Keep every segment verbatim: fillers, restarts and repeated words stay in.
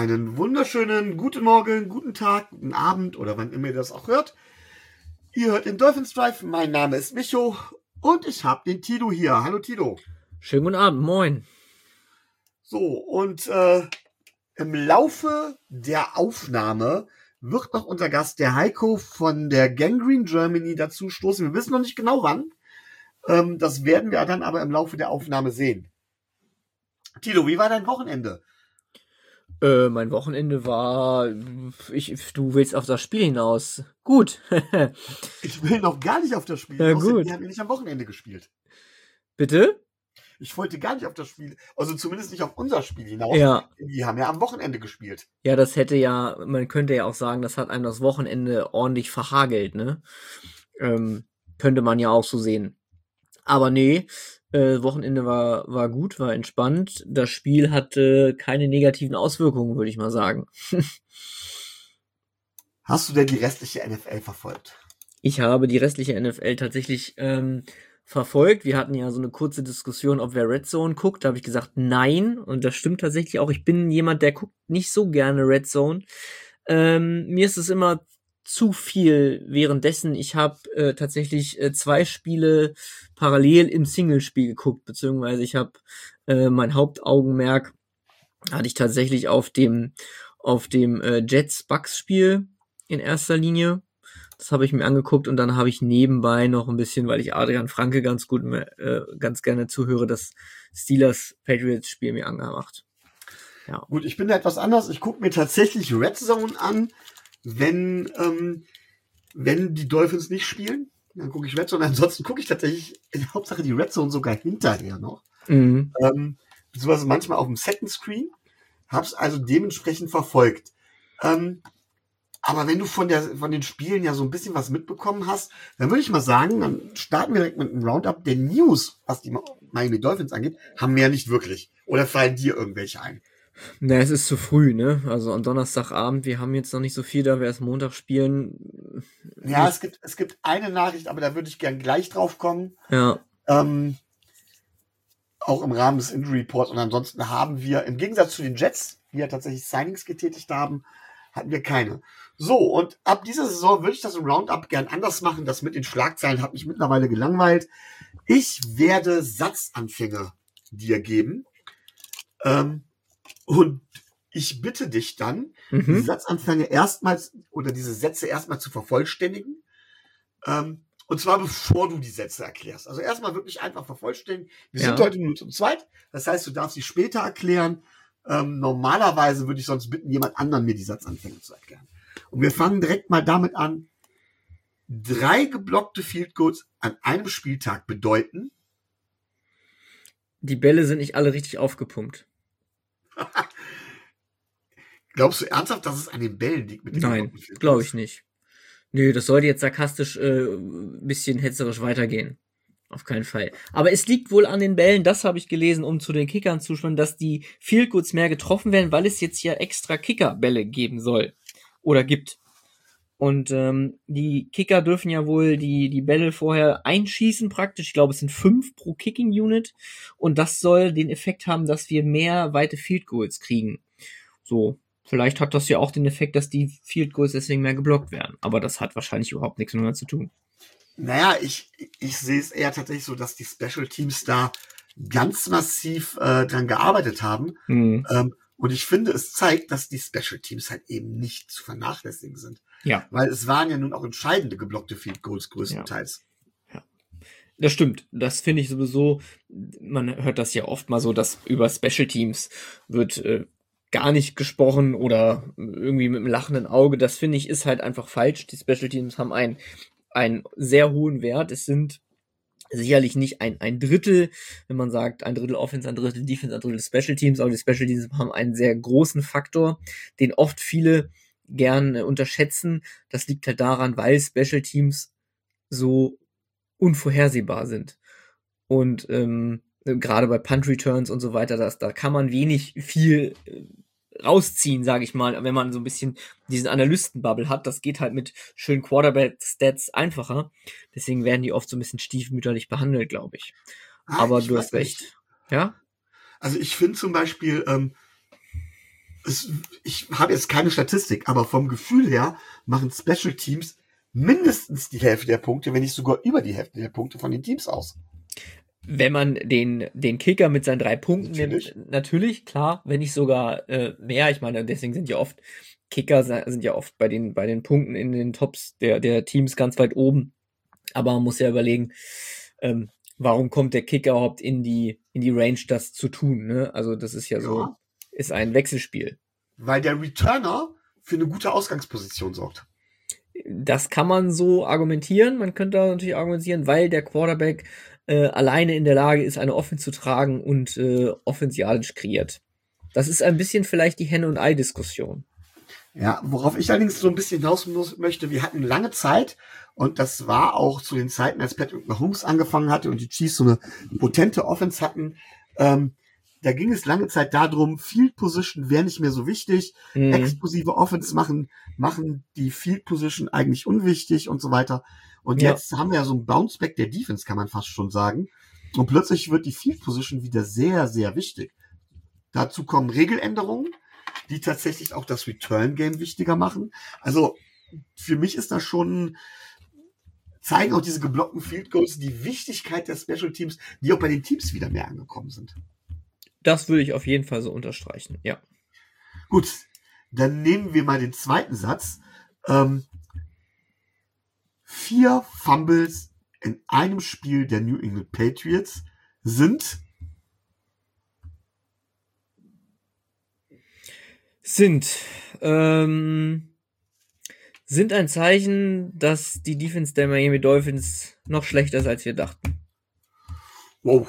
Einen wunderschönen guten Morgen, guten Tag, guten Abend oder wann immer ihr das auch hört. Ihr hört den Dolphins Drive. Mein Name ist Micho und ich habe den Tilo hier. Hallo Tilo. Schönen guten Abend, moin. So, und äh, im Laufe der Aufnahme wird noch unser Gast, der Heiko von der Gangrene Germany, dazu stoßen. Wir wissen noch nicht genau wann. Ähm, das werden wir dann aber im Laufe der Aufnahme sehen. Tilo, wie war dein Wochenende? Äh, mein Wochenende war, ich, du willst auf das Spiel hinaus. Gut. Ich will noch gar nicht auf das Spiel Ja, hinaus, denn gut. die haben wir nicht am Wochenende gespielt. Bitte? Ich wollte gar nicht auf das Spiel, also zumindest nicht auf unser Spiel hinaus. Ja. Die haben ja am Wochenende gespielt. Ja, das hätte ja, man könnte ja auch sagen, das hat einem das Wochenende ordentlich verhagelt, ne? Ähm, könnte man ja auch so sehen. Aber nee, äh, Wochenende war, war gut, war entspannt. Das Spiel hatte keine negativen Auswirkungen, würde ich mal sagen. Hast du denn die restliche N F L verfolgt? Ich habe die restliche N F L tatsächlich ähm, verfolgt. Wir hatten ja so eine kurze Diskussion, ob wer Red Zone guckt. Da habe ich gesagt, nein. Und das stimmt tatsächlich auch. Ich bin jemand, der guckt nicht so gerne Red Zone. Ähm, mir ist es immer zu viel währenddessen. Ich habe äh, tatsächlich äh, zwei Spiele parallel im Singlespiel geguckt, beziehungsweise ich habe äh, mein Hauptaugenmerk hatte ich tatsächlich auf dem auf dem äh, Jets-Bucks-Spiel in erster Linie. Das habe ich mir angeguckt und dann habe ich nebenbei noch ein bisschen, weil ich Adrian Franke ganz gut äh, ganz gerne zuhöre, das Steelers-Patriots-Spiel mir angemacht. Ja. Gut, ich bin da etwas anders. Ich gucke mir tatsächlich Red Zone an, wenn, ähm, wenn die Dolphins nicht spielen. Dann gucke ich Red Zone. Ansonsten gucke ich tatsächlich in Hauptsache die Red Zone sogar hinterher noch. Mhm. Ähm, sowas manchmal auf dem Second Screen. Hab's also dementsprechend verfolgt. Ähm, aber wenn du von der, von den Spielen ja so ein bisschen was mitbekommen hast, dann würde ich mal sagen, dann starten wir direkt mit einem Roundup der News, was die Miami Dolphins angeht, haben wir ja nicht wirklich. Oder fallen dir irgendwelche ein? Na, es ist zu früh, ne? Also am Donnerstagabend, wir haben jetzt noch nicht so viel, da wir erst Montag spielen. Ja, es gibt, es gibt eine Nachricht, aber da würde ich gern gleich drauf kommen. Ja. Ähm, auch im Rahmen des Injury Reports. Und ansonsten haben wir, im Gegensatz zu den Jets, die ja tatsächlich Signings getätigt haben, hatten wir keine. So, und ab dieser Saison würde ich das im Roundup gern anders machen. Das mit den Schlagzeilen hat mich mittlerweile gelangweilt. Ich werde Satzanfänge dir geben. Ähm, und ich bitte dich dann, Mhm. die Satzanfänge erstmals oder diese Sätze erstmal zu vervollständigen. Ähm, und zwar bevor du die Sätze erklärst. Also erstmal wirklich einfach vervollständigen. Wir Ja. sind heute nur zu zweit. Das heißt, du darfst sie später erklären. Ähm, normalerweise würde ich sonst bitten, jemand anderen mir die Satzanfänge zu erklären. Und wir fangen direkt mal damit an. Drei geblockte Field Goals an einem Spieltag bedeuten. Die Bälle sind nicht alle richtig aufgepumpt. Glaubst du ernsthaft, dass es an den Bällen liegt? Mit den Nein, geblockten Field glaube Goals? ich nicht. Nö, das sollte jetzt sarkastisch äh, ein bisschen hetzerisch weitergehen. Auf keinen Fall. Aber es liegt wohl an den Bällen, das habe ich gelesen, um zu den Kickern zu spannen, dass die Field Goals mehr getroffen werden, weil es jetzt ja extra Kickerbälle geben soll. Oder gibt. Und ähm, die Kicker dürfen ja wohl die, die Bälle vorher einschießen praktisch. Ich glaube, es sind fünf pro Kicking Unit. Und das soll den Effekt haben, dass wir mehr weite Field Goals kriegen. So, vielleicht hat das ja auch den Effekt, dass die Field Goals deswegen mehr geblockt werden. Aber das hat wahrscheinlich überhaupt nichts miteinander zu tun. Naja, ich, ich sehe es eher tatsächlich so, dass die Special Teams da ganz massiv äh, dran gearbeitet haben. Hm. Ähm, und ich finde, es zeigt, dass die Special Teams halt eben nicht zu vernachlässigen sind. Ja. Weil es waren ja nun auch entscheidende geblockte Field Goals größtenteils. Das stimmt. Das finde ich sowieso, man hört das ja oft mal so, dass über Special Teams wird äh, gar nicht gesprochen oder irgendwie mit einem lachenden Auge. Das finde ich ist halt einfach falsch. Die Special Teams haben einen, einen sehr hohen Wert. Es sind sicherlich nicht ein, ein Drittel, wenn man sagt, ein Drittel Offense, ein Drittel Defense, ein Drittel Special Teams, aber die Special Teams haben einen sehr großen Faktor, den oft viele gern äh, unterschätzen. Das liegt halt daran, weil Special Teams so unvorhersehbar sind. Und ähm, gerade bei Punt Returns und so weiter, das, da kann man wenig viel äh, rausziehen, sage ich mal, wenn man so ein bisschen diesen Analystenbubble hat. Das geht halt mit schönen Quarterback-Stats einfacher. Deswegen werden die oft so ein bisschen stiefmütterlich behandelt, glaube ich. Ah, Aber ich du weiß hast recht. nicht. Ja? Also ich finde zum Beispiel, ähm, es, ich habe jetzt keine Statistik, aber vom Gefühl her machen Special Teams mindestens die Hälfte der Punkte, wenn nicht sogar über die Hälfte der Punkte von den Teams aus. Wenn man den, den Kicker mit seinen drei Punkten Natürlich. nimmt, natürlich, klar, wenn nicht sogar äh, mehr. Ich meine, deswegen sind ja oft Kicker sind ja oft bei den, bei den Punkten in den Tops der, der Teams ganz weit oben. Aber man muss ja überlegen, ähm, warum kommt der Kicker überhaupt in die, in die Range, das zu tun, ne? Also das ist ja, ja so, ist ein Wechselspiel. Weil der Returner für eine gute Ausgangsposition sorgt. Das kann man so argumentieren. Man könnte natürlich argumentieren, weil der Quarterback äh, alleine in der Lage ist, eine Offense zu tragen und äh, offensialisch kreiert. Das ist ein bisschen vielleicht die Henne- und Ei-Diskussion. Ja, worauf ich allerdings so ein bisschen hinaus muss, möchte, wir hatten lange Zeit, und das war auch zu den Zeiten, als Patrick Mahomes angefangen hatte und die Chiefs so eine potente Offense hatten, ähm, da ging es lange Zeit darum, Field Position wäre nicht mehr so wichtig, mhm. explosive Offense machen, machen die Field Position eigentlich unwichtig und so weiter. Und ja. jetzt haben wir ja so ein Bounceback der Defense, kann man fast schon sagen. Und plötzlich wird die Field Position wieder sehr, sehr wichtig. Dazu kommen Regeländerungen, die tatsächlich auch das Return-Game wichtiger machen. Also für mich ist das schon, zeigen auch diese geblockten Field Goals die Wichtigkeit der Special Teams, die auch bei den Teams wieder mehr angekommen sind. Das würde ich auf jeden Fall so unterstreichen, ja. Gut, dann nehmen wir mal den zweiten Satz. Ähm, vier Fumbles in einem Spiel der New England Patriots sind sind ähm, sind ein Zeichen, dass die Defense der Miami Dolphins noch schlechter ist, als wir dachten. Wow.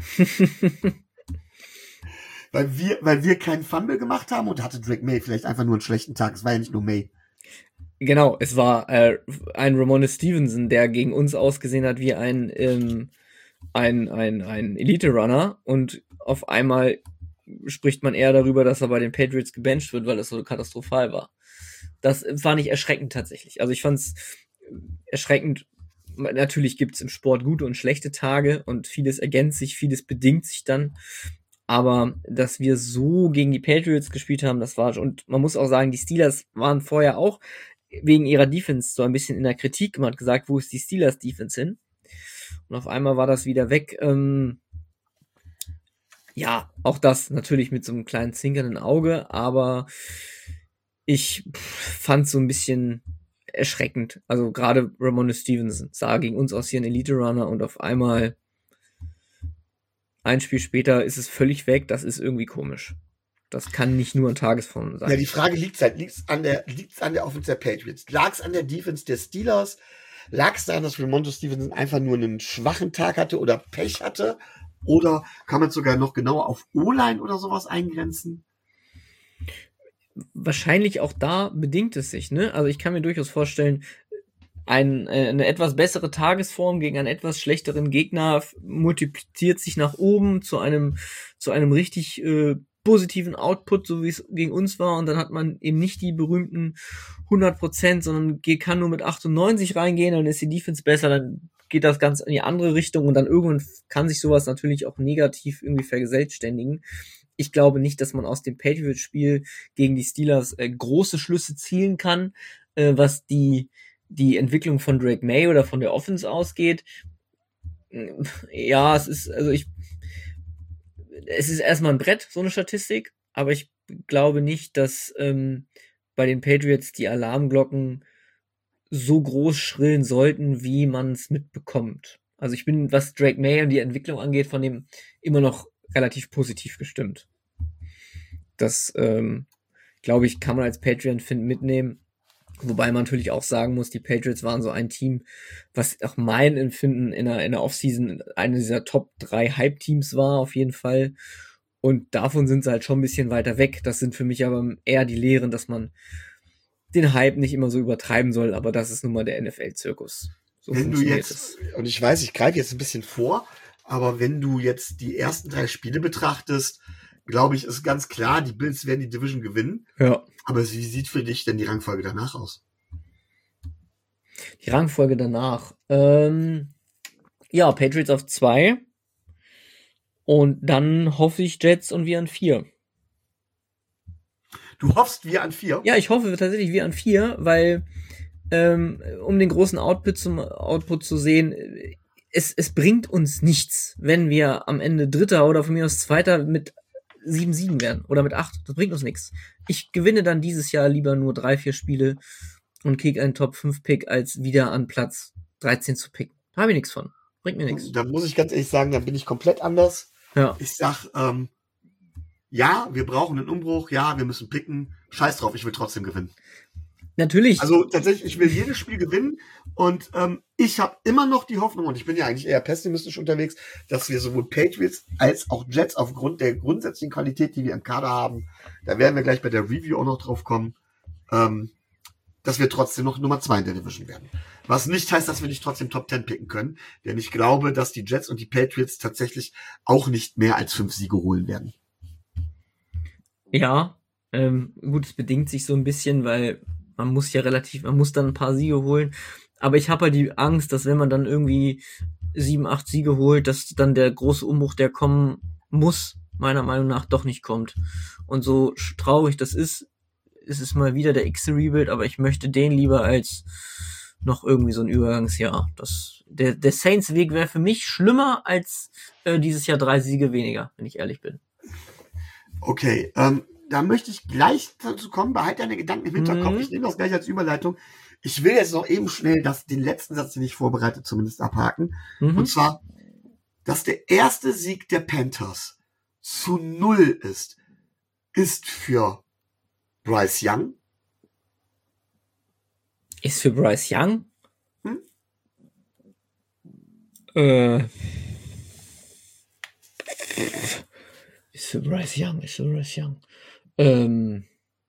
weil wir, weil wir keinen Fumble gemacht haben, und hatte Drake May vielleicht einfach nur einen schlechten Tag. Es war ja nicht nur May. Genau, es war äh, ein Ramon Stevenson, der gegen uns ausgesehen hat wie ein ähm, ein ein ein Elite-Runner, und auf einmal spricht man eher darüber, dass er bei den Patriots gebencht wird, weil es so katastrophal war. Das fand ich erschreckend tatsächlich. Also ich fand es erschreckend. Natürlich gibt es im Sport gute und schlechte Tage und vieles ergänzt sich, vieles bedingt sich dann. Aber dass wir so gegen die Patriots gespielt haben, das war, und man muss auch sagen, die Steelers waren vorher auch wegen ihrer Defense so ein bisschen in der Kritik. Man hat gesagt, wo ist die Steelers Defense hin? Und auf einmal war das wieder weg. Ähm, ja, auch das natürlich mit so einem kleinen zwinkernden Auge, aber ich fand so ein bisschen erschreckend. Also gerade Ramon Stevenson sah gegen uns aus hier ein Elite-Runner, und auf einmal ein Spiel später ist es völlig weg. Das ist irgendwie komisch. Das kann nicht nur ein Tagesform sein. Ja, die Frage liegt halt, liegt's an der, liegt's an der Offense der Patriots? Lag's an der Defense der Steelers? Lag's daran, dass Ramon Stevenson einfach nur einen schwachen Tag hatte oder Pech hatte? Oder kann man sogar noch genauer auf O-Line oder sowas eingrenzen? Wahrscheinlich auch da bedingt es sich, ne? Also ich kann mir durchaus vorstellen, ein, eine etwas bessere Tagesform gegen einen etwas schlechteren Gegner multipliziert sich nach oben zu einem, zu einem richtig äh, positiven Output, so wie es gegen uns war, und dann hat man eben nicht die berühmten hundert Prozent, sondern kann nur mit achtundneunzig reingehen, dann ist die Defense besser, dann geht das Ganze in die andere Richtung, und dann irgendwann kann sich sowas natürlich auch negativ irgendwie vergesellständigen. Ich glaube nicht, dass man aus dem Patriots-Spiel gegen die Steelers äh, große Schlüsse ziehen kann, äh, was die die Entwicklung von Drake May oder von der Offense ausgeht. Ja, es ist, also ich, es ist erstmal ein Brett, so eine Statistik, aber ich glaube nicht, dass ähm, bei den Patriots die Alarmglocken so groß schrillen sollten, wie man es mitbekommt. Also ich bin, was Drake May und die Entwicklung angeht, von dem immer noch relativ positiv gestimmt. Das, ähm, glaube ich, kann man als Patreon-Fan mitnehmen. Wobei man natürlich auch sagen muss, die Patriots waren so ein Team, was auch mein Empfinden in der, in der Offseason eine dieser Top drei Hype-Teams war, auf jeden Fall. Und davon sind sie halt schon ein bisschen weiter weg. Das sind für mich aber eher die Lehren, dass man den Hype nicht immer so übertreiben soll, aber das ist nun mal der N F L-Zirkus. So wenn du jetzt, es. Und ich weiß, ich greife jetzt ein bisschen vor, aber wenn du jetzt die ersten drei Spiele betrachtest, glaube ich, ist ganz klar, die Bills werden die Division gewinnen. Ja. Aber wie sieht für dich denn die Rangfolge danach aus? Die Rangfolge danach. Ähm, ja, Patriots auf zwei. Und dann hoffe ich Jets und wir an vier. Du hoffst wir an vier? Ja, ich hoffe tatsächlich wir an vier, weil ähm, um den großen Output zum Output zu sehen, es es bringt uns nichts, wenn wir am Ende Dritter oder von mir aus Zweiter mit sieben Siegen werden oder mit acht. Das bringt uns nichts. Ich gewinne dann dieses Jahr lieber nur drei, vier Spiele und krieg einen Top fünf Pick, als wieder an Platz dreizehn zu picken. Da habe ich nichts von. Bringt mir nichts. Da muss ich ganz ehrlich sagen, da bin ich komplett anders. Ja. Ich sag, ähm, ja, wir brauchen einen Umbruch, ja, wir müssen picken. Scheiß drauf, ich will trotzdem gewinnen. Natürlich. Also tatsächlich, ich will jedes Spiel gewinnen und ähm, ich habe immer noch die Hoffnung, und ich bin ja eigentlich eher pessimistisch unterwegs, dass wir sowohl Patriots als auch Jets aufgrund der grundsätzlichen Qualität, die wir im Kader haben, da werden wir gleich bei der Review auch noch drauf kommen, ähm, dass wir trotzdem noch Nummer zwei in der Division werden. Was nicht heißt, dass wir nicht trotzdem Top Ten picken können, denn ich glaube, dass die Jets und die Patriots tatsächlich auch nicht mehr als fünf Siege holen werden. Ja, ähm, gut, es bedingt sich so ein bisschen, weil man muss ja relativ, man muss dann ein paar Siege holen. Aber ich habe halt die Angst, dass wenn man dann irgendwie sieben, acht Siege holt, dass dann der große Umbruch, der kommen muss, meiner Meinung nach doch nicht kommt. Und so traurig das ist, ist es mal wieder der X-Rebuild, aber ich möchte den lieber als noch irgendwie so ein Übergangsjahr. Das, der, der Saints-Weg wäre für mich schlimmer als äh, dieses Jahr drei Siege weniger, wenn ich ehrlich bin. Okay, ähm, da möchte ich gleich dazu kommen. Behalte deine Gedanken im Hinterkopf. Mhm. Ich nehme das gleich als Überleitung. Ich will jetzt noch eben schnell das, den letzten Satz, den ich vorbereitet, zumindest abhaken. Mhm. Und zwar, dass der erste Sieg der Panthers zu null ist, ist für Bryce Young. Ist für Bryce Young? Hm? Äh. Ist für Bryce Young, ist für Bryce Young. Ähm.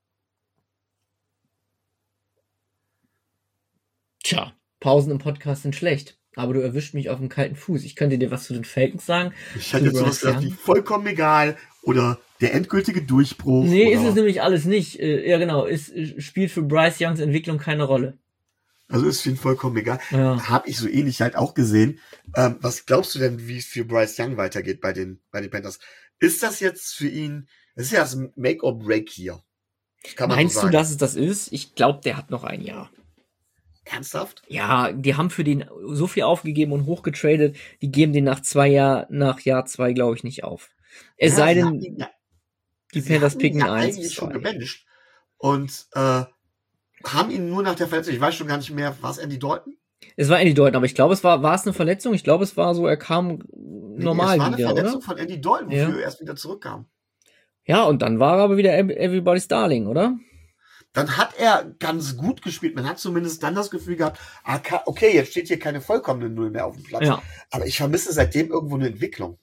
Tja, Pausen im Podcast sind schlecht. Aber du erwischt mich auf dem kalten Fuß. Ich könnte dir was zu den Falcons sagen. Ich hätte jetzt sowas gesagt wie vollkommen egal oder der endgültige Durchbruch. Nee, oder ist es nämlich alles nicht. Äh, ja, genau. Es spielt für Bryce Youngs Entwicklung keine Rolle. Also ist für ihn vollkommen egal. Ja. Habe ich so ähnlich halt auch gesehen. Ähm, was glaubst du denn, wie es für Bryce Young weitergeht bei den, bei den Panthers? Ist das jetzt für ihn, das ist ja das Make or Break hier. Kann man Meinst so sagen. Du, dass es das ist? Ich glaube, der hat noch ein Jahr. Ernsthaft? Ja, die haben für den so viel aufgegeben und hochgetradet, die geben den nach zwei Jahren, nach Jahr zwei, glaube ich, nicht auf. Es ja, sei denn, ihn, ja, die Panthers picken ja eins. eigentlich schon gemanagt und äh, haben ihn nur nach der Verletzung, ich weiß schon gar nicht mehr, war es Andy Dalton? Es war Andy Dalton, aber ich glaube, es war, war es eine Verletzung? Ich glaube, es war so, er kam nee, normal wieder, oder? Es war wieder, eine Verletzung oder? von Andy Dalton, wofür ja. er erst wieder zurückkam. Ja, und dann war er aber wieder Everybody's Darling, oder? Dann hat er ganz gut gespielt. Man hat zumindest dann das Gefühl gehabt, okay, jetzt steht hier keine vollkommene Null mehr auf dem Platz. Ja. Aber ich vermisse seitdem irgendwo eine Entwicklung.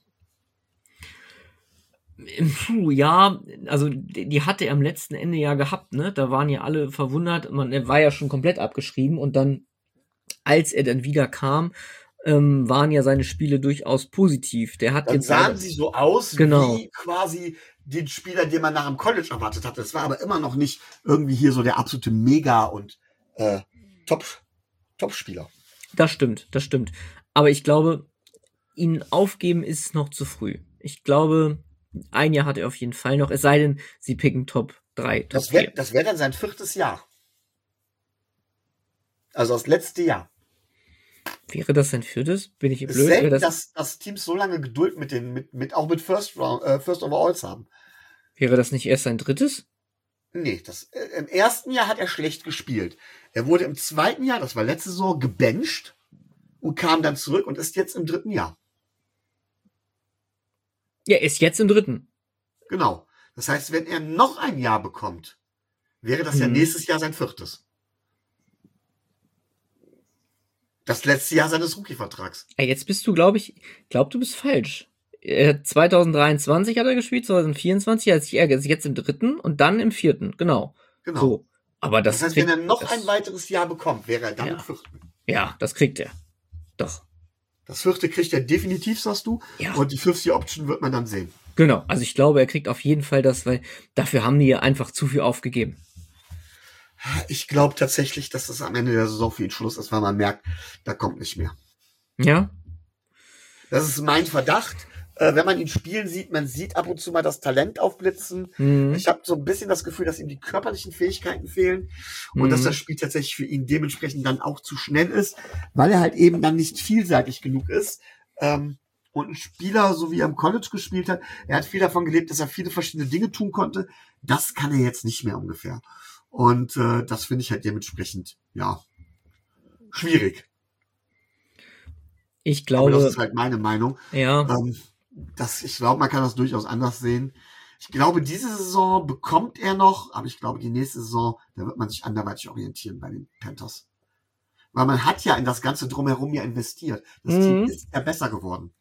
Puh, ja, also die hatte er am letzten Ende ja gehabt, ne? Da waren ja alle verwundert. Man, er war ja schon komplett abgeschrieben und dann, als er dann wieder kam, ähm, waren ja seine Spiele durchaus positiv. Der hat dann jetzt sahen leider, sie so aus, genau. wie quasi den Spieler, den man nach dem College erwartet hatte. Das war aber immer noch nicht irgendwie hier so der absolute Mega- und äh, Top, Top-Spieler. Das stimmt, das stimmt. Aber ich glaube, ihn aufgeben ist noch zu früh. Ich glaube, ein Jahr hat er auf jeden Fall noch, es sei denn, sie picken Top drei, Top das wäre das wär dann sein viertes Jahr. Also das letzte Jahr. Wäre das sein viertes? Bin ich blöd? Es ist selten, das dass, dass Teams so lange Geduld mit den, mit, mit auch mit First Round, äh, First Overalls haben. Wäre das nicht erst sein drittes? Nee, das, äh, im ersten Jahr hat er schlecht gespielt. Er wurde im zweiten Jahr, das war letzte Saison, gebencht und kam dann zurück und ist jetzt im dritten Jahr. Ja, er ist jetzt im dritten. Genau. Das heißt, wenn er noch ein Jahr bekommt, wäre das hm. ja nächstes Jahr sein viertes. Das letzte Jahr seines Rookie-Vertrags. Ja, jetzt bist du, glaube ich, glaub, du bist falsch. Äh, zwanzig dreiundzwanzig hat er gespielt, zwanzig vierundzwanzig, als er ist jetzt im dritten und dann im vierten, genau. Genau. So. Aber das, das heißt, kriegt, wenn er noch das, ein weiteres Jahr bekommt, wäre er dann ja. im vierten. Ja, das kriegt er. Doch. Das vierte kriegt er definitiv, sagst du. Ja. Und die fünfte Option wird man dann sehen. Genau. Also ich glaube, er kriegt auf jeden Fall das, weil dafür haben die ja einfach zu viel aufgegeben. Ich glaube tatsächlich, dass das am Ende der Saison für ihn Schluss ist, weil man merkt, da kommt nicht mehr. Ja. Das ist mein Verdacht. Äh, wenn man ihn spielen sieht, man sieht ab und zu mal das Talent aufblitzen. Mhm. Ich habe so ein bisschen das Gefühl, dass ihm die körperlichen Fähigkeiten fehlen und Mhm. dass das Spiel tatsächlich für ihn dementsprechend dann auch zu schnell ist, weil er halt eben dann nicht vielseitig genug ist. Ähm, und ein Spieler, so wie er im College gespielt hat, er hat viel davon gelebt, dass er viele verschiedene Dinge tun konnte. Das kann er jetzt nicht mehr ungefähr. Und äh, das finde ich halt dementsprechend, ja, schwierig. Ich glaube, aber das ist halt meine Meinung. Ja. Ähm, das, ich glaube, man kann das durchaus anders sehen. Ich glaube, diese Saison bekommt er noch, aber ich glaube, die nächste Saison, da wird man sich anderweitig orientieren bei den Panthers. Weil man hat ja in das Ganze drumherum ja investiert. Das Mhm. Team ist ja besser geworden.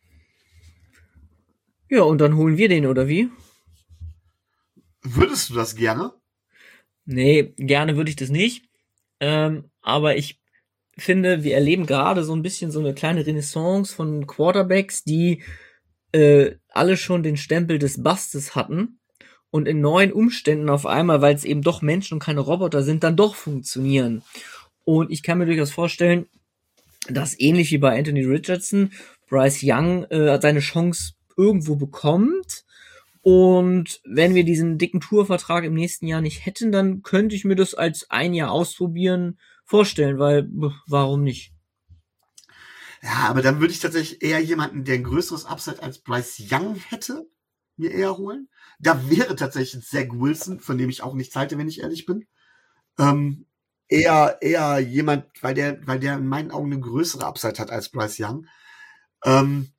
Ja, und dann holen wir den, oder wie? Würdest du das gerne? Nee, gerne würde ich das nicht. Ähm, aber ich finde, wir erleben gerade so ein bisschen so eine kleine Renaissance von Quarterbacks, die äh, alle schon den Stempel des Bastes hatten und in neuen Umständen auf einmal, weil es eben doch Menschen und keine Roboter sind, dann doch funktionieren. Und ich kann mir durchaus vorstellen, dass ähnlich wie bei Anthony Richardson Bryce Young äh, seine Chance irgendwo bekommt. Und wenn wir diesen dicken Tourvertrag im nächsten Jahr nicht hätten, dann könnte ich mir das als ein Jahr ausprobieren vorstellen, weil b- warum nicht? Ja, aber dann würde ich tatsächlich eher jemanden, der ein größeres Upside als Bryce Young hätte, mir eher holen. Da wäre tatsächlich Zach Wilson, von dem ich auch nichts halte, wenn ich ehrlich bin. Ähm, eher, eher jemand, weil der, weil der in meinen Augen eine größere Upside hat als Bryce Young. Ähm,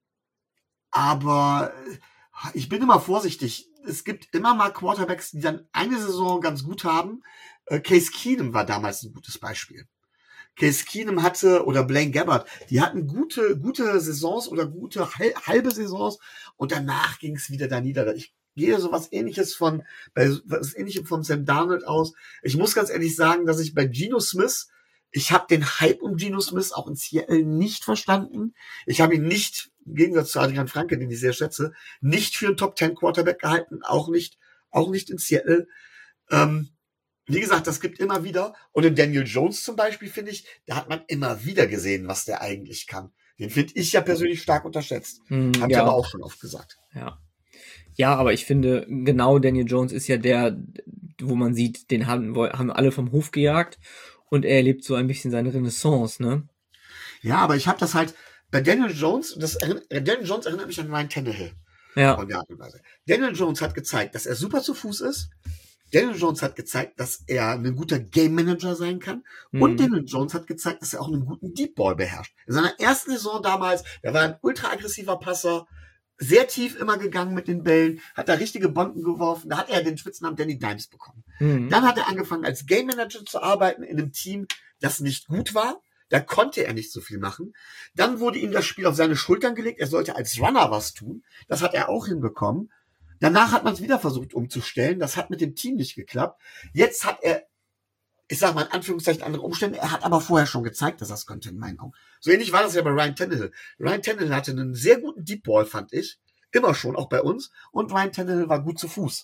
aber ich bin immer vorsichtig. Es gibt immer mal Quarterbacks, die dann eine Saison ganz gut haben. Äh, Case Keenum war damals ein gutes Beispiel. Case Keenum hatte, oder Blaine Gabbert, die hatten gute, gute Saisons oder gute halbe Saisons und danach ging es wieder da nieder. Ich gehe so was ähnliches von, bei, was ähnliches von Sam Darnold aus. Ich muss ganz ehrlich sagen, dass ich bei Geno Smith, ich habe den Hype um Geno Smith auch in Seattle nicht verstanden. Ich habe ihn nicht, im Gegensatz zu Adrian Franke, den ich sehr schätze, nicht für einen Top Ten Quarterback gehalten, auch nicht, auch nicht in Seattle. Ähm, Wie gesagt, das gibt immer wieder. Und in Daniel Jones zum Beispiel, finde ich, da hat man immer wieder gesehen, was der eigentlich kann. Den finde ich ja persönlich stark unterschätzt. Hm, Habe ich ja. aber auch schon oft gesagt. Ja. Ja, aber ich finde, genau Daniel Jones ist ja der, wo man sieht, den haben, haben alle vom Hof gejagt und er erlebt so ein bisschen seine Renaissance, ne? Ja, aber ich habe das halt bei Daniel Jones, das erinnert, Daniel Jones erinnert mich an Ryan Tannehill. Ja. Von der Art und Weise. Daniel Jones hat gezeigt, dass er super zu Fuß ist. Daniel Jones hat gezeigt, dass er ein guter Game Manager sein kann. Mhm. Und Daniel Jones hat gezeigt, dass er auch einen guten Deep Ball beherrscht. In seiner ersten Saison damals, er war ein ultra aggressiver Passer, sehr tief immer gegangen mit den Bällen, hat da richtige Bomben geworfen. Da hat er den Spitznamen Danny Dimes bekommen. Mhm. Dann hat er angefangen, als Game Manager zu arbeiten in einem Team, das nicht gut war. Da konnte er nicht so viel machen. Dann wurde ihm das Spiel auf seine Schultern gelegt. Er sollte als Runner was tun. Das hat er auch hinbekommen. Danach hat man es wieder versucht umzustellen. Das hat mit dem Team nicht geklappt. Jetzt hat er, ich sage mal in Anführungszeichen, andere Umstände. Er hat aber vorher schon gezeigt, dass er es konnte, in meinen Augen. So ähnlich war das ja bei Ryan Tannehill. Ryan Tannehill hatte einen sehr guten Deep Ball, fand ich. Immer schon, auch bei uns. Und Ryan Tannehill war gut zu Fuß.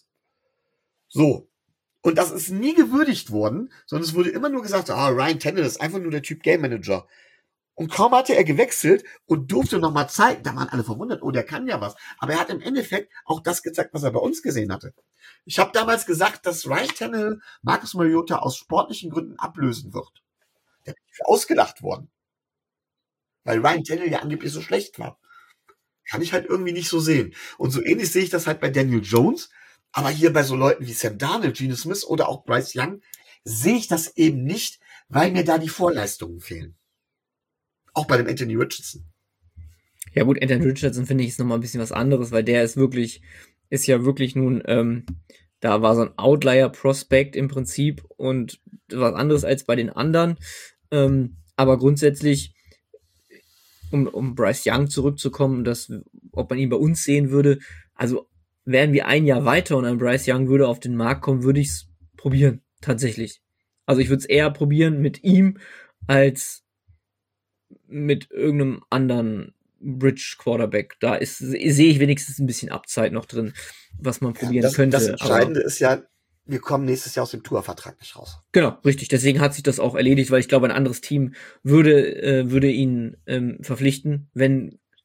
So. Und das ist nie gewürdigt worden, sondern es wurde immer nur gesagt, ah, Ryan Tannehill ist einfach nur der Typ Game Manager. Und kaum hatte er gewechselt und durfte noch mal zeigen, da waren alle verwundert, oh, der kann ja was. Aber er hat im Endeffekt auch das gezeigt, was er bei uns gesehen hatte. Ich habe damals gesagt, dass Ryan Tannehill Marcus Mariota aus sportlichen Gründen ablösen wird. Der ist ausgelacht worden. Weil Ryan Tannehill ja angeblich so schlecht war. Kann ich halt irgendwie nicht so sehen. Und so ähnlich sehe ich das halt bei Daniel Jones. Aber hier bei so Leuten wie Sam Darnold, Geno Smith oder auch Bryce Young sehe ich das eben nicht, weil mir da die Vorleistungen fehlen. Auch bei dem Anthony Richardson. Ja gut, Anthony Richardson finde ich ist nochmal ein bisschen was anderes, weil der ist wirklich, ist ja wirklich nun, ähm, da war so ein Outlier-Prospect im Prinzip und was anderes als bei den anderen. Ähm, aber grundsätzlich, um, um Bryce Young zurückzukommen, dass, ob man ihn bei uns sehen würde, also wären wir ein Jahr weiter und ein Bryce Young würde auf den Markt kommen, würde ich es probieren, tatsächlich. Also ich würde es eher probieren mit ihm, als mit irgendeinem anderen Bridge Quarterback. Da ist, sehe ich wenigstens ein bisschen Upside noch drin, was man probieren ja, das, könnte. Das Entscheidende aber ist ja, wir kommen nächstes Jahr aus dem Tour-Vertrag nicht raus. Genau, richtig. Deswegen hat sich das auch erledigt, weil ich glaube, ein anderes Team würde, äh, würde ihn ähm, verpflichten, wenn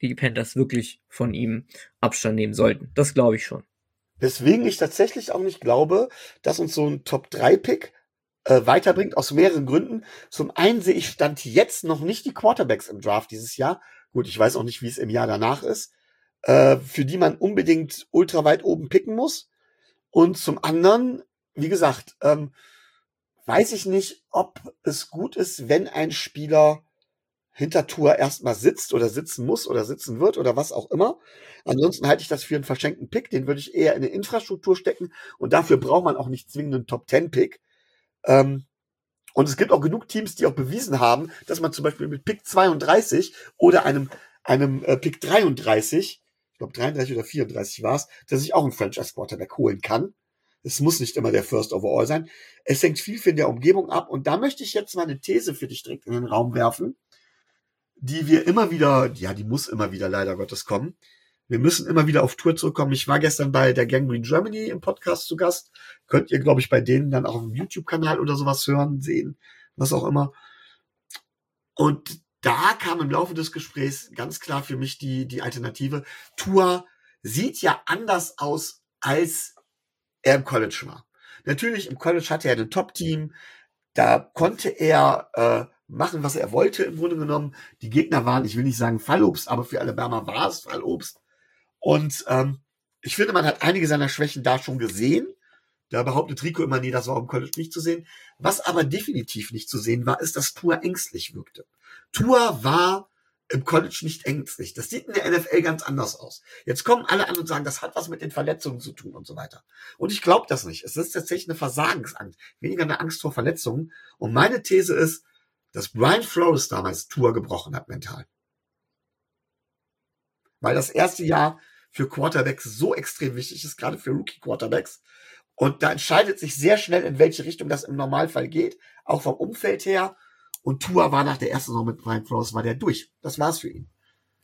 die Panthers wirklich von ihm Abstand nehmen sollten. Das glaube ich schon. Weswegen ich tatsächlich auch nicht glaube, dass uns so ein Top drei Pick äh, weiterbringt, aus mehreren Gründen. Zum einen sehe ich Stand jetzt noch nicht die Quarterbacks im Draft dieses Jahr. Gut, ich weiß auch nicht, wie es im Jahr danach ist, äh, für die man unbedingt ultra weit oben picken muss. Und zum anderen, wie gesagt, ähm, weiß ich nicht, ob es gut ist, wenn ein Spieler hinter Tua erstmal sitzt oder sitzen muss oder sitzen wird oder was auch immer. Ansonsten halte ich das für einen verschenkten Pick. Den würde ich eher in eine Infrastruktur stecken. Und dafür braucht man auch nicht zwingend einen Top Ten Pick. Ähm, und es gibt auch genug Teams, die auch bewiesen haben, dass man zum Beispiel mit Pick zweiunddreißig oder einem, einem äh, Pick dreiunddreißig, ich glaube dreiunddreißig oder vierunddreißig war es, dass ich auch einen Franchise Quarterback holen kann. Es muss nicht immer der First Overall sein. Es hängt viel von der Umgebung ab. Und da möchte ich jetzt mal eine These für dich direkt in den Raum werfen, die wir immer wieder, ja, die muss immer wieder leider Gottes kommen. Wir müssen immer wieder auf Tour zurückkommen. Ich war gestern bei der Gangrene Germany im Podcast zu Gast. Könnt ihr, glaube ich, bei denen dann auch auf dem YouTube-Kanal oder sowas hören, sehen, was auch immer. Und da kam im Laufe des Gesprächs ganz klar für mich die, die Alternative. Tua sieht ja anders aus, als er im College war. Natürlich, im College hatte er ein Top-Team. Da konnte er äh, machen, was er wollte, im Grunde genommen. Die Gegner waren, ich will nicht sagen Fallobst, aber für Alabama war es Fallobst. Und ähm, ich finde, man hat einige seiner Schwächen da schon gesehen. Da behauptet Rico immer, nee, das war im College nicht zu sehen. Was aber definitiv nicht zu sehen war, ist, dass Tua ängstlich wirkte. Tua war im College nicht ängstlich. Das sieht in der N F L ganz anders aus. Jetzt kommen alle an und sagen, das hat was mit den Verletzungen zu tun und so weiter. Und ich glaube das nicht. Es ist tatsächlich eine Versagensangst, weniger eine Angst vor Verletzungen. Und meine These ist, dass Brian Flores damals Tua gebrochen hat mental. Weil das erste Jahr für Quarterbacks so extrem wichtig ist, gerade für Rookie-Quarterbacks. Und da entscheidet sich sehr schnell, in welche Richtung das im Normalfall geht, auch vom Umfeld her. Und Tua war nach der ersten Saison mit Brian Flores, war der durch. Das war's für ihn.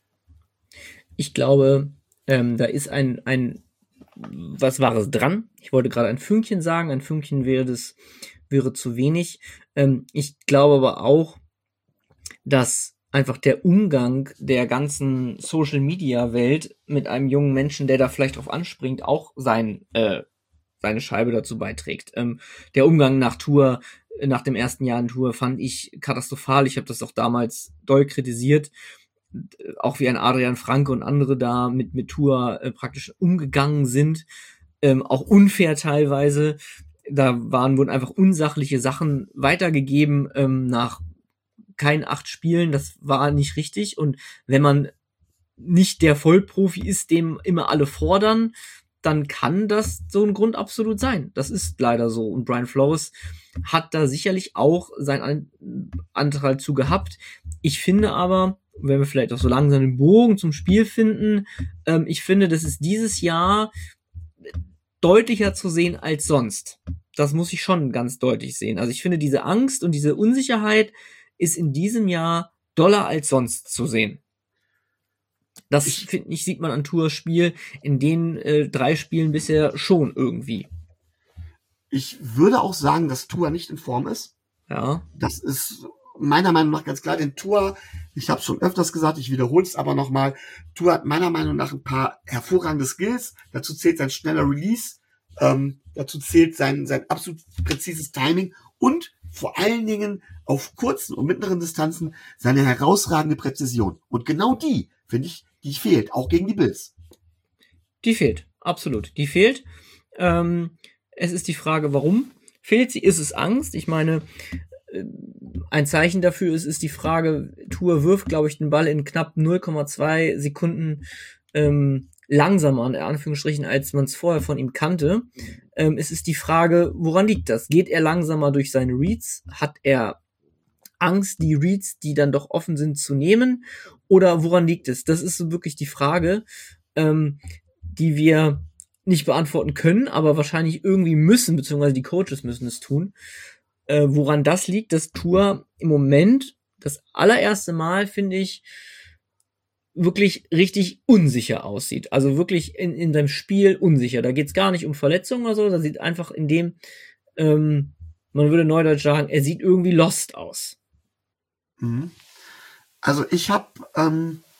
Ich glaube, ähm, da ist ein, ein was Wahres dran. Ich wollte gerade ein Fünkchen sagen, ein Fünkchen wäre das, wäre zu wenig. Ähm, ich glaube aber auch, dass einfach der Umgang der ganzen Social-Media-Welt mit einem jungen Menschen, der da vielleicht drauf anspringt, auch sein, äh, seine Scheibe dazu beiträgt. Ähm, der Umgang nach Tour, nach dem ersten Jahr in Tour, fand ich katastrophal. Ich habe das auch damals doll kritisiert. Auch wie ein Adrian Franke und andere da mit, mit Tour äh, praktisch umgegangen sind. Ähm, auch unfair teilweise. Da waren, wurden einfach unsachliche Sachen weitergegeben ähm, nach kein acht Spielen, das war nicht richtig. Und wenn man nicht der Vollprofi ist, dem immer alle fordern, dann kann das so ein Grund absolut sein. Das ist leider so. Und Brian Flores hat da sicherlich auch seinen Anteil zu gehabt. Ich finde aber, wenn wir vielleicht auch so langsam den Bogen zum Spiel finden, ähm, ich finde, das ist dieses Jahr deutlicher zu sehen als sonst. Das muss ich schon ganz deutlich sehen. Also ich finde, diese Angst und diese Unsicherheit ist in diesem Jahr doller als sonst zu sehen. Das, finde ich, sieht man an Tours Spiel in den äh, drei Spielen bisher schon irgendwie. Ich würde auch sagen, dass Tua nicht in Form ist. Ja. Das ist meiner Meinung nach ganz klar, denn Tua, ich habe es schon öfters gesagt, ich wiederhole es aber nochmal, Tua hat meiner Meinung nach ein paar hervorragende Skills. Dazu zählt sein schneller Release, ähm, dazu zählt sein, sein absolut präzises Timing und vor allen Dingen auf kurzen und mittleren Distanzen seine herausragende Präzision. Und genau die, finde ich, die fehlt, auch gegen die Bills. Die fehlt, absolut. Die fehlt. Ähm, es ist die Frage, warum fehlt sie? Ist es Angst? Ich meine, ein Zeichen dafür ist, ist die Frage, Tua wirft, glaube ich, den Ball in knapp null Komma zwei Sekunden ähm, langsamer, in Anführungsstrichen, als man es vorher von ihm kannte. Ähm, es ist die Frage, woran liegt das? Geht er langsamer durch seine Reads? Hat er Angst, die Reads, die dann doch offen sind, zu nehmen? Oder woran liegt es? Das ist so wirklich die Frage, ähm, die wir nicht beantworten können, aber wahrscheinlich irgendwie müssen, beziehungsweise die Coaches müssen es tun. Äh, woran das liegt, dass Tua im Moment das allererste Mal, finde ich, wirklich richtig unsicher aussieht. Also wirklich in, in seinem Spiel unsicher. Da geht es gar nicht um Verletzungen oder so, da sieht einfach in dem, ähm, man würde neudeutsch sagen, er sieht irgendwie lost aus. Mhm. Also ich habe ähm,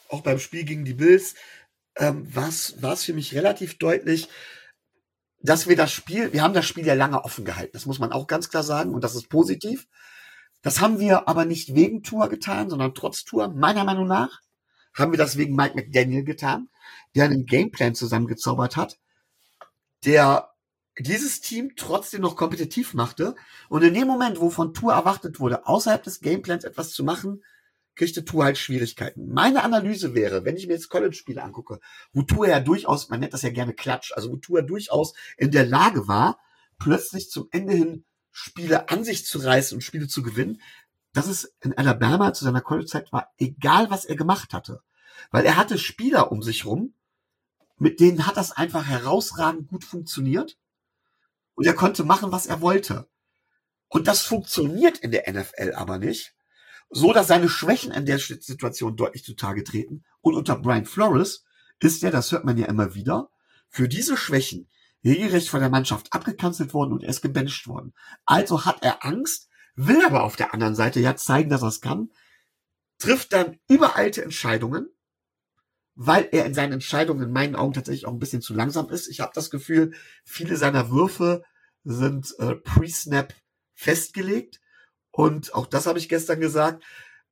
auch beim Spiel gegen die Bills, ähm, war es für mich relativ deutlich, dass wir das Spiel, wir haben das Spiel ja lange offen gehalten. Das muss man auch ganz klar sagen und das ist positiv. Das haben wir aber nicht wegen Tua getan, sondern trotz Tua, meiner Meinung nach, haben wir das wegen Mike McDaniel getan, der einen Gameplan zusammengezaubert hat, der dieses Team trotzdem noch kompetitiv machte. Und in dem Moment, wo von Tua erwartet wurde, außerhalb des Gameplans etwas zu machen, kriegte Tua halt Schwierigkeiten. Meine Analyse wäre, wenn ich mir jetzt College-Spiele angucke, wo Tua ja durchaus, man nennt das ja gerne Klatsch, also wo Tua durchaus in der Lage war, plötzlich zum Ende hin Spiele an sich zu reißen und Spiele zu gewinnen, dass es in Alabama zu seiner College-Zeit war, egal was er gemacht hatte. Weil er hatte Spieler um sich rum, mit denen hat das einfach herausragend gut funktioniert und er konnte machen, was er wollte. Und das funktioniert in der N F L aber nicht, so dass seine Schwächen in der Situation deutlich zutage treten. Und unter Brian Flores ist er, das hört man ja immer wieder, für diese Schwächen regelrecht von der Mannschaft abgekanzelt worden und er ist gebencht worden. Also hat er Angst, will aber auf der anderen Seite ja zeigen, dass er es kann, trifft dann übereilte Entscheidungen, weil er in seinen Entscheidungen in meinen Augen tatsächlich auch ein bisschen zu langsam ist. Ich habe das Gefühl, viele seiner Würfe sind äh, pre-Snap festgelegt. Und auch das habe ich gestern gesagt.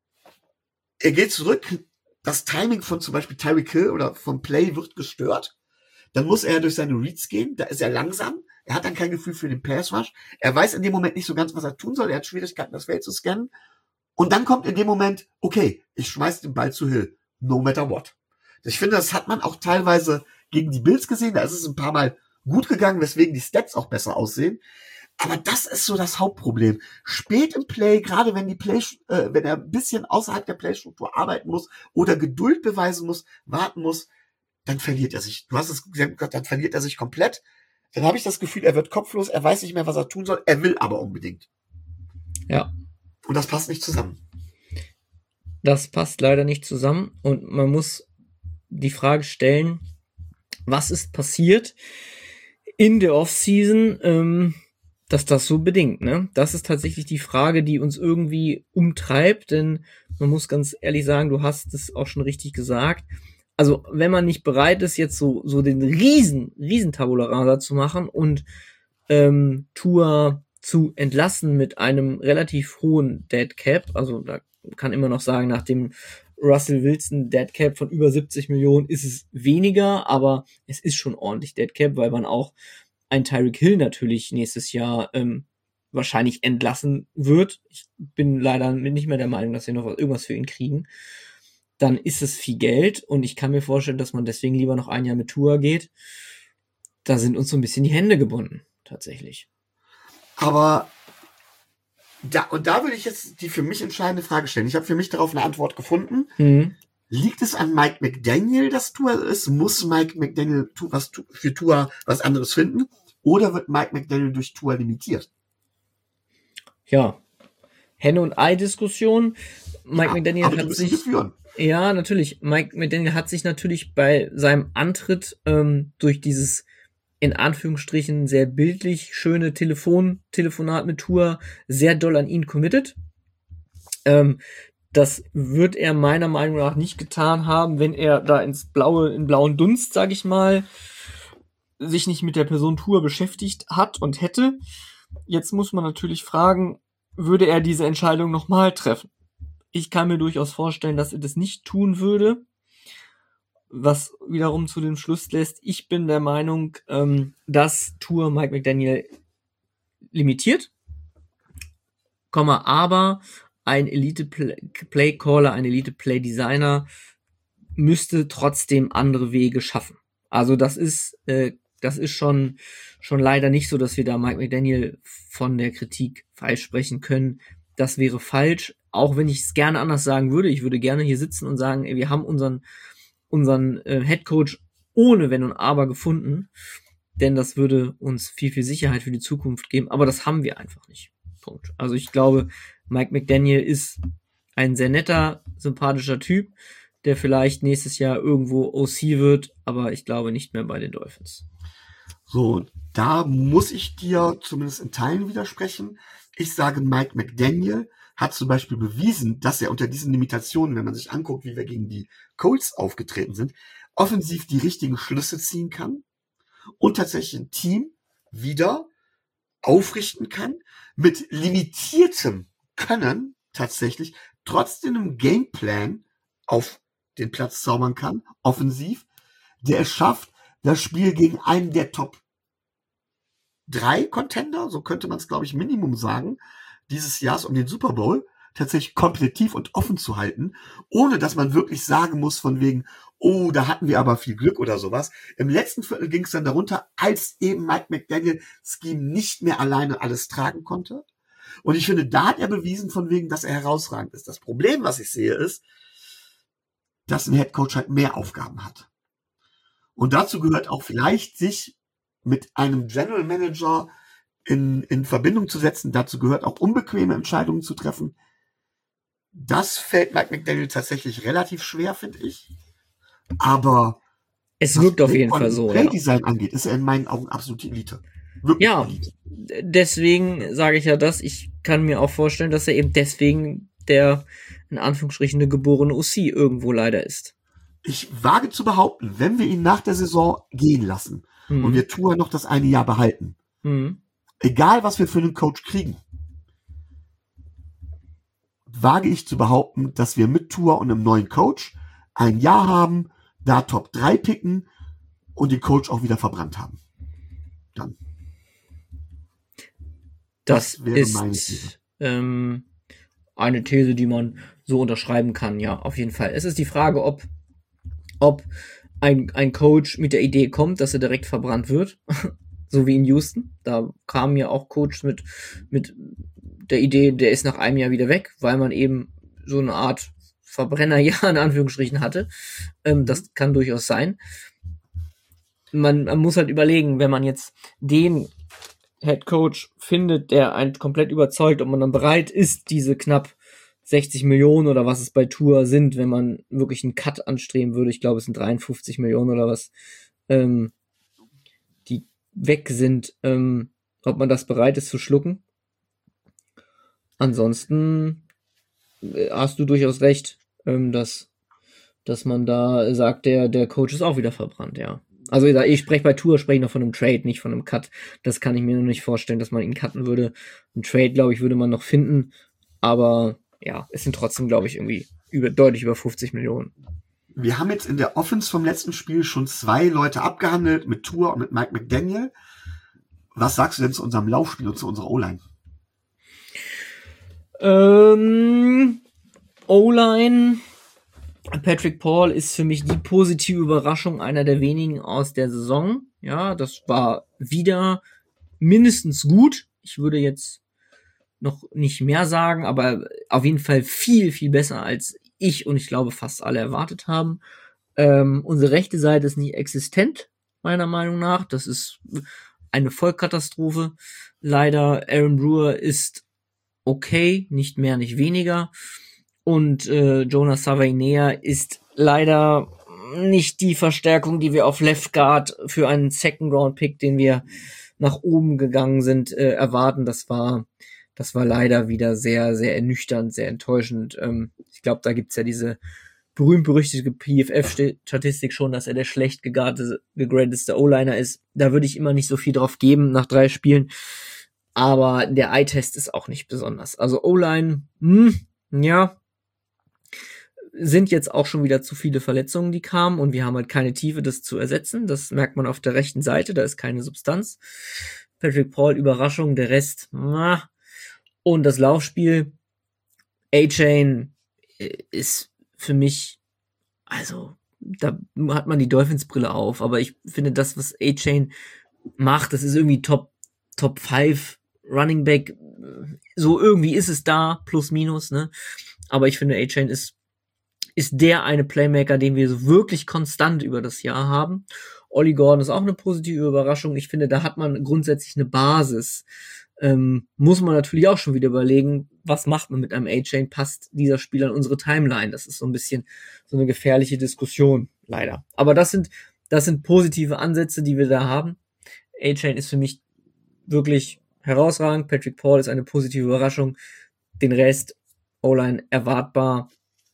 Er geht zurück. Das Timing von zum Beispiel Tyreek Hill oder vom Play wird gestört. Dann muss er durch seine Reads gehen. Da ist er langsam. Er hat dann kein Gefühl für den Pass Rush. Er weiß in dem Moment nicht so ganz, was er tun soll. Er hat Schwierigkeiten, das Feld zu scannen. Und dann kommt in dem Moment, okay, ich schmeiß den Ball zu Hill. No matter what. Ich finde, das hat man auch teilweise gegen die Bills gesehen. Da ist es ein paar Mal gut gegangen, weswegen die Stats auch besser aussehen. Aber das ist so das Hauptproblem. Spät im Play, gerade wenn die Play, äh, wenn er ein bisschen außerhalb der Playstruktur arbeiten muss oder Geduld beweisen muss, warten muss, dann verliert er sich. Du hast es gesagt, dann verliert er sich komplett. Dann habe ich das Gefühl, er wird kopflos, er weiß nicht mehr, was er tun soll, er will aber unbedingt. Ja. Und das passt nicht zusammen. Das passt leider nicht zusammen und man muss die Frage stellen, was ist passiert in der Offseason, ähm, dass das so bedingt, ne? Das ist tatsächlich die Frage, die uns irgendwie umtreibt, denn man muss ganz ehrlich sagen, du hast es auch schon richtig gesagt. Also, wenn man nicht bereit ist, jetzt so so den riesen, riesen Tabula Rasa zu machen und ähm, Tua zu entlassen mit einem relativ hohen Dead Cap, also da kann immer noch sagen, nach dem Russell Wilson Dead Cap von über siebzig Millionen ist es weniger, aber es ist schon ordentlich Dead Cap, weil man auch ein Tyreek Hill natürlich nächstes Jahr ähm, wahrscheinlich entlassen wird. Ich bin leider nicht mehr der Meinung, dass wir noch irgendwas für ihn kriegen. Dann ist es viel Geld und ich kann mir vorstellen, dass man deswegen lieber noch ein Jahr mit Tua geht. Da sind uns so ein bisschen die Hände gebunden, tatsächlich. Aber da, und da würde ich jetzt die für mich entscheidende Frage stellen. Ich habe für mich darauf eine Antwort gefunden. Mhm. Liegt es an Mike McDaniel, dass Tua ist? Muss Mike McDaniel was für Tua was anderes finden? Oder wird Mike McDaniel durch Tua limitiert? Ja, Henne- und Ei-Diskussion. Mike ja, McDaniel aber hat sich... Führen. Ja, natürlich. Mike McDaniel hat sich natürlich bei seinem Antritt ähm, durch dieses in Anführungsstrichen sehr bildlich schöne Telefon, Telefonat mit Tua sehr doll an ihn committed. Ähm, das wird er meiner Meinung nach nicht getan haben, wenn er da ins blaue, in blauen Dunst, sag ich mal, sich nicht mit der Person Tua beschäftigt hat und hätte. Jetzt muss man natürlich fragen, würde er diese Entscheidung nochmal treffen? Ich kann mir durchaus vorstellen, dass er das nicht tun würde, was wiederum zu dem Schluss lässt, ich bin der Meinung, ähm, dass Tua Mike McDaniel limitiert, Komma, aber ein Elite-Play-Caller, ein Elite-Play-Designer müsste trotzdem andere Wege schaffen. Also das ist, äh, das ist schon, schon leider nicht so, dass wir da Mike McDaniel von der Kritik freisprechen können. Das wäre falsch, auch wenn ich es gerne anders sagen würde. Ich würde gerne hier sitzen und sagen, ey, wir haben unseren unseren äh, Headcoach ohne Wenn und Aber gefunden, denn das würde uns viel, viel Sicherheit für die Zukunft geben, aber das haben wir einfach nicht. Punkt. Also ich glaube, Mike McDaniel ist ein sehr netter, sympathischer Typ, der vielleicht nächstes Jahr irgendwo O C wird, aber ich glaube nicht mehr bei den Dolphins. So, da muss ich dir zumindest in Teilen widersprechen. Ich sage Mike McDaniel hat zum Beispiel bewiesen, dass er unter diesen Limitationen, wenn man sich anguckt, wie wir gegen die Colts aufgetreten sind, offensiv die richtigen Schlüsse ziehen kann und tatsächlich ein Team wieder aufrichten kann, mit limitiertem Können tatsächlich trotzdem einem Gameplan auf den Platz zaubern kann, offensiv, der es schafft, das Spiel gegen einen der Top drei Contender, so könnte man es, glaube ich, Minimum sagen, dieses Jahres um den Super Bowl tatsächlich kompetitiv und offen zu halten, ohne dass man wirklich sagen muss von wegen, oh, da hatten wir aber viel Glück oder sowas. Im letzten Viertel ging es dann darunter, als eben Mike McDaniel Scheme nicht mehr alleine alles tragen konnte. Und ich finde, da hat er bewiesen von wegen, dass er herausragend ist. Das Problem, was ich sehe, ist, dass ein Headcoach halt mehr Aufgaben hat. Und dazu gehört auch vielleicht, sich mit einem General Manager in, in Verbindung zu setzen. Dazu gehört auch unbequeme Entscheidungen zu treffen. Das fällt Mike McDaniel tatsächlich relativ schwer, finde ich. Aber es wirkt auf jeden Fall so. Playdesign ja. angeht, ist er in meinen Augen absolute Elite. Wirklich ja, Elite. Deswegen sage ich ja das. Ich kann mir auch vorstellen, dass er eben deswegen der in Anführungsstrichen eine geborene O C irgendwo leider ist. Ich wage zu behaupten, wenn wir ihn nach der Saison gehen lassen hm. und wir Tua noch das eine Jahr behalten, hm. egal was wir für einen Coach kriegen, wage ich zu behaupten, dass wir mit Tua und einem neuen Coach ein Jahr haben, da Top drei picken und den Coach auch wieder verbrannt haben. Dann. Das, das wäre ist meine These. Ähm, eine These, die man so unterschreiben kann, ja, auf jeden Fall. Es ist die Frage, ob, ob ein, ein Coach mit der Idee kommt, dass er direkt verbrannt wird, so wie in Houston. Da kamen ja auch Coaches mit, mit der Idee, der ist nach einem Jahr wieder weg, weil man eben so eine Art Verbrennerjahr in Anführungsstrichen hatte. Ähm, das kann durchaus sein. Man, man muss halt überlegen, wenn man jetzt den Head Coach findet, der einen komplett überzeugt, ob man dann bereit ist, diese knapp sechzig Millionen oder was es bei Tour sind, wenn man wirklich einen Cut anstreben würde. Ich glaube, es sind dreiundfünfzig Millionen oder was, ähm, die weg sind, ähm, ob man das bereit ist zu schlucken. Ansonsten hast du durchaus recht, ähm, dass, dass man da sagt, der, der Coach ist auch wieder verbrannt, ja. Also ich spreche bei Tour, spreche ich noch von einem Trade, nicht von einem Cut. Das kann ich mir noch nicht vorstellen, dass man ihn cutten würde. Ein Trade, glaube ich, würde man noch finden, aber ja, es sind trotzdem, glaube ich, irgendwie über, deutlich über fünfzig Millionen. Wir haben jetzt in der Offense vom letzten Spiel schon zwei Leute abgehandelt, mit Tour und mit Mike McDaniel. Was sagst du denn zu unserem Laufspiel und zu unserer O-Line? Ähm, O-Line, Patrick Paul ist für mich die positive Überraschung, einer der wenigen aus der Saison. Ja, das war wieder mindestens gut. Ich würde jetzt noch nicht mehr sagen, aber auf jeden Fall viel, viel besser, als ich und ich glaube fast alle erwartet haben. Ähm, unsere rechte Seite ist nicht existent, meiner Meinung nach. Das ist eine Vollkatastrophe. Leider, Aaron Brewer ist okay, nicht mehr, nicht weniger. Und äh, Jonas Savaiinea ist leider nicht die Verstärkung, die wir auf Left Guard für einen Second-Round-Pick, den wir nach oben gegangen sind, äh, erwarten. Das war das war leider wieder sehr, sehr ernüchternd, sehr enttäuschend. Ähm, ich glaube, da gibt's ja diese berühmt-berüchtigte P F F-Statistik schon, dass er der schlecht gegradete, gegradete O-Liner ist. Da würde ich immer nicht so viel drauf geben nach drei Spielen. Aber der Eye-Test ist auch nicht besonders. Also O-Line, hm, ja, sind jetzt auch schon wieder zu viele Verletzungen, die kamen und wir haben halt keine Tiefe, das zu ersetzen. Das merkt man auf der rechten Seite, da ist keine Substanz. Patrick Paul, Überraschung, der Rest, na. Und das Laufspiel, A-Chain ist für mich, also da hat man die Dolphins-Brille auf, aber ich finde das, was A-Chain macht, das ist irgendwie Top Top fünf Running Back, so irgendwie ist es da, plus minus, ne? Aber ich finde, A-Chain ist ist der eine Playmaker, den wir so wirklich konstant über das Jahr haben. Ollie Gordon ist auch eine positive Überraschung. Ich finde, da hat man grundsätzlich eine Basis. Ähm, muss man natürlich auch schon wieder überlegen, was macht man mit einem A-Chain? Passt dieser Spieler in unsere Timeline? Das ist so ein bisschen so eine gefährliche Diskussion, leider. Aber das sind, das sind positive Ansätze, die wir da haben. A-Chain ist für mich wirklich herausragend. Patrick Paul ist eine positive Überraschung. Den Rest O-Line erwartbar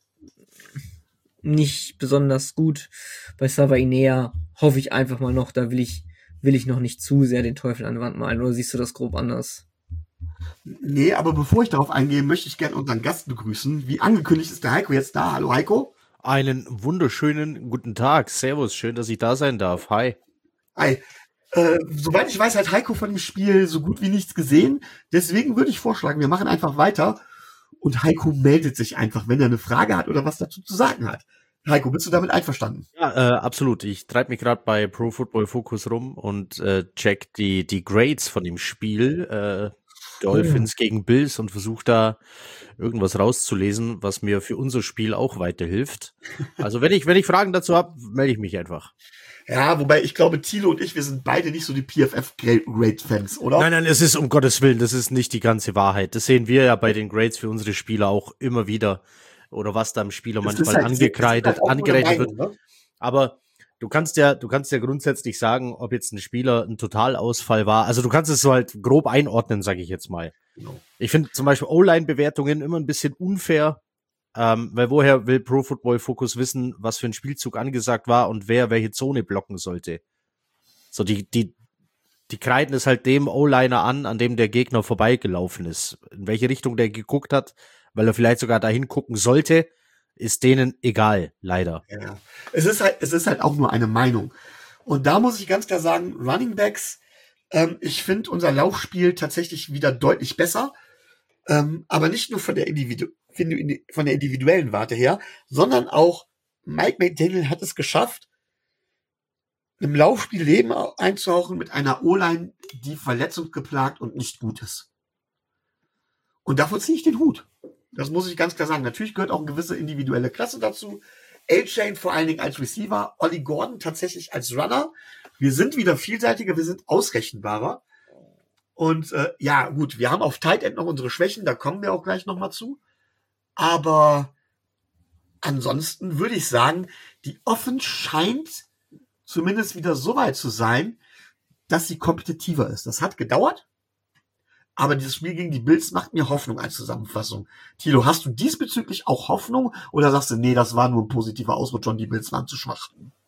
nicht besonders gut. Bei Savainea hoffe ich einfach mal noch, da will ich, will ich noch nicht zu sehr den Teufel an die Wand malen, oder siehst du das grob anders? Nee, aber bevor ich darauf eingehe, möchte ich gerne unseren Gast begrüßen. Wie angekündigt ist der Heiko jetzt da. Hallo Heiko. Einen wunderschönen guten Tag. Servus, schön, dass ich da sein darf. Hi. Hi. Äh, soweit ich weiß, hat Heiko von dem Spiel so gut wie nichts gesehen. Deswegen würde ich vorschlagen, wir machen einfach weiter. Und Heiko meldet sich einfach, wenn er eine Frage hat oder was dazu zu sagen hat. Heiko, bist du damit einverstanden? Ja, äh, absolut. Ich treibe mich gerade bei Pro Football Focus rum und äh, check die, die Grades von dem Spiel. Äh, Dolphins oh. gegen Bills und versuche da irgendwas rauszulesen, was mir für unser Spiel auch weiterhilft. Also wenn ich, wenn ich Fragen dazu habe, melde ich mich einfach. Ja, wobei ich glaube, Thilo und ich, wir sind beide nicht so die P F F-Grade-Fans, oder? Nein, nein, es ist um Gottes Willen, das ist nicht die ganze Wahrheit. Das sehen wir ja bei den Grades für unsere Spieler auch immer wieder. Oder was da im Spieler das manchmal halt angekreidet, halt angerechnet wird. Ne? Aber du kannst ja, du kannst ja grundsätzlich sagen, ob jetzt ein Spieler ein Totalausfall war. Also du kannst es so halt grob einordnen, sage ich jetzt mal. Genau. Ich finde zum Beispiel O-Line-Bewertungen immer ein bisschen unfair. Ähm, weil woher will Pro Football Focus wissen, was für ein Spielzug angesagt war und wer welche Zone blocken sollte? So, die, die, die kreiden es halt dem O-Liner an, an dem der Gegner vorbeigelaufen ist. In welche Richtung der geguckt hat, weil er vielleicht sogar dahin gucken sollte, ist denen egal, leider. Ja. Es ist halt, es ist halt auch nur eine Meinung. Und da muss ich ganz klar sagen, Running Backs, ähm, ich finde unser Laufspiel tatsächlich wieder deutlich besser. Ähm, aber nicht nur von der Individu- von der individuellen Warte her, sondern auch Mike McDaniel hat es geschafft, im Laufspiel Leben einzuhauchen mit einer O-Line, die verletzungsgeplagt und nicht gut ist. Und davor ziehe ich den Hut. Das muss ich ganz klar sagen. Natürlich gehört auch eine gewisse individuelle Klasse dazu. A-Chain vor allen Dingen als Receiver, Ollie Gordon tatsächlich als Runner. Wir sind wieder vielseitiger, wir sind ausrechenbarer. Und äh, ja, gut, wir haben auf Tight End noch unsere Schwächen, da kommen wir auch gleich nochmal zu. Aber ansonsten würde ich sagen, die Offense scheint zumindest wieder so weit zu sein, dass sie kompetitiver ist. Das hat gedauert, aber dieses Spiel gegen die Bills macht mir Hoffnung als Zusammenfassung. Thilo, hast du diesbezüglich auch Hoffnung oder sagst du, nee, das war nur ein positiver Ausrutscher und die Bills waren zu schwach?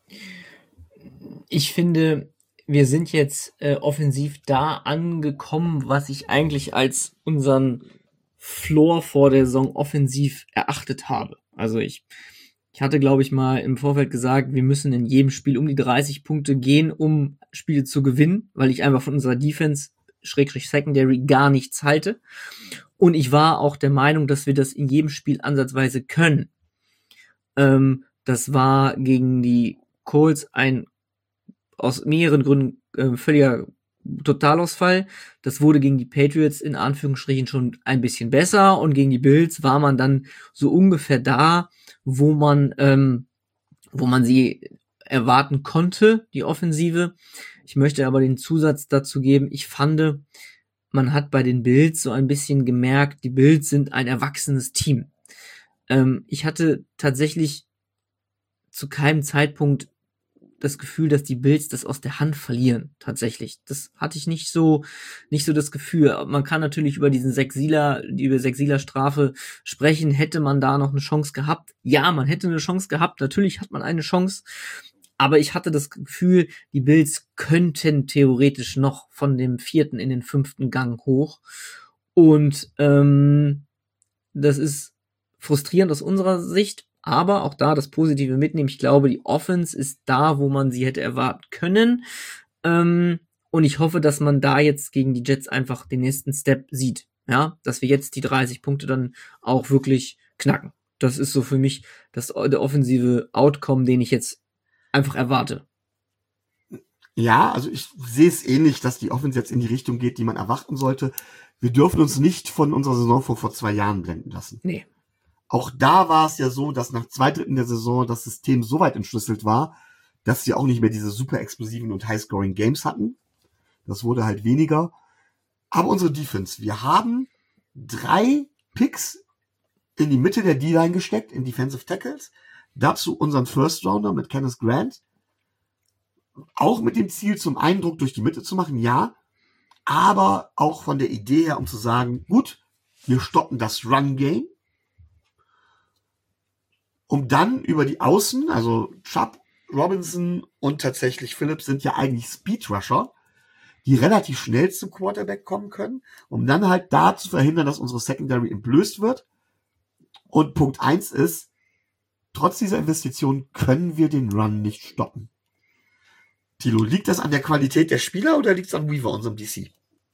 Ich finde, wir sind jetzt äh, offensiv da angekommen, was ich eigentlich als unseren Floor vor der Saison offensiv erachtet habe. Also ich, ich hatte, glaube ich, mal im Vorfeld gesagt, wir müssen in jedem Spiel um die dreißig Punkte gehen, um Spiele zu gewinnen, weil ich einfach von unserer Defense, Schrägstrich Secondary, gar nichts halte. Und ich war auch der Meinung, dass wir das in jedem Spiel ansatzweise können. Ähm, das war gegen die Colts ein aus mehreren Gründen äh, völliger Totalausfall. Das wurde gegen die Patriots in Anführungsstrichen schon ein bisschen besser und gegen die Bills war man dann so ungefähr da, wo man ähm, wo man sie erwarten konnte, die Offensive. Ich möchte aber den Zusatz dazu geben, ich fand, man hat bei den Bills so ein bisschen gemerkt, die Bills sind ein erwachsenes Team. Ähm, ich hatte tatsächlich zu keinem Zeitpunkt das Gefühl, dass die Bills das aus der Hand verlieren, tatsächlich. Das hatte ich nicht so, nicht so das Gefühl. Man kann natürlich über diesen Sechs-Sieler, über Sechs-Sieler-Strafe sprechen. Hätte man da noch eine Chance gehabt? Ja, man hätte eine Chance gehabt. Natürlich hat man eine Chance. Aber ich hatte das Gefühl, die Bills könnten theoretisch noch von dem vierten in den fünften Gang hoch. Und, ähm, das ist frustrierend aus unserer Sicht. Aber auch da das Positive mitnehmen. Ich glaube, die Offense ist da, wo man sie hätte erwarten können. Ähm, und ich hoffe, dass man da jetzt gegen die Jets einfach den nächsten Step sieht. Ja, dass wir jetzt die dreißig Punkte dann auch wirklich knacken. Das ist so für mich das, der offensive Outcome, den ich jetzt einfach erwarte. Ja, also ich sehe es ähnlich, dass die Offense jetzt in die Richtung geht, die man erwarten sollte. Wir dürfen uns nicht von unserer Saison vor, vor zwei Jahren blenden lassen. Nee. Auch da war es ja so, dass nach zwei Dritteln der Saison das System so weit entschlüsselt war, dass sie auch nicht mehr diese super explosiven und high-scoring Games hatten. Das wurde halt weniger. Aber unsere Defense, wir haben drei Picks in die Mitte der D-Line gesteckt, in Defensive Tackles. Dazu unseren First Rounder mit Kenneth Grant. Auch mit dem Ziel, zum Eindruck durch die Mitte zu machen, ja. Aber auch von der Idee her, um zu sagen, gut, wir stoppen das Run-Game. um dann über die Außen, also Chubb, Robinson und tatsächlich Phillips sind ja eigentlich Speedrusher, die relativ schnell zum Quarterback kommen können, um dann halt da zu verhindern, dass unsere Secondary entblößt wird. Und Punkt eins ist, trotz dieser Investition können wir den Run nicht stoppen. Thilo, liegt das an der Qualität der Spieler oder liegt es an Weaver, unserem D C?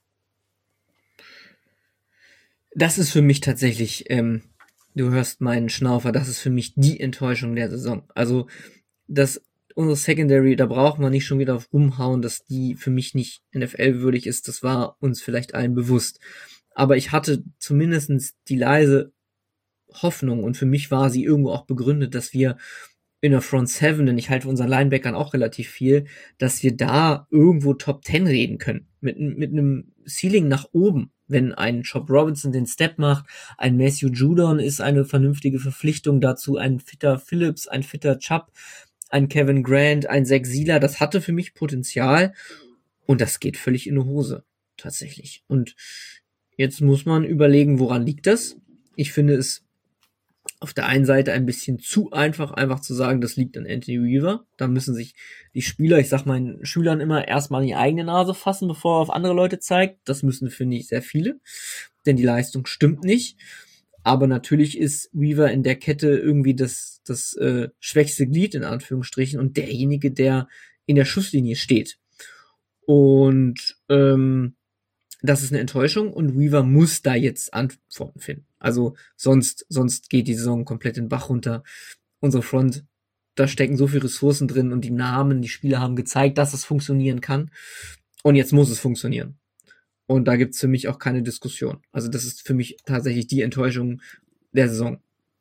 Das ist für mich tatsächlich, ähm, du hörst meinen Schnaufer, das ist für mich die Enttäuschung der Saison. Also, das unsere Secondary, da braucht man nicht schon wieder auf rumhauen, dass die für mich nicht N F L-würdig ist, das war uns vielleicht allen bewusst. Aber ich hatte zumindest die leise Hoffnung und für mich war sie irgendwo auch begründet, dass wir in der Front Seven, denn ich halte unseren Linebackern auch relativ viel, dass wir da irgendwo Top Ten reden können. Mit, mit einem Ceiling nach oben. Wenn ein Chop Robinson den Step macht, ein Matthew Judon ist eine vernünftige Verpflichtung dazu, ein fitter Phillips, ein fitter Chubb, ein Kevin Grant, ein Zach Sieler, das hatte für mich Potenzial und das geht völlig in die Hose, tatsächlich. Und jetzt muss man überlegen, woran liegt das? Ich finde es auf der einen Seite ein bisschen zu einfach, einfach zu sagen, das liegt an Anthony Weaver. Da müssen sich die Spieler, ich sag meinen Schülern immer, erstmal in die eigene Nase fassen, bevor er auf andere Leute zeigt. Das müssen, finde ich, sehr viele, denn die Leistung stimmt nicht. Aber natürlich ist Weaver in der Kette irgendwie das, das äh, schwächste Glied, in Anführungsstrichen, und derjenige, der in der Schusslinie steht. Und ähm, das ist eine Enttäuschung und Weaver muss da jetzt Antworten finden. Also sonst sonst geht die Saison komplett den Bach runter. Unsere Front, da stecken so viele Ressourcen drin und die Namen, die Spieler haben gezeigt, dass es funktionieren kann. Und jetzt muss es funktionieren. Und da gibt's für mich auch keine Diskussion. Also das ist für mich tatsächlich die Enttäuschung der Saison.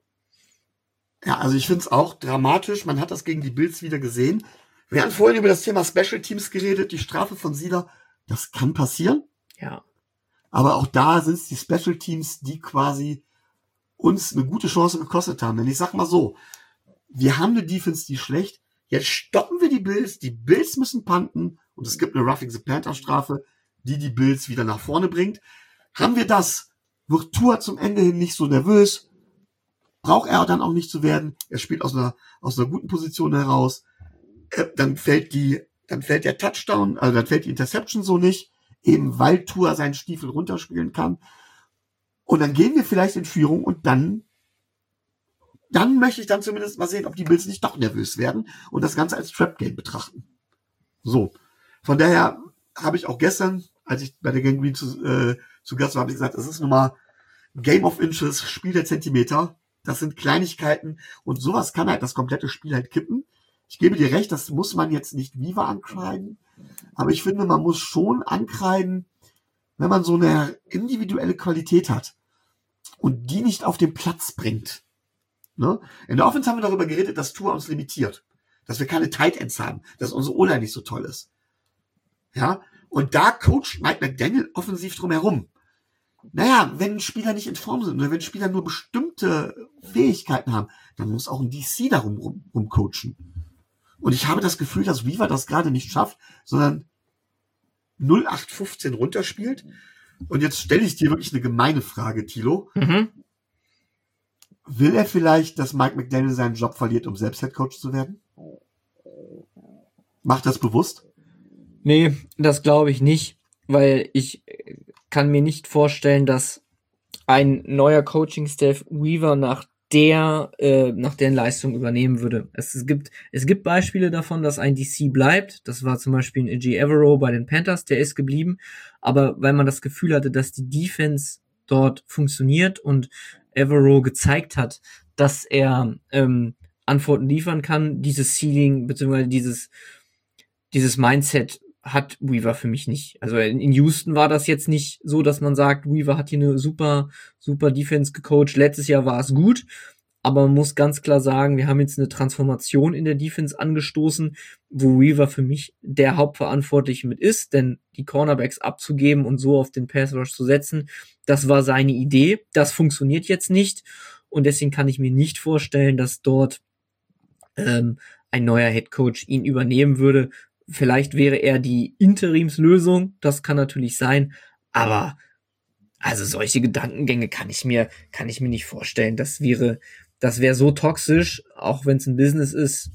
Ja, also ich finde es auch dramatisch. Man hat das gegen die Bills wieder gesehen. Wir haben vorhin über das Thema Special Teams geredet. Die Strafe von Sieler, das kann passieren. Ja. Aber auch da sind es die Special Teams, die quasi uns eine gute Chance gekostet haben. Denn ich sag mal so, wir haben eine Defense, die ist schlecht. Jetzt stoppen wir die Bills. Die Bills müssen punten. Und es gibt eine Roughing the Panther Strafe, die die Bills wieder nach vorne bringt. Haben wir das, wird Tua zum Ende hin nicht so nervös. Braucht er dann auch nicht zu werden. Er spielt aus einer, aus einer guten Position heraus. Äh, dann fällt die, dann fällt der Touchdown, also dann fällt die Interception so nicht. Eben weil Tua seinen Stiefel runterspielen kann. Und dann gehen wir vielleicht in Führung und dann, dann möchte ich dann zumindest mal sehen, ob die Bills nicht doch nervös werden und das Ganze als Trap-Game betrachten. So. Von daher habe ich auch gestern, als ich bei der Gang Green zu, äh, zu Gast war, habe ich gesagt, es ist nun mal Game of Inches, Spiel der Zentimeter. Das sind Kleinigkeiten und sowas kann halt das komplette Spiel halt kippen. Ich gebe dir recht, das muss man jetzt nicht Weaver ankreiden. Aber ich finde, man muss schon ankreiden, wenn man so eine individuelle Qualität hat und die nicht auf den Platz bringt. Ne? In der Offense haben wir darüber geredet, dass Tua uns limitiert. Dass wir keine Tight Ends haben. Dass unsere O-Line nicht so toll ist. Ja? Und da coacht Mike McDaniel offensiv drum herum. Naja, wenn Spieler nicht in Form sind oder wenn Spieler nur bestimmte Fähigkeiten haben, dann muss auch ein D C darum rum, rum coachen. Und ich habe das Gefühl, dass Weaver das gerade nicht schafft, sondern null acht fünfzehn runterspielt. Und jetzt stelle ich dir wirklich eine gemeine Frage, Thilo. Mhm. Will er vielleicht, dass Mike McDaniel seinen Job verliert, um selbst Headcoach zu werden? Macht das bewusst? Nee, das glaube ich nicht, weil ich kann mir nicht vorstellen, dass ein neuer Coaching-Staff Weaver nach der äh, nach deren Leistung übernehmen würde. Es, es gibt es gibt Beispiele davon, dass ein D C bleibt. Das war zum Beispiel ein G. Evero bei den Panthers, der ist geblieben. Aber weil man das Gefühl hatte, dass die Defense dort funktioniert und Evero gezeigt hat, dass er ähm, Antworten liefern kann, dieses Ceiling beziehungsweise dieses dieses Mindset hat Weaver für mich nicht. Also in, in Houston war das jetzt nicht so, dass man sagt, Weaver hat hier eine super, super Defense gecoacht. Letztes Jahr war es gut, aber man muss ganz klar sagen, wir haben jetzt eine Transformation in der Defense angestoßen, wo Weaver für mich der Hauptverantwortliche mit ist, denn die Cornerbacks abzugeben und so auf den Pass Rush zu setzen, das war seine Idee. Das funktioniert jetzt nicht und deswegen kann ich mir nicht vorstellen, dass dort ähm, ein neuer Headcoach ihn übernehmen würde. Vielleicht wäre er die Interimslösung, das kann natürlich sein, aber also solche Gedankengänge kann ich mir kann ich mir nicht vorstellen. Das wäre das wäre so toxisch, auch wenn es ein Business ist.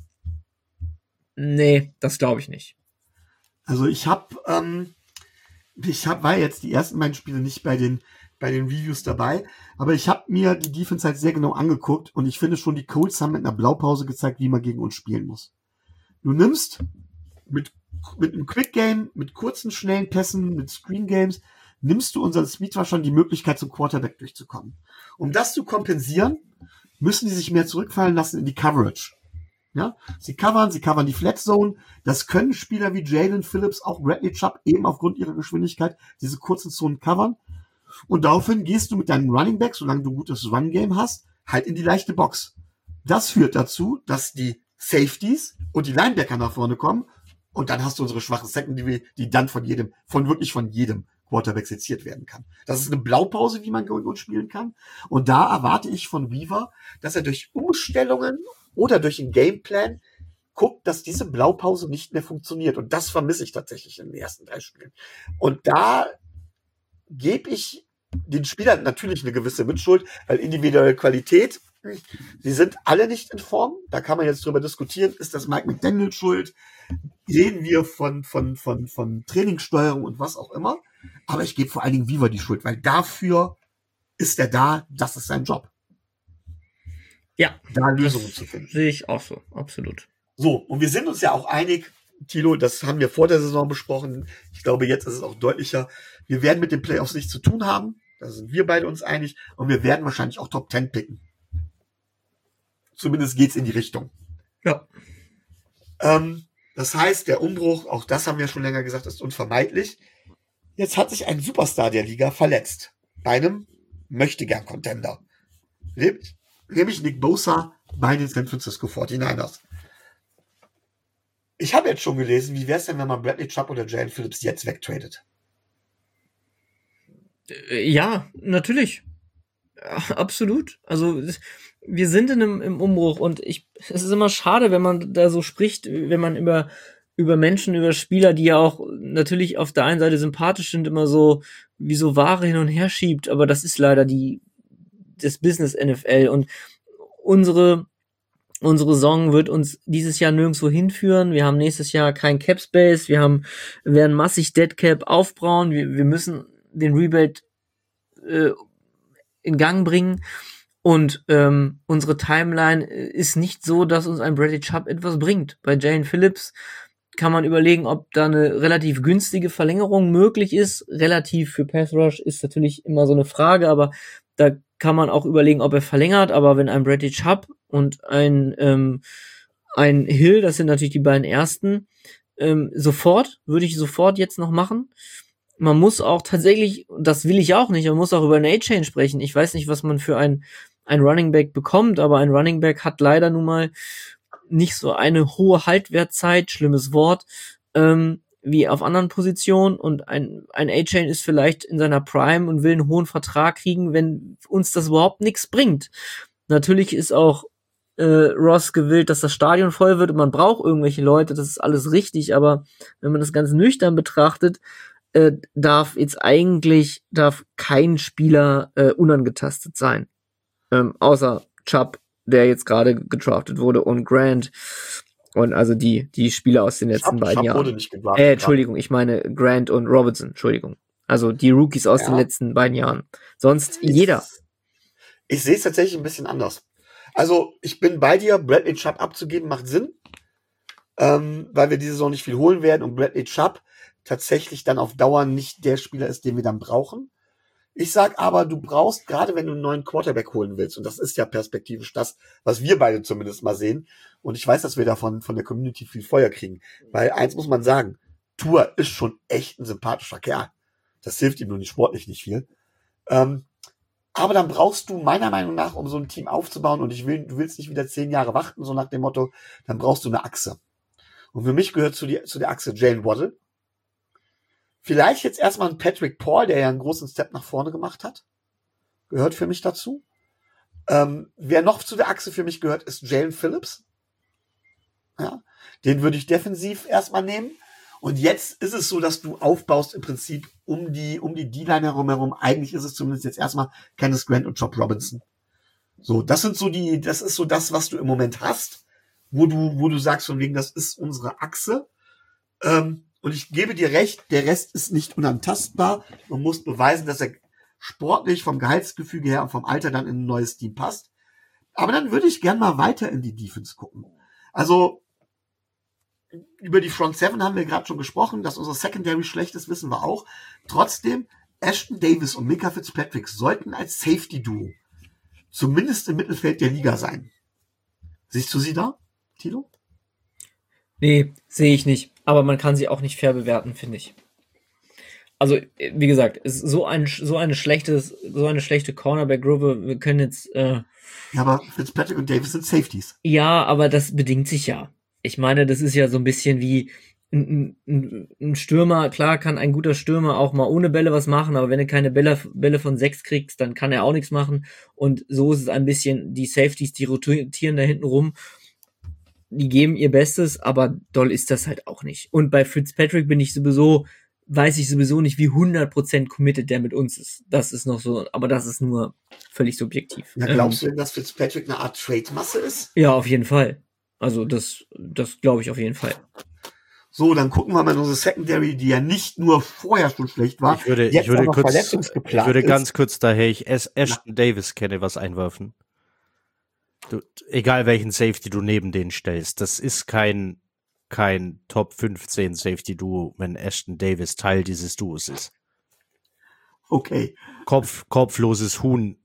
Nee, das glaube ich nicht. Also ich habe, ähm, ich hab, war jetzt die ersten beiden Spiele nicht bei den bei den Reviews dabei, aber ich habe mir die Defense halt sehr genau angeguckt und ich finde schon, die Colts haben mit einer Blaupause gezeigt, wie man gegen uns spielen muss. Du nimmst mit mit einem Quick Game, mit kurzen, schnellen Pässen, mit Screen Games, nimmst du unseren Speedrushern die Möglichkeit, zum Quarterback durchzukommen. Um das zu kompensieren, müssen die sich mehr zurückfallen lassen in die Coverage. Ja, sie covern, sie covern die Flat Zone. Das können Spieler wie Jalen Phillips, auch Bradley Chubb, eben aufgrund ihrer Geschwindigkeit, diese kurzen Zonen covern. Und daraufhin gehst du mit deinem Running Back, solange du ein gutes Run-Game hast, halt in die leichte Box. Das führt dazu, dass die Safeties und die Linebacker nach vorne kommen. Und dann hast du unsere schwache Secondary, die dann von jedem, von wirklich von jedem Quarterback seziert werden kann. Das ist eine Blaupause, wie man gegen uns spielen kann. Und da erwarte ich von Weaver, dass er durch Umstellungen oder durch einen Gameplan guckt, dass diese Blaupause nicht mehr funktioniert. Und das vermisse ich tatsächlich in den ersten drei Spielen. Und da gebe ich den Spielern natürlich eine gewisse Mitschuld, weil individuelle Qualität, sie sind alle nicht in Form. Da kann man jetzt drüber diskutieren, ist das Mike McDaniel schuld? Reden wir von, von, von, von Trainingssteuerung und was auch immer. Aber ich gebe vor allen Dingen Weaver die Schuld, weil dafür ist er da, das ist sein Job. Ja, da Lösungen zu finden. Sehe ich auch so, absolut. So, und wir sind uns ja auch einig, Thilo, das haben wir vor der Saison besprochen. Ich glaube, jetzt ist es auch deutlicher. Wir werden mit den Playoffs nichts zu tun haben. Da sind wir beide uns einig. Und wir werden wahrscheinlich auch Top Ten picken. Zumindest geht's in die Richtung. Ja. Ähm, das heißt, der Umbruch, auch das haben wir schon länger gesagt, ist unvermeidlich. Jetzt hat sich ein Superstar der Liga verletzt. Bei einem Möchtegern-Contender. Nämlich Nick Bosa bei den San Francisco forty-niners. Ich habe jetzt schon gelesen, wie wäre es denn, wenn man Bradley Chubb oder Jalen Phillips jetzt wegtradet? Ja, natürlich. Ja, absolut. Also wir sind in einem im Umbruch und ich es ist immer schade, wenn man da so spricht, wenn man über über Menschen, über Spieler, die ja auch natürlich auf der einen Seite sympathisch sind, immer so wie so Ware hin und her schiebt, aber das ist leider die das Business N F L und unsere Unsere Saison wird uns dieses Jahr nirgendwo hinführen. Wir haben nächstes Jahr kein Cap Space. Wir haben, werden massig Dead Cap aufbauen. Wir, wir müssen den Rebuild äh, in Gang bringen. Und ähm, unsere Timeline ist nicht so, dass uns ein Bradley Chubb etwas bringt. Bei Jalen Phillips kann man überlegen, ob da eine relativ günstige Verlängerung möglich ist. Relativ für Pass Rush ist natürlich immer so eine Frage, aber da kann man auch überlegen, ob er verlängert. Aber wenn ein Bradley Chubb und ein ähm, ein Hill, das sind natürlich die beiden ersten, ähm, sofort, würde ich sofort jetzt noch machen. Man muss auch tatsächlich, das will ich auch nicht, man muss auch über eine A-Chain sprechen. Ich weiß nicht, was man für ein ein Running Back bekommt, aber ein Running Back hat leider nun mal nicht so eine hohe Haltwertzeit, schlimmes Wort, ähm, wie auf anderen Positionen und ein ein A-Chain ist vielleicht in seiner Prime und will einen hohen Vertrag kriegen, wenn uns das überhaupt nichts bringt. Natürlich ist auch äh, Ross gewillt, dass das Stadion voll wird und man braucht irgendwelche Leute, das ist alles richtig, aber wenn man das Ganze nüchtern betrachtet, äh, darf jetzt eigentlich, darf kein Spieler äh, unangetastet sein. Ähm, außer Chubb, der jetzt gerade gedraftet wurde, und Grant und also die die Spieler aus den letzten Chubb, beiden Chubb Jahren. Wurde nicht gedraftet, äh, Entschuldigung, ich meine Grant und Robinson, Entschuldigung. Also die Rookies aus ja. den letzten beiden Jahren. Sonst ich, jeder. Ich sehe es tatsächlich ein bisschen anders. Also ich bin bei dir, Bradley Chubb abzugeben macht Sinn, ähm, weil wir diese Saison nicht viel holen werden und Bradley Chubb tatsächlich dann auf Dauer nicht der Spieler ist, den wir dann brauchen. Ich sag aber, du brauchst, gerade wenn du einen neuen Quarterback holen willst, und das ist ja perspektivisch das, was wir beide zumindest mal sehen, und ich weiß, dass wir davon von der Community viel Feuer kriegen, weil eins muss man sagen, Tua ist schon echt ein sympathischer Kerl. Das hilft ihm nur nicht sportlich nicht viel. Ähm, aber dann brauchst du meiner Meinung nach, um so ein Team aufzubauen, und ich will, du willst nicht wieder zehn Jahre warten, so nach dem Motto, dann brauchst du eine Achse. Und für mich gehört zu, die, zu der Achse Jalen Waddle. Vielleicht jetzt erstmal ein Patrick Paul, der ja einen großen Step nach vorne gemacht hat. Gehört für mich dazu. Ähm, wer noch zu der Achse für mich gehört, ist Jalen Phillips. Ja, den würde ich defensiv erstmal nehmen. Und jetzt ist es so, dass du aufbaust im Prinzip um die um die D-Line herum herum. Eigentlich ist es zumindest jetzt erstmal Kenneth Grant und Job Robinson. So, das sind so die, das ist so das, was du im Moment hast, wo du, wo du sagst von wegen, das ist unsere Achse. Ähm, und ich gebe dir recht, der Rest ist nicht unantastbar. Man muss beweisen, dass er sportlich vom Gehaltsgefüge her und vom Alter dann in ein neues Team passt. Aber dann würde ich gern mal weiter in die Defense gucken. Also, über die Front Seven haben wir gerade schon gesprochen, dass unsere Secondary schlecht ist, wissen wir auch. Trotzdem, Ashton Davis und Minkah Fitzpatrick sollten als Safety-Duo zumindest im Mittelfeld der Liga sein. Siehst du sie da, Tilo? Nee, sehe ich nicht. Aber man kann sie auch nicht fair bewerten, finde ich. Also, wie gesagt, ist so ein so eine schlechte so eine schlechte Cornerback-Gruppe. Wir können jetzt äh, ja, aber Fitzpatrick und Davis sind Safeties. Ja, aber das bedingt sich ja. Ich meine, das ist ja so ein bisschen wie ein, ein, ein Stürmer. Klar kann ein guter Stürmer auch mal ohne Bälle was machen, aber wenn du keine Bälle, Bälle von sechs kriegst, dann kann er auch nichts machen. Und so ist es ein bisschen, die Safeties, die rotieren da hinten rum, die geben ihr Bestes, aber doll ist das halt auch nicht. Und bei Fitzpatrick bin ich sowieso, weiß ich sowieso nicht, wie hundert Prozent committed der mit uns ist. Das ist noch so, aber das ist nur völlig subjektiv. Ja, glaubst ähm, du denn, dass Fitzpatrick eine Art Trade-Masse ist? Ja, auf jeden Fall. Also das, das glaube ich auf jeden Fall. So, dann gucken wir mal in unsere Secondary, die ja nicht nur vorher schon schlecht war. Ich würde, ich würde, kurz, ich würde ganz kurz, daher ich Ashton Davis kenne, was einwerfen. Du, egal welchen Safety du neben denen stellst, das ist kein, kein Top fünfzehn Safety Duo, wenn Ashton Davis Teil dieses Duos ist. Okay. Kopf, kopfloses Huhn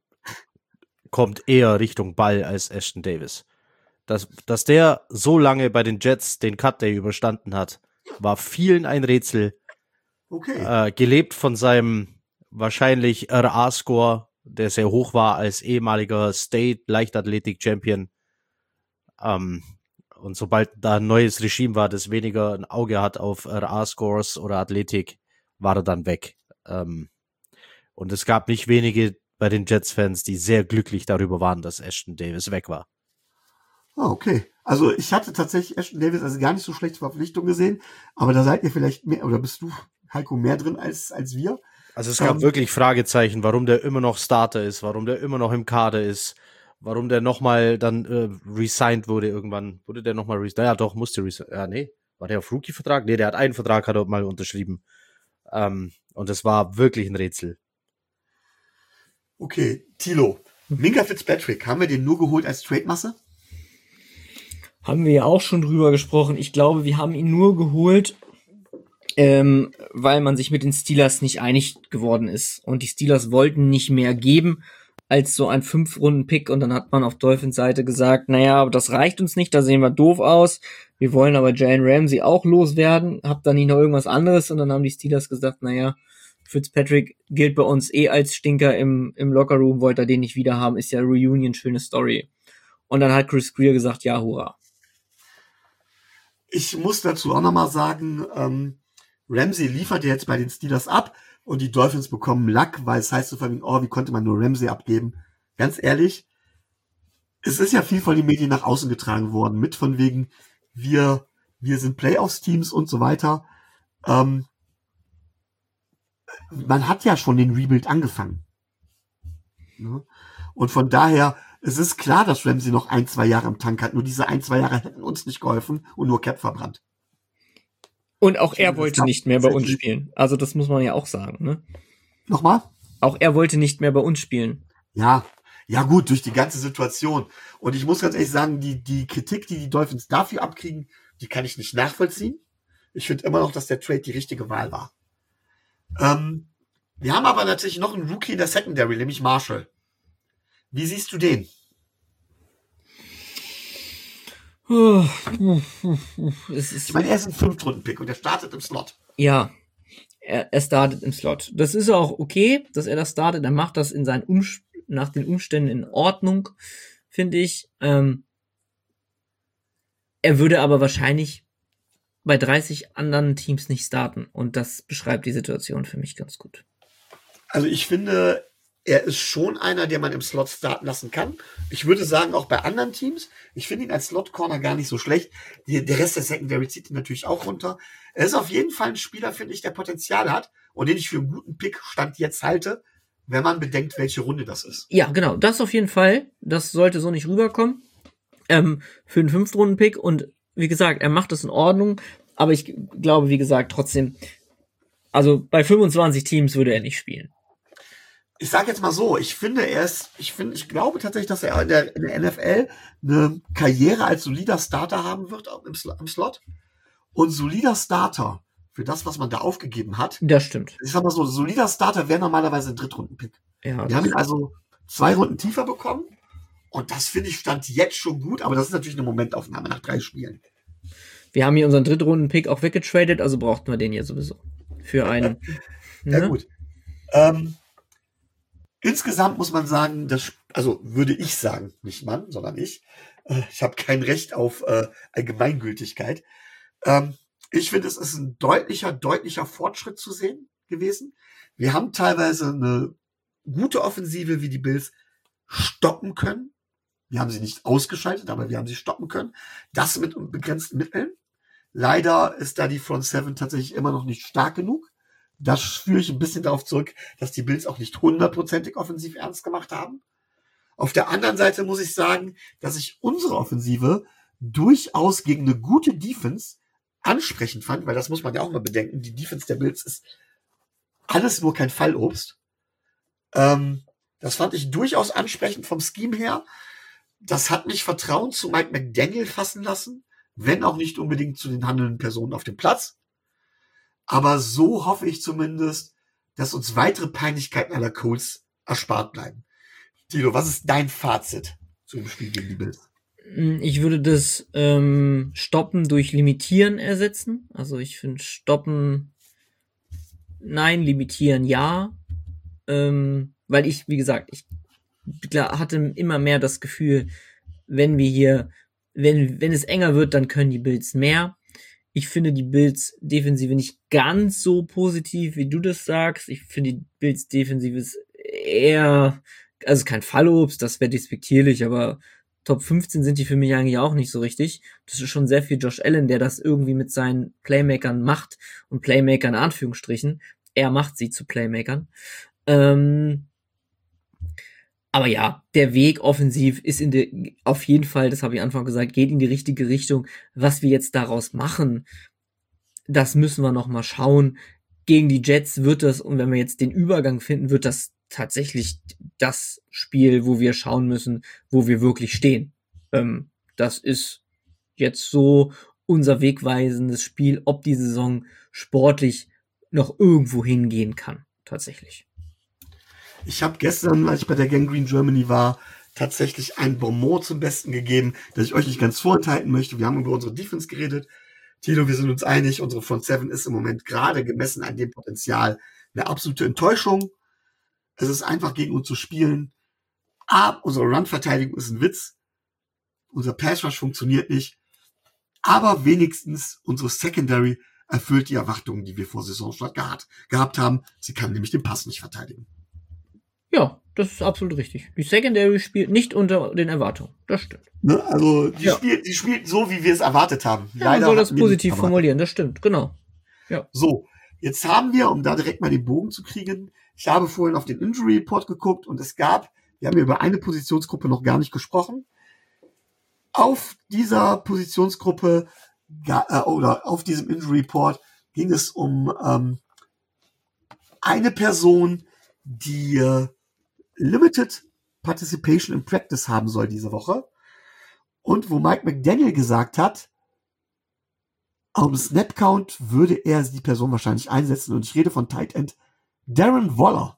kommt eher Richtung Ball als Ashton Davis. Dass, dass der so lange bei den Jets den Cut Day überstanden hat, war vielen ein Rätsel. Okay. Äh, gelebt von seinem wahrscheinlich R A-Score, der sehr hoch war als ehemaliger State-Leichtathletik-Champion. Ähm, und sobald da ein neues Regime war, das weniger ein Auge hat auf R A-Scores oder Athletik, war er dann weg. Ähm, und es gab nicht wenige bei den Jets-Fans, die sehr glücklich darüber waren, dass Ashton Davis weg war. Ah, okay. Also ich hatte tatsächlich Ashton Davis als gar nicht so schlechte Verpflichtung gesehen, aber da seid ihr vielleicht mehr, oder bist du, Heiko, mehr drin als, als wir? Also es gab ähm, wirklich Fragezeichen, warum der immer noch Starter ist, warum der immer noch im Kader ist, warum der nochmal dann äh, resigned wurde irgendwann. Wurde der nochmal resigned? Ja, doch, musste resigned. Ja, nee. War der auf Rookie-Vertrag? Nee, der hat einen Vertrag, hat er mal unterschrieben. Ähm, und das war wirklich ein Rätsel. Okay, Tilo. Minkah Fitzpatrick, haben wir den nur geholt als Trade-Masse? Haben wir ja auch schon drüber gesprochen. Ich glaube, wir haben ihn nur geholt, ähm, weil man sich mit den Steelers nicht einig geworden ist. Und die Steelers wollten nicht mehr geben als so ein Fünf-Runden-Pick. Und dann hat man auf Dolphins Seite gesagt, naja, aber das reicht uns nicht, da sehen wir doof aus. Wir wollen aber Jalen Ramsey auch loswerden. Habt da nicht noch irgendwas anderes? Und dann haben die Steelers gesagt, naja, Fitzpatrick gilt bei uns eh als Stinker im, im Lockerroom, wollte er den nicht wieder haben. Ist ja Reunion, schöne Story. Und dann hat Chris Greer gesagt, ja, hurra. Ich muss dazu auch nochmal sagen, ähm, Ramsey liefert jetzt bei den Steelers ab und die Dolphins bekommen Lack, weil es heißt so von, oh, wie konnte man nur Ramsey abgeben? Ganz ehrlich, es ist ja viel von den Medien nach außen getragen worden, mit von wegen, wir, wir sind Playoffs-Teams und so weiter. Ähm, man hat ja schon den Rebuild angefangen. Ne? Und von daher, es ist klar, dass Ramsey noch ein, zwei Jahre im Tank hat. Nur diese ein, zwei Jahre hätten uns nicht geholfen und nur Cap verbrannt. Und auch er wollte nicht mehr bei uns spielen. Also das muss man ja auch sagen, ne? Nochmal? Auch er wollte nicht mehr bei uns spielen. Ja, ja gut, durch die ganze Situation. Und ich muss ganz ehrlich sagen, die, die Kritik, die die Dolphins dafür abkriegen, die kann ich nicht nachvollziehen. Ich finde immer noch, dass der Trade die richtige Wahl war. Ähm, wir haben aber natürlich noch einen Rookie in der Secondary, nämlich Marshall. Wie siehst du den? Es ist, ich meine, er ist ein Fünftrunden-Pick und er startet im Slot. Ja, er, er startet im Slot. Das ist auch okay, dass er das startet. Er macht das in seinen um, nach den Umständen in Ordnung, finde ich. Ähm, er würde aber wahrscheinlich bei dreißig anderen Teams nicht starten. Und das beschreibt die Situation für mich ganz gut. Also ich finde, er ist schon einer, der man im Slot starten lassen kann. Ich würde sagen, auch bei anderen Teams. Ich finde ihn als Slot-Corner gar nicht so schlecht. Die, der Rest der Secondary zieht ihn natürlich auch runter. Er ist auf jeden Fall ein Spieler, finde ich, der Potenzial hat und den ich für einen guten Pick Stand jetzt halte, wenn man bedenkt, welche Runde das ist. Ja, genau, das auf jeden Fall. Das sollte so nicht rüberkommen. Ähm, für einen Fünftrunden-Pick und wie gesagt, er macht das in Ordnung, aber ich glaube, wie gesagt, trotzdem, also bei fünfundzwanzig Teams würde er nicht spielen. Ich sage jetzt mal so, ich finde er ist, ich finde, ich glaube tatsächlich, dass er in der, in der N F L eine Karriere als solider Starter haben wird im, im Slot. Und solider Starter für das, was man da aufgegeben hat. Das stimmt. Ich sag mal so, solider Starter wäre normalerweise ein Drittrunden-Pick. Ja, Wir haben ihn also zwei Runden tiefer bekommen. Und das finde ich stand jetzt schon gut, aber das ist natürlich eine Momentaufnahme nach drei Spielen. Wir haben hier unseren Drittrunden-Pick auch weggetradet, also brauchten wir den ja sowieso. Für einen. Ja, ne? gut. Ähm, insgesamt muss man sagen, das, also würde ich sagen, nicht Mann, sondern ich. Äh, ich habe kein Recht auf äh, Allgemeingültigkeit. Ähm, ich finde, es ist ein deutlicher, deutlicher Fortschritt zu sehen gewesen. Wir haben teilweise eine gute Offensive wie die Bills stoppen können. Wir haben sie nicht ausgeschaltet, aber wir haben sie stoppen können. Das mit begrenzten Mitteln. Leider ist da die Front Seven tatsächlich immer noch nicht stark genug. Das führe ich ein bisschen darauf zurück, dass die Bills auch nicht hundertprozentig offensiv ernst gemacht haben. Auf der anderen Seite muss ich sagen, dass ich unsere Offensive durchaus gegen eine gute Defense ansprechend fand, weil das muss man ja auch mal bedenken. Die Defense der Bills ist alles nur kein Fallobst. Ähm, das fand ich durchaus ansprechend vom Scheme her. Das hat mich Vertrauen zu Mike McDaniel fassen lassen, wenn auch nicht unbedingt zu den handelnden Personen auf dem Platz. Aber so hoffe ich zumindest, dass uns weitere Peinlichkeiten aller Colts erspart bleiben. Tilo, was ist dein Fazit zu dem Spiel gegen die Bills? Ich würde das ähm, Stoppen durch Limitieren ersetzen. Also ich finde Stoppen, nein, Limitieren ja. Ähm, weil ich, wie gesagt, ich hatte immer mehr das Gefühl, wenn wir hier, wenn, wenn es enger wird, dann können die Bills mehr. Ich finde die Bills Defensive nicht ganz so positiv, wie du das sagst. Ich finde die Bills Defensive ist eher, also kein Fallobst, das wäre despektierlich, aber Top fünfzehn sind die für mich eigentlich auch nicht so richtig. Das ist schon sehr viel Josh Allen, der das irgendwie mit seinen Playmakern macht und Playmaker in Anführungsstrichen. Er macht sie zu Playmakern. Ähm, Aber ja, der Weg offensiv ist in der, auf jeden Fall, das habe ich Anfang gesagt, geht in die richtige Richtung. Was wir jetzt daraus machen, das müssen wir noch mal schauen. Gegen die Jets wird das, und wenn wir jetzt den Übergang finden, wird das tatsächlich das Spiel, wo wir schauen müssen, wo wir wirklich stehen. Ähm, das ist jetzt so unser wegweisendes Spiel, ob die Saison sportlich noch irgendwo hingehen kann, tatsächlich. Ich habe gestern, als ich bei der Gangrene Germany war, tatsächlich ein Bonmot zum Besten gegeben, das ich euch nicht ganz vorenthalten möchte. Wir haben über unsere Defense geredet. Tilo, wir sind uns einig, unsere Front Seven ist im Moment gerade gemessen an dem Potenzial eine absolute Enttäuschung. Es ist einfach gegen uns zu spielen. Ah, unsere Run-Verteidigung ist ein Witz. Unser Pass-Rush funktioniert nicht. Aber wenigstens unsere Secondary erfüllt die Erwartungen, die wir vor Saisonstart gehabt, gehabt haben. Sie kann nämlich den Pass nicht verteidigen. Ja, das ist absolut richtig. Die Secondary spielt nicht unter den Erwartungen. Das stimmt. Ne? Also die, ja. spielt, die spielt so, wie wir es erwartet haben. Ja, man soll das positiv formulieren, das stimmt, genau. Ja. So, jetzt haben wir, um da direkt mal den Bogen zu kriegen, ich habe vorhin auf den Injury Report geguckt und es gab, wir haben über eine Positionsgruppe noch gar nicht gesprochen. Auf dieser Positionsgruppe äh, oder auf diesem Injury Report ging es um ähm, eine Person, die äh, Limited Participation in Practice haben soll diese Woche. Und wo Mike McDaniel gesagt hat, am Snap-Count würde er die Person wahrscheinlich einsetzen. Und ich rede von Tight End Darren Waller.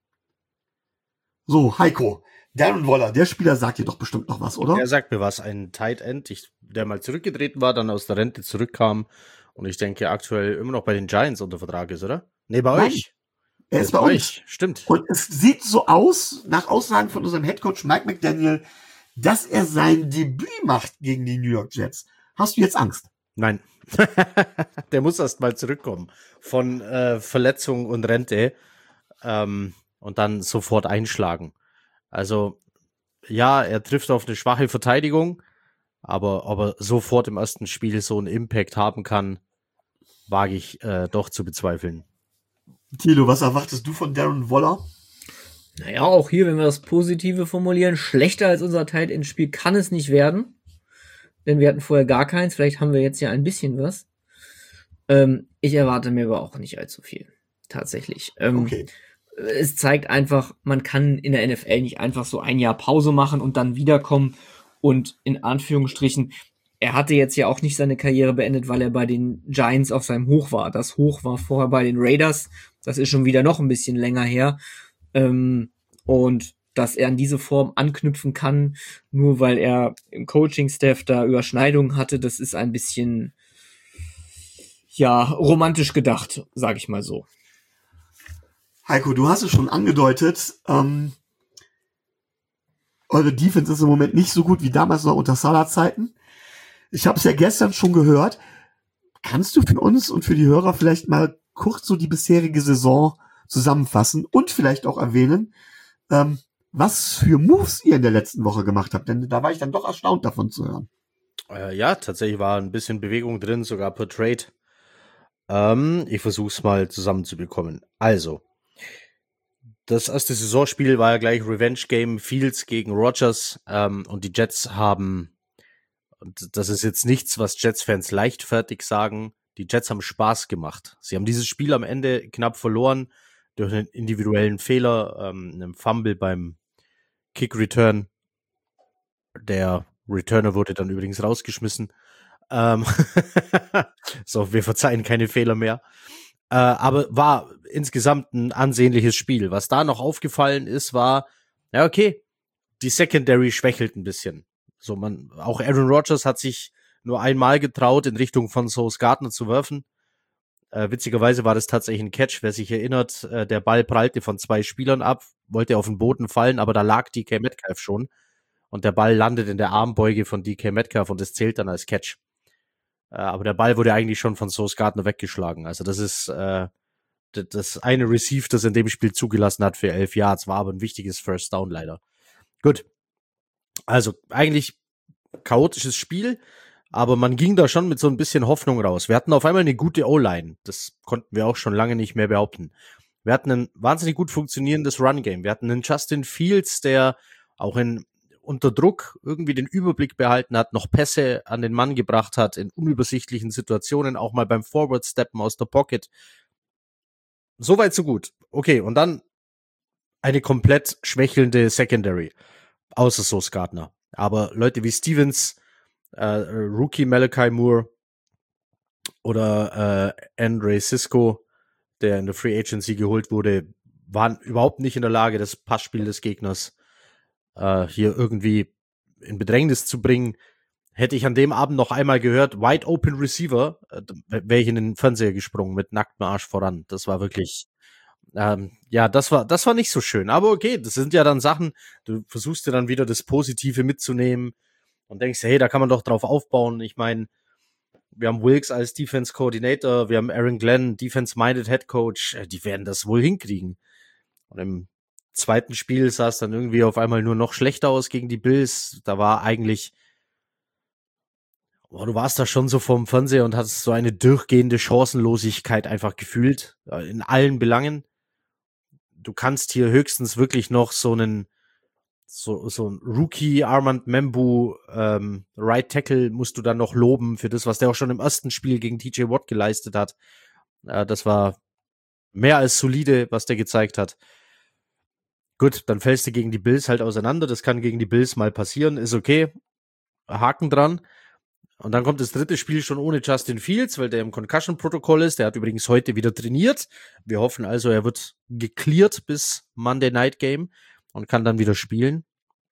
So, Heiko, Darren Waller, der Spieler sagt dir doch bestimmt noch was, oder? Er sagt mir was, ein Tight End, ich, der mal zurückgetreten war, dann aus der Rente zurückkam und ich denke aktuell immer noch bei den Giants unter Vertrag ist, oder? Nee, bei Nein. euch. Er ist bei uns. Euch. Stimmt. Und es sieht so aus, nach Aussagen von unserem Headcoach Mike McDaniel, dass er sein Debüt macht gegen die New York Jets. Hast du jetzt Angst? Nein. Der muss erst mal zurückkommen von äh, Verletzung und Rente ähm, und dann sofort einschlagen. Also ja, er trifft auf eine schwache Verteidigung, aber ob er sofort im ersten Spiel so einen Impact haben kann, wage ich äh, doch zu bezweifeln. Thilo, was erwartest du von Darren Waller? Naja, auch hier, wenn wir das Positive formulieren, schlechter als unser Tight End Spiel kann es nicht werden. Denn wir hatten vorher gar keins. Vielleicht haben wir jetzt ja ein bisschen was. Ähm, ich erwarte mir aber auch nicht allzu viel. Tatsächlich. Ähm, Okay. Es zeigt einfach, man kann in der N F L nicht einfach so ein Jahr Pause machen und dann wiederkommen und in Anführungsstrichen, er hatte jetzt ja auch nicht seine Karriere beendet, weil er bei den Giants auf seinem Hoch war. Das Hoch war vorher bei den Raiders. Das ist schon wieder noch ein bisschen länger her. Ähm, und dass er an diese Form anknüpfen kann, nur weil er im Coaching-Staff da Überschneidungen hatte, das ist ein bisschen, ja, romantisch gedacht, sag ich mal so. Heiko, du hast es schon angedeutet, ähm, eure Defense ist im Moment nicht so gut wie damals noch unter Salah-Zeiten. Ich habe es ja gestern schon gehört. Kannst du für uns und für die Hörer vielleicht mal kurz so die bisherige Saison zusammenfassen und vielleicht auch erwähnen, ähm, was für Moves ihr in der letzten Woche gemacht habt? Denn da war ich dann doch erstaunt davon zu hören. Äh, ja, tatsächlich war ein bisschen Bewegung drin, sogar per Trade. Ähm, ich versuche es mal zusammenzubekommen. Also, das erste Saisonspiel war ja gleich Revenge Game, Fields gegen Rodgers, ähm, und die Jets haben, und das ist jetzt nichts, was Jets-Fans leichtfertig sagen, die Jets haben Spaß gemacht. Sie haben dieses Spiel am Ende knapp verloren durch einen individuellen Fehler, ähm, einem Fumble beim Kick-Return. Der Returner wurde dann übrigens rausgeschmissen. Ähm so, wir verzeihen keine Fehler mehr. Äh, aber war insgesamt ein ansehnliches Spiel. Was da noch aufgefallen ist, war, ja, okay, die Secondary schwächelt ein bisschen. So, man, auch Aaron Rodgers hat sich nur einmal getraut, in Richtung von Sauce Gardner zu werfen. Äh, witzigerweise war das tatsächlich ein Catch, wer sich erinnert, äh, der Ball prallte von zwei Spielern ab, wollte auf den Boden fallen, aber da lag D K Metcalf schon. Und der Ball landet in der Armbeuge von D K Metcalf und das zählt dann als Catch. Äh, aber der Ball wurde eigentlich schon von Sauce Gardner weggeschlagen. Also das ist äh, das eine Receive, das in dem Spiel zugelassen hat für elf Yards, war aber ein wichtiges First Down leider. Gut. Also eigentlich chaotisches Spiel, aber man ging da schon mit so ein bisschen Hoffnung raus. Wir hatten auf einmal eine gute O-Line. Das konnten wir auch schon lange nicht mehr behaupten. Wir hatten ein wahnsinnig gut funktionierendes Run-Game. Wir hatten einen Justin Fields, der auch in unter Druck irgendwie den Überblick behalten hat, noch Pässe an den Mann gebracht hat, in unübersichtlichen Situationen, auch mal beim Forward-Steppen aus der Pocket. Soweit so gut. Okay, und dann eine komplett schwächelnde Secondary. Außer Sauce Gardner. Aber Leute wie Stevens, äh, Rookie Malachi Moore oder äh, Andre Cisco, der in der Free Agency geholt wurde, waren überhaupt nicht in der Lage, das Passspiel des Gegners äh, hier irgendwie in Bedrängnis zu bringen. Hätte ich an dem Abend noch einmal gehört, Wide Open Receiver, äh, wäre ich in den Fernseher gesprungen mit nacktem Arsch voran. Das war wirklich, ähm, ja, das war, das war nicht so schön. Aber okay, das sind ja dann Sachen, du versuchst dir dann wieder das Positive mitzunehmen und denkst, hey, da kann man doch drauf aufbauen. Ich meine, wir haben Wilkes als Defense Coordinator, wir haben Aaron Glenn, Defense-Minded Head Coach, die werden das wohl hinkriegen. Und im zweiten Spiel sah es dann irgendwie auf einmal nur noch schlechter aus gegen die Bills. Da war eigentlich, boah, du warst da schon so vorm Fernseher und hattest so eine durchgehende Chancenlosigkeit einfach gefühlt, in allen Belangen. Du kannst hier höchstens wirklich noch so einen, so, so ein Rookie Armand Membu, ähm, Right Tackle musst du dann noch loben für das, was der auch schon im ersten Spiel gegen T J Watt geleistet hat. Äh, das war mehr als solide, was der gezeigt hat. Gut, dann fällst du gegen die Bills halt auseinander. Das kann gegen die Bills mal passieren, ist okay. Haken dran. Und dann kommt das dritte Spiel schon ohne Justin Fields, weil der im Concussion-Protokoll ist. Der hat übrigens heute wieder trainiert. Wir hoffen also, er wird gecleared bis Monday Night Game und kann dann wieder spielen.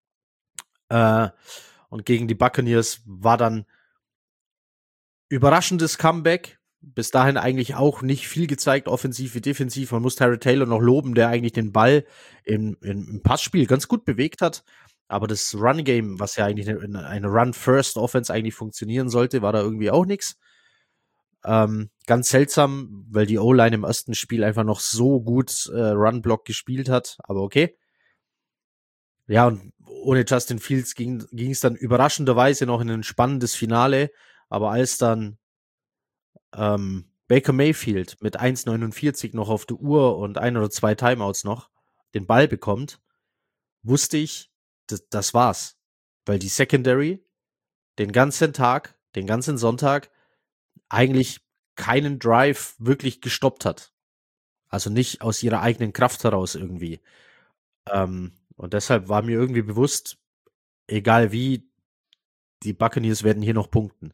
Äh, und gegen die Buccaneers war dann überraschendes Comeback. Bis dahin eigentlich auch nicht viel gezeigt, offensiv wie defensiv. Man muss Tyrod Taylor noch loben, der eigentlich den Ball im, im, im Passspiel ganz gut bewegt hat. Aber das Run-Game, was ja eigentlich eine, eine Run-First-Offense eigentlich funktionieren sollte, war da irgendwie auch nix. Ähm, ganz seltsam, weil die O-Line im ersten Spiel einfach noch so gut äh, Run-Block gespielt hat. Aber okay. Ja, und ohne Justin Fields ging ging es dann überraschenderweise noch in ein spannendes Finale. Aber als dann ähm, Baker Mayfield mit eins neunundvierzig noch auf der Uhr und ein oder zwei Timeouts noch den Ball bekommt, wusste ich, das, das war's. Weil die Secondary den ganzen Tag, den ganzen Sonntag eigentlich keinen Drive wirklich gestoppt hat. Also nicht aus ihrer eigenen Kraft heraus irgendwie. Ähm, und deshalb war mir irgendwie bewusst, egal wie, die Buccaneers werden hier noch punkten.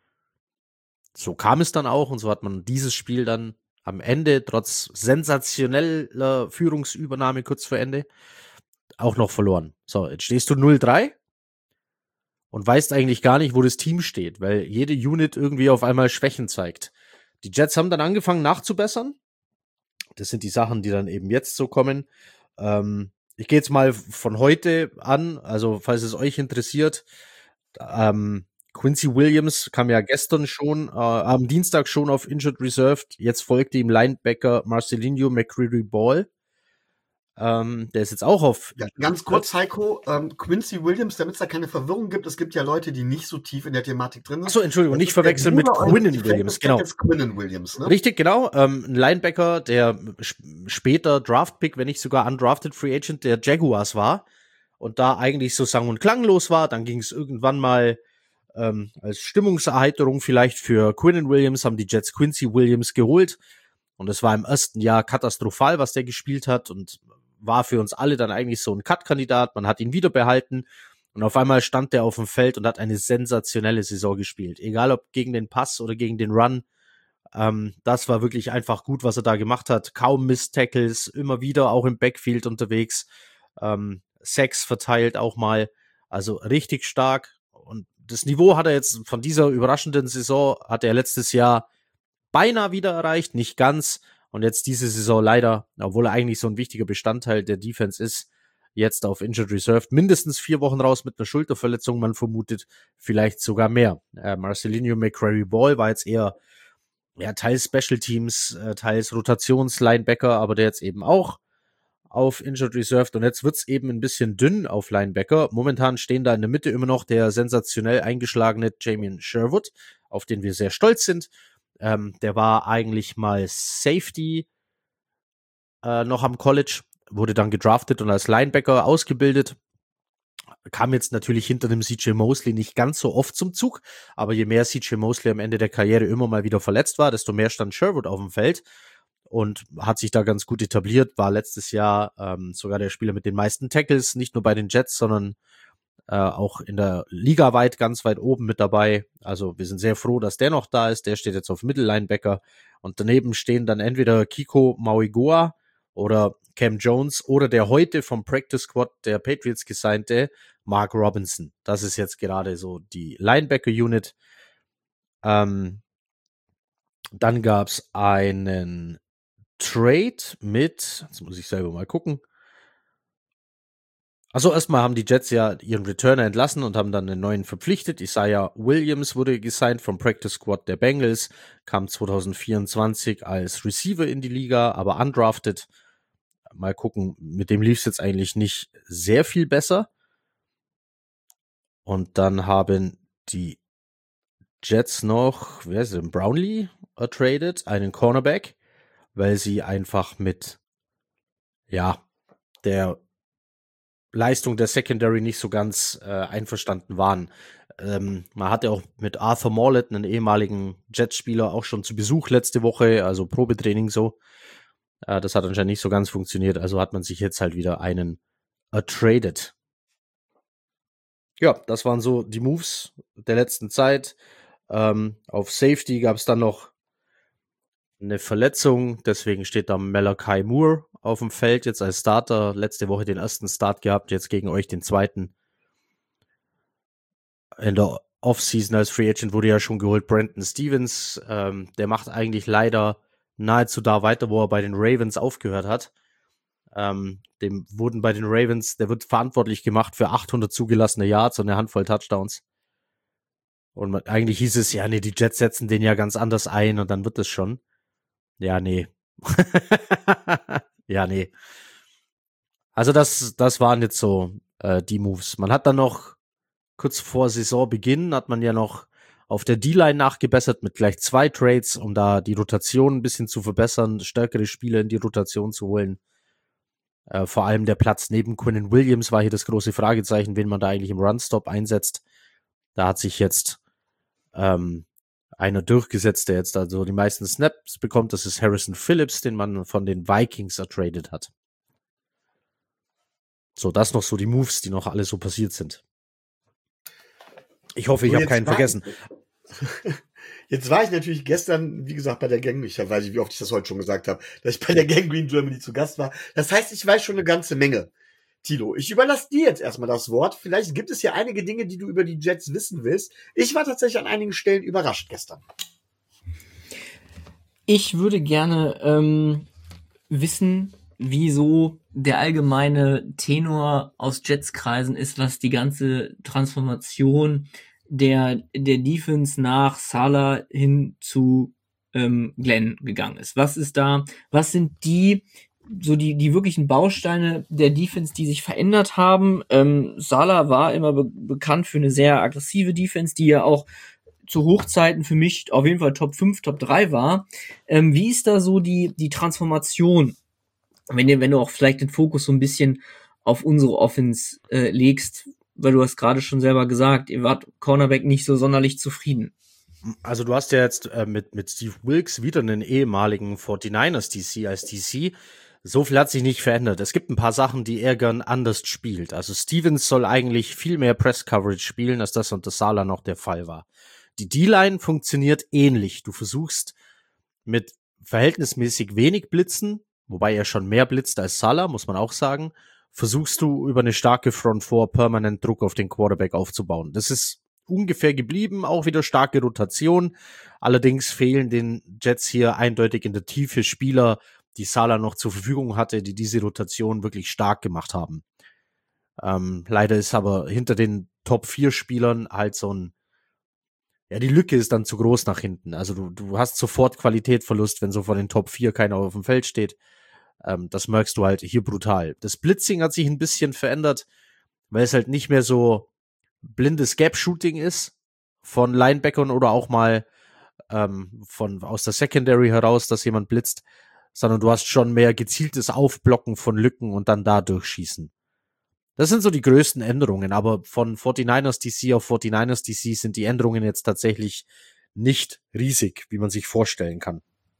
So kam es dann auch und so hat man dieses Spiel dann am Ende, trotz sensationeller Führungsübernahme kurz vor Ende, auch noch verloren. So, jetzt stehst du null drei und weißt eigentlich gar nicht, wo das Team steht, weil jede Unit irgendwie auf einmal Schwächen zeigt. Die Jets haben dann angefangen nachzubessern. Das sind die Sachen, die dann eben jetzt so kommen. Ähm, ich gehe jetzt mal von heute an, also falls es euch interessiert, ähm, Quincy Williams kam ja gestern schon, äh, am Dienstag schon auf Injured Reserved. Jetzt folgte ihm Linebacker Marcelinho McCreary-Ball. Ähm, der ist jetzt auch auf. Ja, ganz kurz, Heiko, ähm, Quincy Williams, damit es da keine Verwirrung gibt, es gibt ja Leute, die nicht so tief in der Thematik drin sind. Achso, Entschuldigung, nicht verwechseln mit Quinnen Williams, genau. Quinnen Williams, ne? Richtig, genau. Ähm, ein Linebacker, der sp- später Draftpick, wenn nicht sogar undrafted Free Agent der Jaguars war und da eigentlich so sang- und klanglos war. Dann ging es irgendwann mal ähm, als Stimmungserheiterung vielleicht für Quinnen Williams, haben die Jets Quincy Williams geholt. Und es war im ersten Jahr katastrophal, was der gespielt hat und war für uns alle dann eigentlich so ein Cut-Kandidat. Man hat ihn wieder behalten und auf einmal stand der auf dem Feld und hat eine sensationelle Saison gespielt. Egal ob gegen den Pass oder gegen den Run. Ähm, das war wirklich einfach gut, was er da gemacht hat. Kaum Miss-Tackles, immer wieder auch im Backfield unterwegs. Ähm, Sacks verteilt auch mal. Also richtig stark. Und das Niveau hat er jetzt von dieser überraschenden Saison, hat er letztes Jahr beinahe wieder erreicht, nicht ganz. Und jetzt diese Saison leider, obwohl er eigentlich so ein wichtiger Bestandteil der Defense ist, jetzt auf Injured Reserved, mindestens vier Wochen raus mit einer Schulterverletzung, man vermutet vielleicht sogar mehr. Äh, Marcelinho McCreary-Ball war jetzt eher ja, teils Special Teams, äh, teils Rotationslinebacker, aber der jetzt eben auch auf Injured Reserved. Und jetzt wird's eben ein bisschen dünn auf Linebacker. Momentan stehen da in der Mitte immer noch der sensationell eingeschlagene Jamien Sherwood, auf den wir sehr stolz sind. Ähm, der war eigentlich mal Safety äh, noch am College, wurde dann gedraftet und als Linebacker ausgebildet. Kam jetzt natürlich hinter dem C J Mosley nicht ganz so oft zum Zug, aber je mehr C J Mosley am Ende der Karriere immer mal wieder verletzt war, desto mehr stand Sherwood auf dem Feld und hat sich da ganz gut etabliert, war letztes Jahr ähm, sogar der Spieler mit den meisten Tackles, nicht nur bei den Jets, sondern äh, auch in der Liga weit, ganz weit oben mit dabei. Also wir sind sehr froh, dass der noch da ist. Der steht jetzt auf Mittellinebacker und daneben stehen dann entweder Kiko Mauigoa oder Cam Jones oder der heute vom Practice Squad der Patriots gesignte Mark Robinson. Das ist jetzt gerade so die Linebacker-Unit. Ähm, dann gab's einen Trade mit, jetzt muss ich selber mal gucken. Also erstmal haben die Jets ja ihren Returner entlassen und haben dann einen neuen verpflichtet. Isaiah Williams wurde gesigned vom Practice Squad der Bengals, kam zwanzig vierundzwanzig als Receiver in die Liga, aber undrafted. Mal gucken, mit dem lief es jetzt eigentlich nicht sehr viel besser. Und dann haben die Jets noch, wer ist denn, Brownlee ertradet, einen Cornerback, weil sie einfach mit, ja, der Leistung der Secondary nicht so ganz äh, einverstanden waren. Ähm, man hatte auch mit Arthur Morlett, einen ehemaligen Jets-Spieler, auch schon zu Besuch letzte Woche, also Probetraining so. Äh, das hat anscheinend nicht so ganz funktioniert, also hat man sich jetzt halt wieder einen ertradet. Ja, das waren so die Moves der letzten Zeit. Ähm, auf Safety gab es dann noch eine Verletzung, deswegen steht da Malachi Moore auf dem Feld jetzt als Starter. Letzte Woche den ersten Start gehabt, jetzt gegen euch den zweiten. In der Offseason als Free Agent wurde ja schon geholt Brandon Stevens. Ähm, der macht eigentlich leider nahezu da weiter, wo er bei den Ravens aufgehört hat. Ähm, dem wurden bei den Ravens, der wird verantwortlich gemacht für achthundert zugelassene Yards und eine Handvoll Touchdowns. Und man, eigentlich hieß es, ja, nee, die Jets setzen den ja ganz anders ein und dann wird es schon. Ja, nee. ja, nee. Also das, das waren jetzt so äh, die Moves. Man hat dann noch, kurz vor Saisonbeginn, hat man ja noch auf der D-Line nachgebessert mit gleich zwei Trades, um da die Rotation ein bisschen zu verbessern, stärkere Spieler in die Rotation zu holen. Äh, vor allem der Platz neben Quinnen Williams war hier das große Fragezeichen, wen man da eigentlich im Runstop einsetzt. Da hat sich jetzt ähm, einer durchgesetzt, der jetzt also die meisten Snaps bekommt. Das ist Harrison Phillips, den man von den Vikings ertradet hat. So, das noch so die Moves, die noch alle so passiert sind. Ich hoffe, ich habe keinen vergessen. Jetzt war ich natürlich gestern, wie gesagt, bei der Gang, ich weiß nicht, wie oft ich das heute schon gesagt habe, dass ich bei der Gang Green Germany zu Gast war. Das heißt, ich weiß schon eine ganze Menge. Tilo, ich überlasse dir jetzt erstmal das Wort. Vielleicht gibt es ja einige Dinge, die du über die Jets wissen willst. Ich war tatsächlich an einigen Stellen überrascht gestern. Ich würde gerne ähm, wissen, wieso der allgemeine Tenor aus Jets-Kreisen ist, was die ganze Transformation der der Defense nach Salah hin zu ähm, Glenn gegangen ist. Was ist da, was sind die so die die wirklichen Bausteine der Defense, die sich verändert haben? Ähm, Salah war immer be- bekannt für eine sehr aggressive Defense, die ja auch zu Hochzeiten für mich auf jeden Fall Top fünf, Top drei war. Ähm, wie ist da so die die Transformation? Wenn du wenn du auch vielleicht den Fokus so ein bisschen auf unsere Offense äh, legst, weil du hast gerade schon selber gesagt, ihr wart Cornerback nicht so sonderlich zufrieden. Also du hast ja jetzt äh, mit, mit Steve Wilkes wieder einen ehemaligen forty-niners D C als D C. So viel hat sich nicht verändert. Es gibt ein paar Sachen, die er gern anders spielt. Also Stevens soll eigentlich viel mehr Press-Coverage spielen, als das unter Salah noch der Fall war. Die D-Line funktioniert ähnlich. Du versuchst mit verhältnismäßig wenig Blitzen, wobei er schon mehr blitzt als Salah, muss man auch sagen, versuchst du über eine starke Front Four permanent Druck auf den Quarterback aufzubauen. Das ist ungefähr geblieben, auch wieder starke Rotation. Allerdings fehlen den Jets hier eindeutig in der Tiefe Spieler, die Salah noch zur Verfügung hatte, die diese Rotation wirklich stark gemacht haben. Ähm, leider ist aber hinter den Top vier Spielern halt so ein, ja, die Lücke ist dann zu groß nach hinten. Also du, du hast sofort Qualitätverlust, wenn so von den Top vier keiner auf dem Feld steht. Ähm, das merkst du halt hier brutal. Das Blitzing hat sich ein bisschen verändert, weil es halt nicht mehr so blindes Gap-Shooting ist von Linebackern oder auch mal ähm, von aus der Secondary heraus, dass jemand blitzt, sondern du hast schon mehr gezieltes Aufblocken von Lücken und dann da durchschießen. Das sind so die größten Änderungen, aber von forty-niners D C auf forty-niners D C sind die Änderungen jetzt tatsächlich nicht riesig, wie man sich vorstellen kann.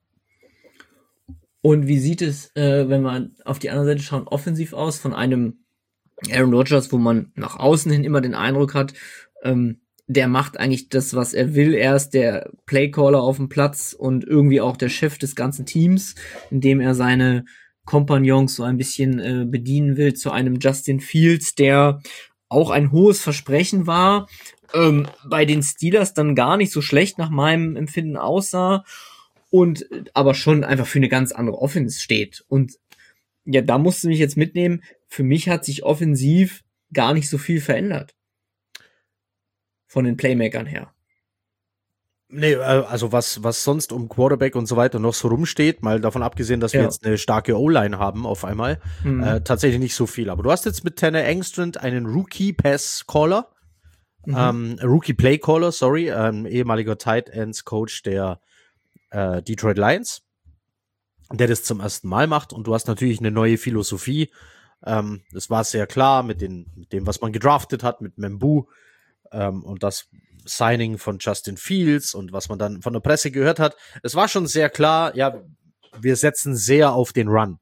Und wie sieht es, äh, wenn wir auf die andere Seite schauen, offensiv aus, von einem Aaron Rodgers, wo man nach außen hin immer den Eindruck hat, ähm, der macht eigentlich das, was er will. Er ist der Playcaller auf dem Platz und irgendwie auch der Chef des ganzen Teams, indem er seine Kompagnons so ein bisschen äh, bedienen will, zu einem Justin Fields, der auch ein hohes Versprechen war, ähm, bei den Steelers dann gar nicht so schlecht nach meinem Empfinden aussah und aber schon einfach für eine ganz andere Offense steht. Und ja, da musst du mich jetzt mitnehmen. Für mich hat sich offensiv gar nicht so viel verändert. Von den Playmakern her. Nee, also was, was sonst um Quarterback und so weiter noch so rumsteht, mal davon abgesehen, dass wir Ja. jetzt eine starke O-Line haben auf einmal, Mhm. äh, tatsächlich nicht so viel. Aber du hast jetzt mit Tanner Engstrand einen Rookie-Pass-Caller, Mhm. ähm, Rookie-Play-Caller, sorry, ähm, ehemaliger Tight Ends-Coach der äh, Detroit Lions, der das zum ersten Mal macht. Und du hast natürlich eine neue Philosophie. Ähm, das war sehr klar mit, den, mit dem, was man gedraftet hat, mit Membu ähm, und das Signing von Justin Fields und was man dann von der Presse gehört hat. Es war schon sehr klar, ja, wir setzen sehr auf den Run.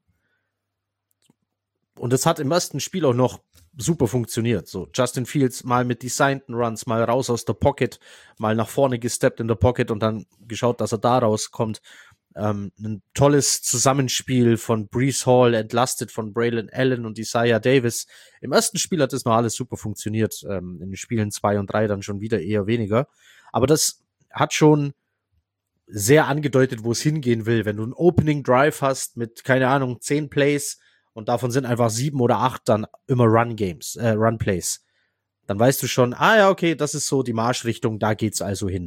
Und es hat im ersten Spiel auch noch super funktioniert. So, Justin Fields mal mit designten Runs, mal raus aus der Pocket, mal nach vorne gesteppt in der Pocket und dann geschaut, dass er da rauskommt. Ähm, ein tolles Zusammenspiel von Breece Hall, entlastet von Braylon Allen und Isaiah Davis. Im ersten Spiel hat das noch alles super funktioniert. Ähm, in den Spielen zwei und drei dann schon wieder eher weniger. Aber das hat schon sehr angedeutet, wo es hingehen will. Wenn du einen Opening Drive hast mit, keine Ahnung, zehn Plays und davon sind einfach sieben oder acht dann immer Run Games, äh, Run Plays, dann weißt du schon, ah ja, okay, das ist so die Marschrichtung, da geht's also hin.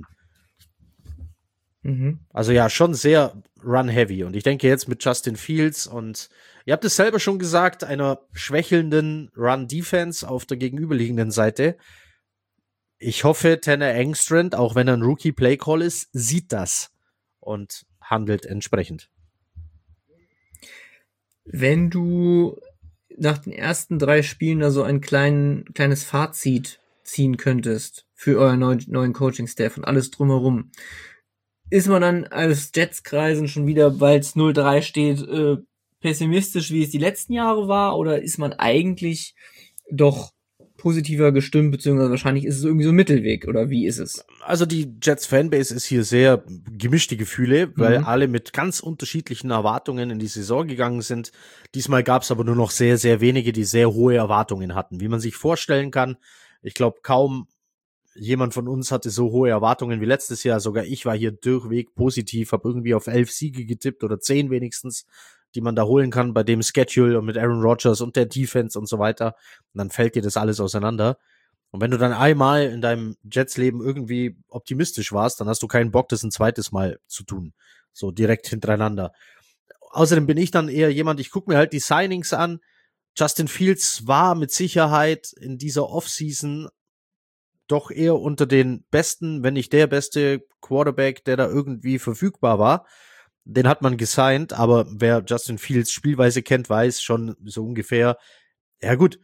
Mhm. Also ja, schon sehr run-heavy. Und ich denke jetzt mit Justin Fields und ihr habt es selber schon gesagt, einer schwächelnden Run-Defense auf der gegenüberliegenden Seite. Ich hoffe, Tanner Engstrand, auch wenn er ein Rookie-Play-Call ist, sieht das und handelt entsprechend. Wenn du nach den ersten drei Spielen da so ein klein, kleines Fazit ziehen könntest für euren neuen, neuen Coaching-Staff und alles drumherum, ist man dann als Jets-Kreisen schon wieder, weil es null drei steht, äh, pessimistisch, wie es die letzten Jahre war, oder ist man eigentlich doch positiver gestimmt, beziehungsweise wahrscheinlich ist es irgendwie so ein Mittelweg, oder wie ist es? Also die Jets-Fanbase ist hier sehr gemischte Gefühle, weil mhm. alle mit ganz unterschiedlichen Erwartungen in die Saison gegangen sind. Diesmal gab es aber nur noch sehr, sehr wenige, die sehr hohe Erwartungen hatten. Wie man sich vorstellen kann, ich glaube, kaum jemand von uns hatte so hohe Erwartungen wie letztes Jahr. Sogar ich war hier durchweg positiv, habe irgendwie auf elf Siege getippt oder zehn wenigstens, die man da holen kann bei dem Schedule und mit Aaron Rodgers und der Defense und so weiter. Und dann fällt dir das alles auseinander. Und wenn du dann einmal in deinem Jets-Leben irgendwie optimistisch warst, dann hast du keinen Bock, das ein zweites Mal zu tun. So direkt hintereinander. Außerdem bin ich dann eher jemand, ich gucke mir halt die Signings an. Justin Fields war mit Sicherheit in dieser Offseason doch eher unter den besten, wenn nicht der beste Quarterback, der da irgendwie verfügbar war. Den hat man gesigned, aber wer Justin Fields Spielweise kennt, weiß schon so ungefähr, ja gut,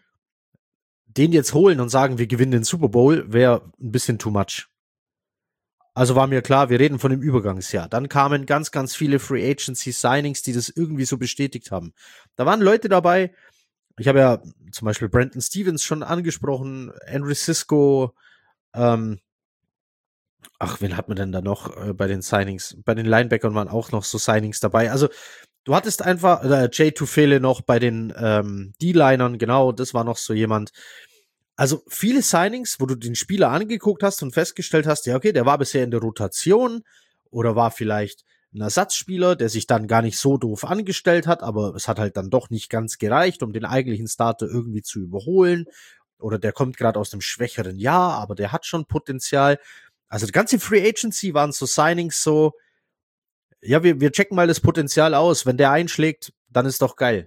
den jetzt holen und sagen, wir gewinnen den Super Bowl, wäre ein bisschen too much. Also war mir klar, wir reden von dem Übergangsjahr. Dann kamen ganz, ganz viele Free Agency Signings, die das irgendwie so bestätigt haben. Da waren Leute dabei, ich habe ja zum Beispiel Brandon Stevens schon angesprochen, Andrew Sisko, ähm, ach, wen hat man denn da noch äh, bei den Signings? Bei den Linebackern waren auch noch so Signings dabei. Also du hattest einfach äh, Jay Tufele noch bei den ähm, D-Linern, genau, das war noch so jemand. Also viele Signings, wo du den Spieler angeguckt hast und festgestellt hast, ja okay, der war bisher in der Rotation oder war vielleicht ein Ersatzspieler, der sich dann gar nicht so doof angestellt hat, aber es hat halt dann doch nicht ganz gereicht, um den eigentlichen Starter irgendwie zu überholen. Oder der kommt gerade aus einem schwächeren Jahr, aber der hat schon Potenzial. Also die ganze Free Agency waren so Signings so, ja, wir, wir checken mal das Potenzial aus. Wenn der einschlägt, dann ist doch geil.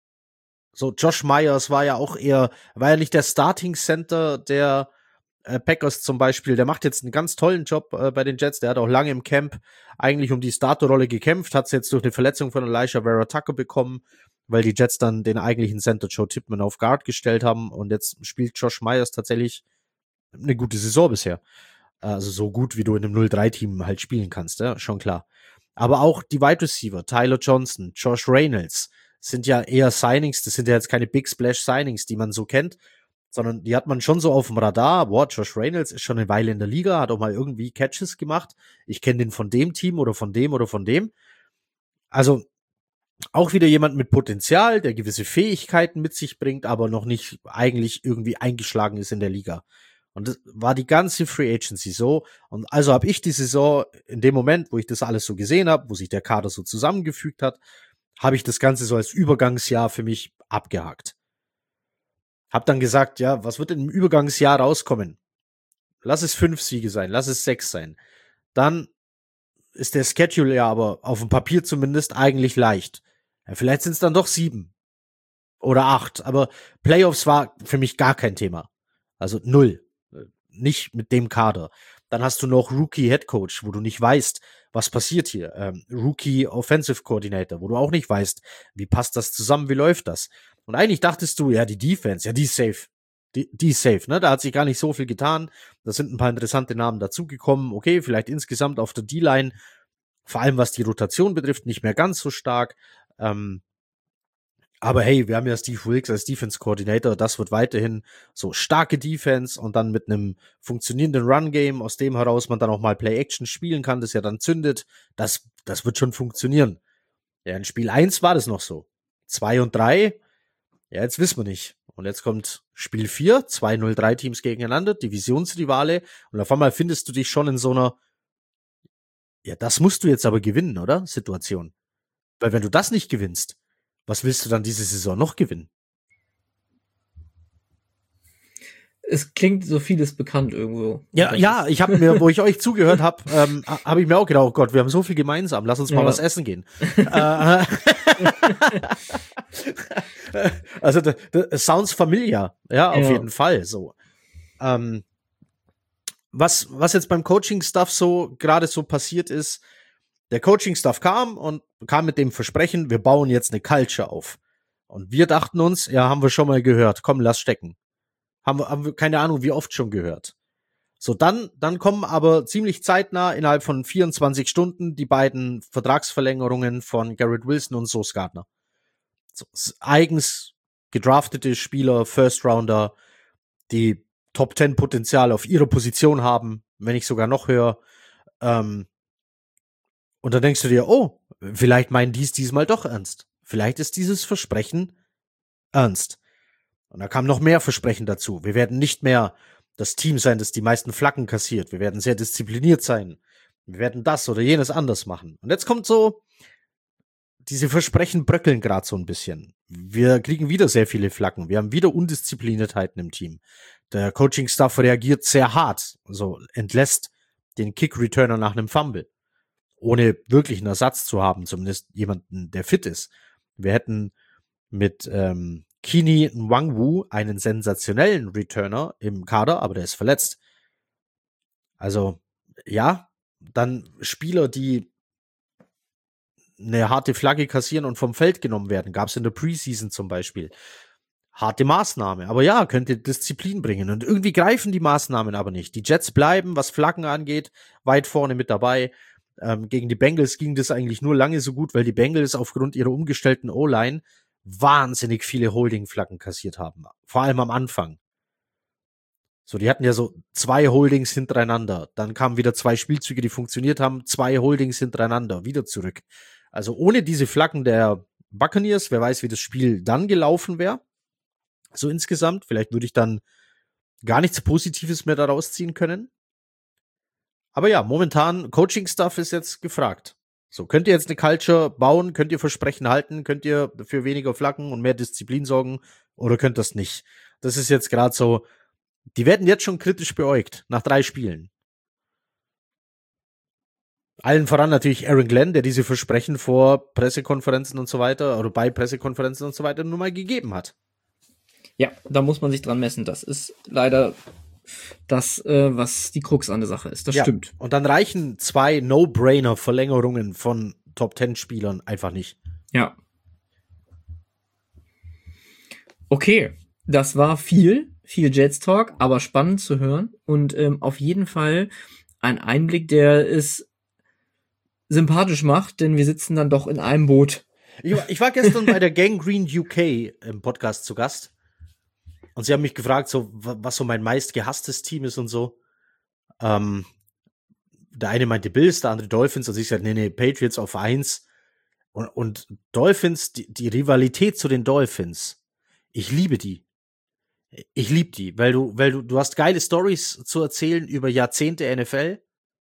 So, Josh Myers war ja auch eher, war ja nicht der Starting Center der äh, Packers zum Beispiel. Der macht jetzt einen ganz tollen Job äh, bei den Jets. Der hat auch lange im Camp eigentlich um die Starterrolle gekämpft, hat es jetzt durch eine Verletzung von Elijah Vera Tucker bekommen, weil die Jets dann den eigentlichen Center Joe Tippmann auf Guard gestellt haben. Und jetzt spielt Josh Myers tatsächlich eine gute Saison bisher. Also so gut, wie du in einem null drei Team halt spielen kannst, ja, schon klar. Aber auch die Wide Receiver, Tyler Johnson, Josh Reynolds, sind ja eher Signings, das sind ja jetzt keine Big Splash Signings, die man so kennt, sondern die hat man schon so auf dem Radar. Boah, Josh Reynolds ist schon eine Weile in der Liga, hat auch mal irgendwie Catches gemacht. Ich kenne den von dem Team oder von dem oder von dem. Also auch wieder jemand mit Potenzial, der gewisse Fähigkeiten mit sich bringt, aber noch nicht eigentlich irgendwie eingeschlagen ist in der Liga. Und das war die ganze Free Agency so. Und also habe ich die Saison in dem Moment, wo ich das alles so gesehen habe, wo sich der Kader so zusammengefügt hat, habe ich das Ganze so als Übergangsjahr für mich abgehakt. Hab dann gesagt, ja, was wird denn im Übergangsjahr rauskommen? Lass es fünf Siege sein, lass es sechs sein. Dann ist der Schedule ja aber auf dem Papier zumindest eigentlich leicht. Ja, vielleicht sind es dann doch sieben oder acht, aber Playoffs war für mich gar kein Thema. Also null. Nicht mit dem Kader. Dann hast du noch Rookie Head Coach, wo du nicht weißt, was passiert hier. Ähm, Rookie Offensive Coordinator, wo du auch nicht weißt, wie passt das zusammen, wie läuft das. Und eigentlich dachtest du, ja, die Defense, ja, die ist safe. Die, die ist safe, ne? Da hat sich gar nicht so viel getan. Da sind ein paar interessante Namen dazugekommen. Okay, vielleicht insgesamt auf der D-Line, vor allem was die Rotation betrifft, nicht mehr ganz so stark. Ähm, Aber hey, wir haben ja Steve Wilkes als Defense-Coordinator, das wird weiterhin so starke Defense und dann mit einem funktionierenden Run-Game, aus dem heraus man dann auch mal Play-Action spielen kann, das ja dann zündet, das, das wird schon funktionieren. Ja, in Spiel eins war das noch so. zwei und drei, ja, jetzt wissen wir nicht. Und jetzt kommt Spiel vier, zwei null drei Teams gegeneinander, Divisionsrivale, und auf einmal findest du dich schon in so einer, ja, das musst du jetzt aber gewinnen, oder? Situation. Weil wenn du das nicht gewinnst, was willst du dann diese Saison noch gewinnen? Es klingt so vieles bekannt irgendwo. Ja, ja, ich habe mir, wo ich euch zugehört habe, ähm, habe ich mir auch gedacht, oh Gott, wir haben so viel gemeinsam, lass uns mal ja. was essen gehen. Also, das sounds familiar, ja, auf ja. jeden Fall, so. Ähm, was, was jetzt beim Coaching-Stuff so gerade so passiert ist, der Coaching-Stuff kam und kam mit dem Versprechen, wir bauen jetzt eine Culture auf. Und wir dachten uns, ja, haben wir schon mal gehört, komm, lass stecken. Haben wir, haben wir keine Ahnung, wie oft schon gehört. So, dann, dann kommen aber ziemlich zeitnah, innerhalb von vierundzwanzig Stunden, die beiden Vertragsverlängerungen von Garrett Wilson und Sauce Gardner. So, eigens gedraftete Spieler, First Rounder, die Top Ten Potenzial auf ihrer Position haben, wenn nicht sogar noch höher. Ähm, und dann denkst du dir, oh, vielleicht meinen die es diesmal doch ernst. Vielleicht ist dieses Versprechen ernst. Und da kam noch mehr Versprechen dazu. Wir werden nicht mehr das Team sein, das die meisten Flaggen kassiert. Wir werden sehr diszipliniert sein. Wir werden das oder jenes anders machen. Und jetzt kommt so, diese Versprechen bröckeln gerade so ein bisschen. Wir kriegen wieder sehr viele Flaggen. Wir haben wieder Undiszipliniertheiten im Team. Der Coaching-Staff reagiert sehr hart. Also entlässt den Kick-Returner nach einem Fumble. Ohne wirklich einen Ersatz zu haben. Zumindest jemanden, der fit ist. Wir hätten mit ähm, Kini Nwangwu einen sensationellen Returner im Kader, aber der ist verletzt. Also, ja, dann Spieler, die eine harte Flagge kassieren und vom Feld genommen werden. Gab es in der Preseason zum Beispiel. Harte Maßnahme. Aber ja, könnte Disziplin bringen. Und irgendwie greifen die Maßnahmen aber nicht. Die Jets bleiben, was Flaggen angeht, weit vorne mit dabei. Ähm, gegen die Bengals ging das eigentlich nur lange so gut, weil die Bengals aufgrund ihrer umgestellten O-Line wahnsinnig viele Holding-Flaggen kassiert haben. Vor allem am Anfang. So, die hatten ja so zwei Holdings hintereinander. Dann kamen wieder zwei Spielzüge, die funktioniert haben. Zwei Holdings hintereinander. Wieder zurück. Also ohne diese Flaggen der Buccaneers, wer weiß, wie das Spiel dann gelaufen wäre. So insgesamt. Vielleicht würde ich dann gar nichts Positives mehr daraus ziehen können. Aber ja, momentan Coaching-Stuff ist jetzt gefragt. So, könnt ihr jetzt eine Culture bauen? Könnt ihr Versprechen halten? Könnt ihr für weniger Flaggen und mehr Disziplin sorgen? Oder könnt das nicht? Das ist jetzt gerade so, die werden jetzt schon kritisch beäugt, nach drei Spielen. Allen voran natürlich Aaron Glenn, der diese Versprechen vor Pressekonferenzen und so weiter, oder bei Pressekonferenzen und so weiter nur mal gegeben hat. Ja, da muss man sich dran messen. Das ist leider das, äh, was die Krux an der Sache ist. Das ja, stimmt. Und dann reichen zwei No-Brainer-Verlängerungen von Top-Ten-Spielern einfach nicht. Ja. Okay, das war viel, viel Jets-Talk, aber spannend zu hören. Und ähm, auf jeden Fall ein Einblick, der es sympathisch macht, denn wir sitzen dann doch in einem Boot. Ich war, ich war gestern bei der Gang Green U K im Podcast zu Gast. Und sie haben mich gefragt, so, was so mein meist gehasstes Team ist und so. Ähm, der eine meinte Bills, der andere Dolphins. Und ich sagte, nee, nee, Patriots auf eins. Und, und Dolphins, die, die Rivalität zu den Dolphins, ich liebe die. Ich liebe die, weil du, weil du, du hast geile Stories zu erzählen über Jahrzehnte N F L.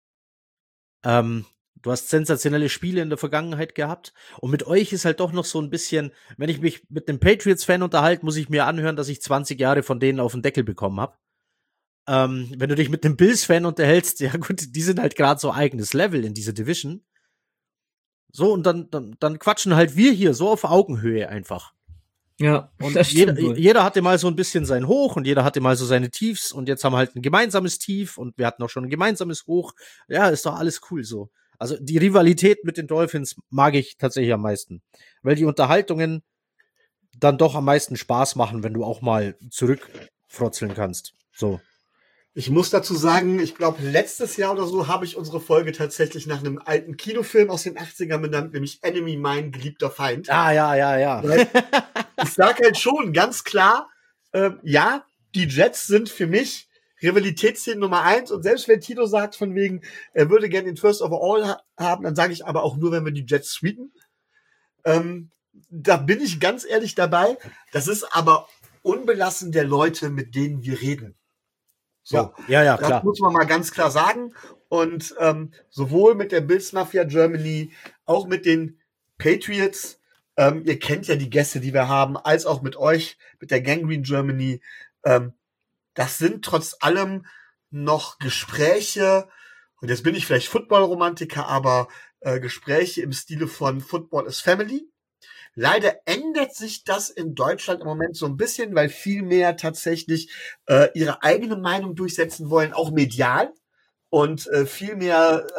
Ähm, Du hast sensationelle Spiele in der Vergangenheit gehabt. Und mit euch ist halt doch noch so ein bisschen, wenn ich mich mit einem Patriots-Fan unterhalte, muss ich mir anhören, dass ich zwanzig Jahre von denen auf den Deckel bekommen habe. Ähm, wenn du dich mit einem Bills-Fan unterhältst, ja gut, die sind halt gerade so eigenes Level in dieser Division. So, und dann, dann, dann quatschen halt wir hier so auf Augenhöhe einfach. Ja, und jeder, jeder hatte mal so ein bisschen sein Hoch und jeder hatte mal so seine Tiefs und jetzt haben wir halt ein gemeinsames Tief und wir hatten auch schon ein gemeinsames Hoch. Ja, ist doch alles cool so. Also die Rivalität mit den Dolphins mag ich tatsächlich am meisten, weil die Unterhaltungen dann doch am meisten Spaß machen, wenn du auch mal zurückfrotzeln kannst. So. Ich muss dazu sagen, ich glaube, letztes Jahr oder so habe ich unsere Folge tatsächlich nach einem alten Kinofilm aus den achtzigern benannt, nämlich Enemy, mein geliebter Feind. Ah, ja, ja, ja. Ich sage halt schon ganz klar, äh, ja, die Jets sind für mich Rivalitätsszene Nummer eins. Und selbst wenn Tito sagt von wegen, er würde gerne den First Overall ha- haben, dann sage ich aber auch nur, wenn wir die Jets sweepen. Ähm, da bin ich ganz ehrlich dabei. Das ist aber unbelassen der Leute, mit denen wir reden. So, ja, ja, ja, klar. Das muss man mal ganz klar sagen. Und ähm, sowohl mit der Bills Mafia Germany, auch mit den Patriots, ähm, ihr kennt ja die Gäste, die wir haben, als auch mit euch, mit der Gang Green Germany, ähm, das sind trotz allem noch Gespräche, und jetzt bin ich vielleicht Football-Romantiker, aber äh, Gespräche im Stile von Football is Family. Leider ändert sich das in Deutschland im Moment so ein bisschen, weil viel mehr tatsächlich äh, ihre eigene Meinung durchsetzen wollen, auch medial, und äh, viel mehr äh,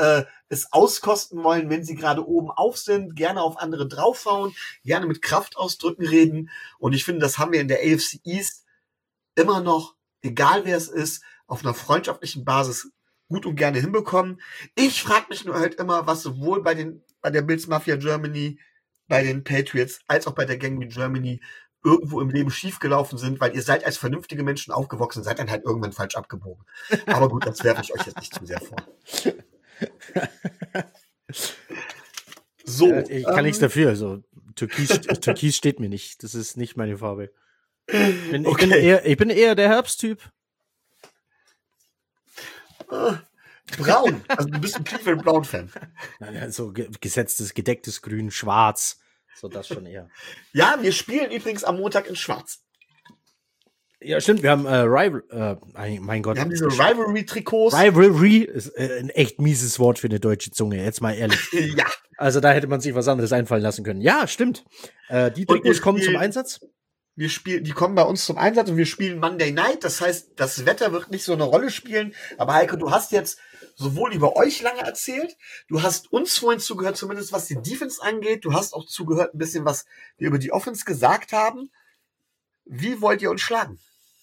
es auskosten wollen, wenn sie gerade oben auf sind, gerne auf andere draufhauen, gerne mit Kraftausdrücken reden. Und ich finde, das haben wir in der A F C East immer noch, egal wer es ist, auf einer freundschaftlichen Basis gut und gerne hinbekommen. Ich frage mich nur halt immer, was sowohl bei den bei der Bills Mafia Germany, bei den Patriots, als auch bei der Gang wie Germany irgendwo im Leben schiefgelaufen sind, weil ihr seid als vernünftige Menschen aufgewachsen, seid dann halt irgendwann falsch abgebogen. Aber gut, das werfe ich euch jetzt nicht zu sehr vor. So, äh, ich kann ähm, nichts dafür. Also Türkis, Türkis steht mir nicht. Das ist nicht meine Farbe. Ich bin, okay. ich bin, eher, ich bin eher der Herbsttyp. Uh, braun. Also du bist ein Cleveland Brown-Fan. So gesetztes, gedecktes Grün, Schwarz. So das schon eher. Ja, wir spielen übrigens am Montag in Schwarz. Ja, stimmt. Wir haben äh, Rival, äh, mein Gott. Wir haben diese Rivalry-Trikots. Rivalry ist äh, ein echt mieses Wort für eine deutsche Zunge. Jetzt mal ehrlich. Ja. Also da hätte man sich was anderes einfallen lassen können. Ja, stimmt. Äh, die Trikots kommen zum Einsatz. Wir spielen, die kommen bei uns zum Einsatz und wir spielen Monday Night. Das heißt, das Wetter wird nicht so eine Rolle spielen. Aber Heiko, du hast jetzt sowohl über euch lange erzählt, du hast uns vorhin zugehört, zumindest was die Defense angeht. Du hast auch zugehört ein bisschen, was wir über die Offense gesagt haben. Wie wollt ihr uns schlagen?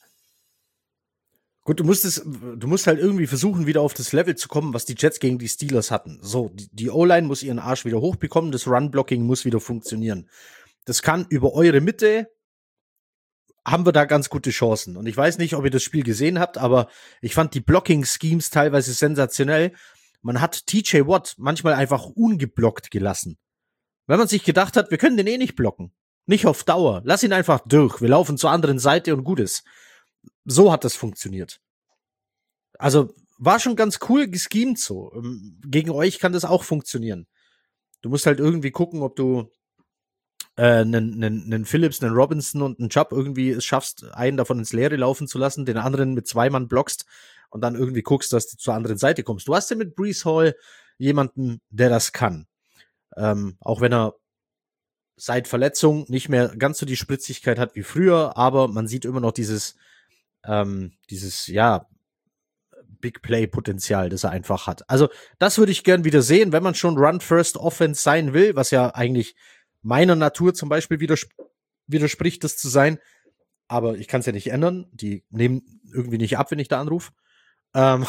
Gut, du musst es, du musst halt irgendwie versuchen, wieder auf das Level zu kommen, was die Jets gegen die Steelers hatten. So, die, die O-Line muss ihren Arsch wieder hochbekommen, das Run-Blocking muss wieder funktionieren. Das kann über eure Mitte, haben wir da ganz gute Chancen. Und ich weiß nicht, ob ihr das Spiel gesehen habt, aber ich fand die Blocking-Schemes teilweise sensationell. Man hat T J Watt manchmal einfach ungeblockt gelassen. Wenn man sich gedacht hat, wir können den eh nicht blocken. Nicht auf Dauer. Lass ihn einfach durch. Wir laufen zur anderen Seite und gut ist. So hat das funktioniert. Also war schon ganz cool geschemt so. Gegen euch kann das auch funktionieren. Du musst halt irgendwie gucken, ob du äh, einen, einen, einen Phillips, einen Robinson und einen Chubb irgendwie es schaffst, einen davon ins Leere laufen zu lassen, den anderen mit zwei Mann blockst und dann irgendwie guckst, dass du zur anderen Seite kommst. Du hast ja mit Breece Hall jemanden, der das kann. Ähm, auch wenn er seit Verletzung nicht mehr ganz so die Spritzigkeit hat wie früher, aber man sieht immer noch dieses ähm, dieses, ja, Big Play-Potenzial, das er einfach hat. Also das würde ich gern wieder sehen, wenn man schon Run-First-Offense sein will, was ja eigentlich meiner Natur zum Beispiel widers- widerspricht, das zu sein. Aber ich kann es ja nicht ändern. Die nehmen irgendwie nicht ab, wenn ich da anrufe. Ähm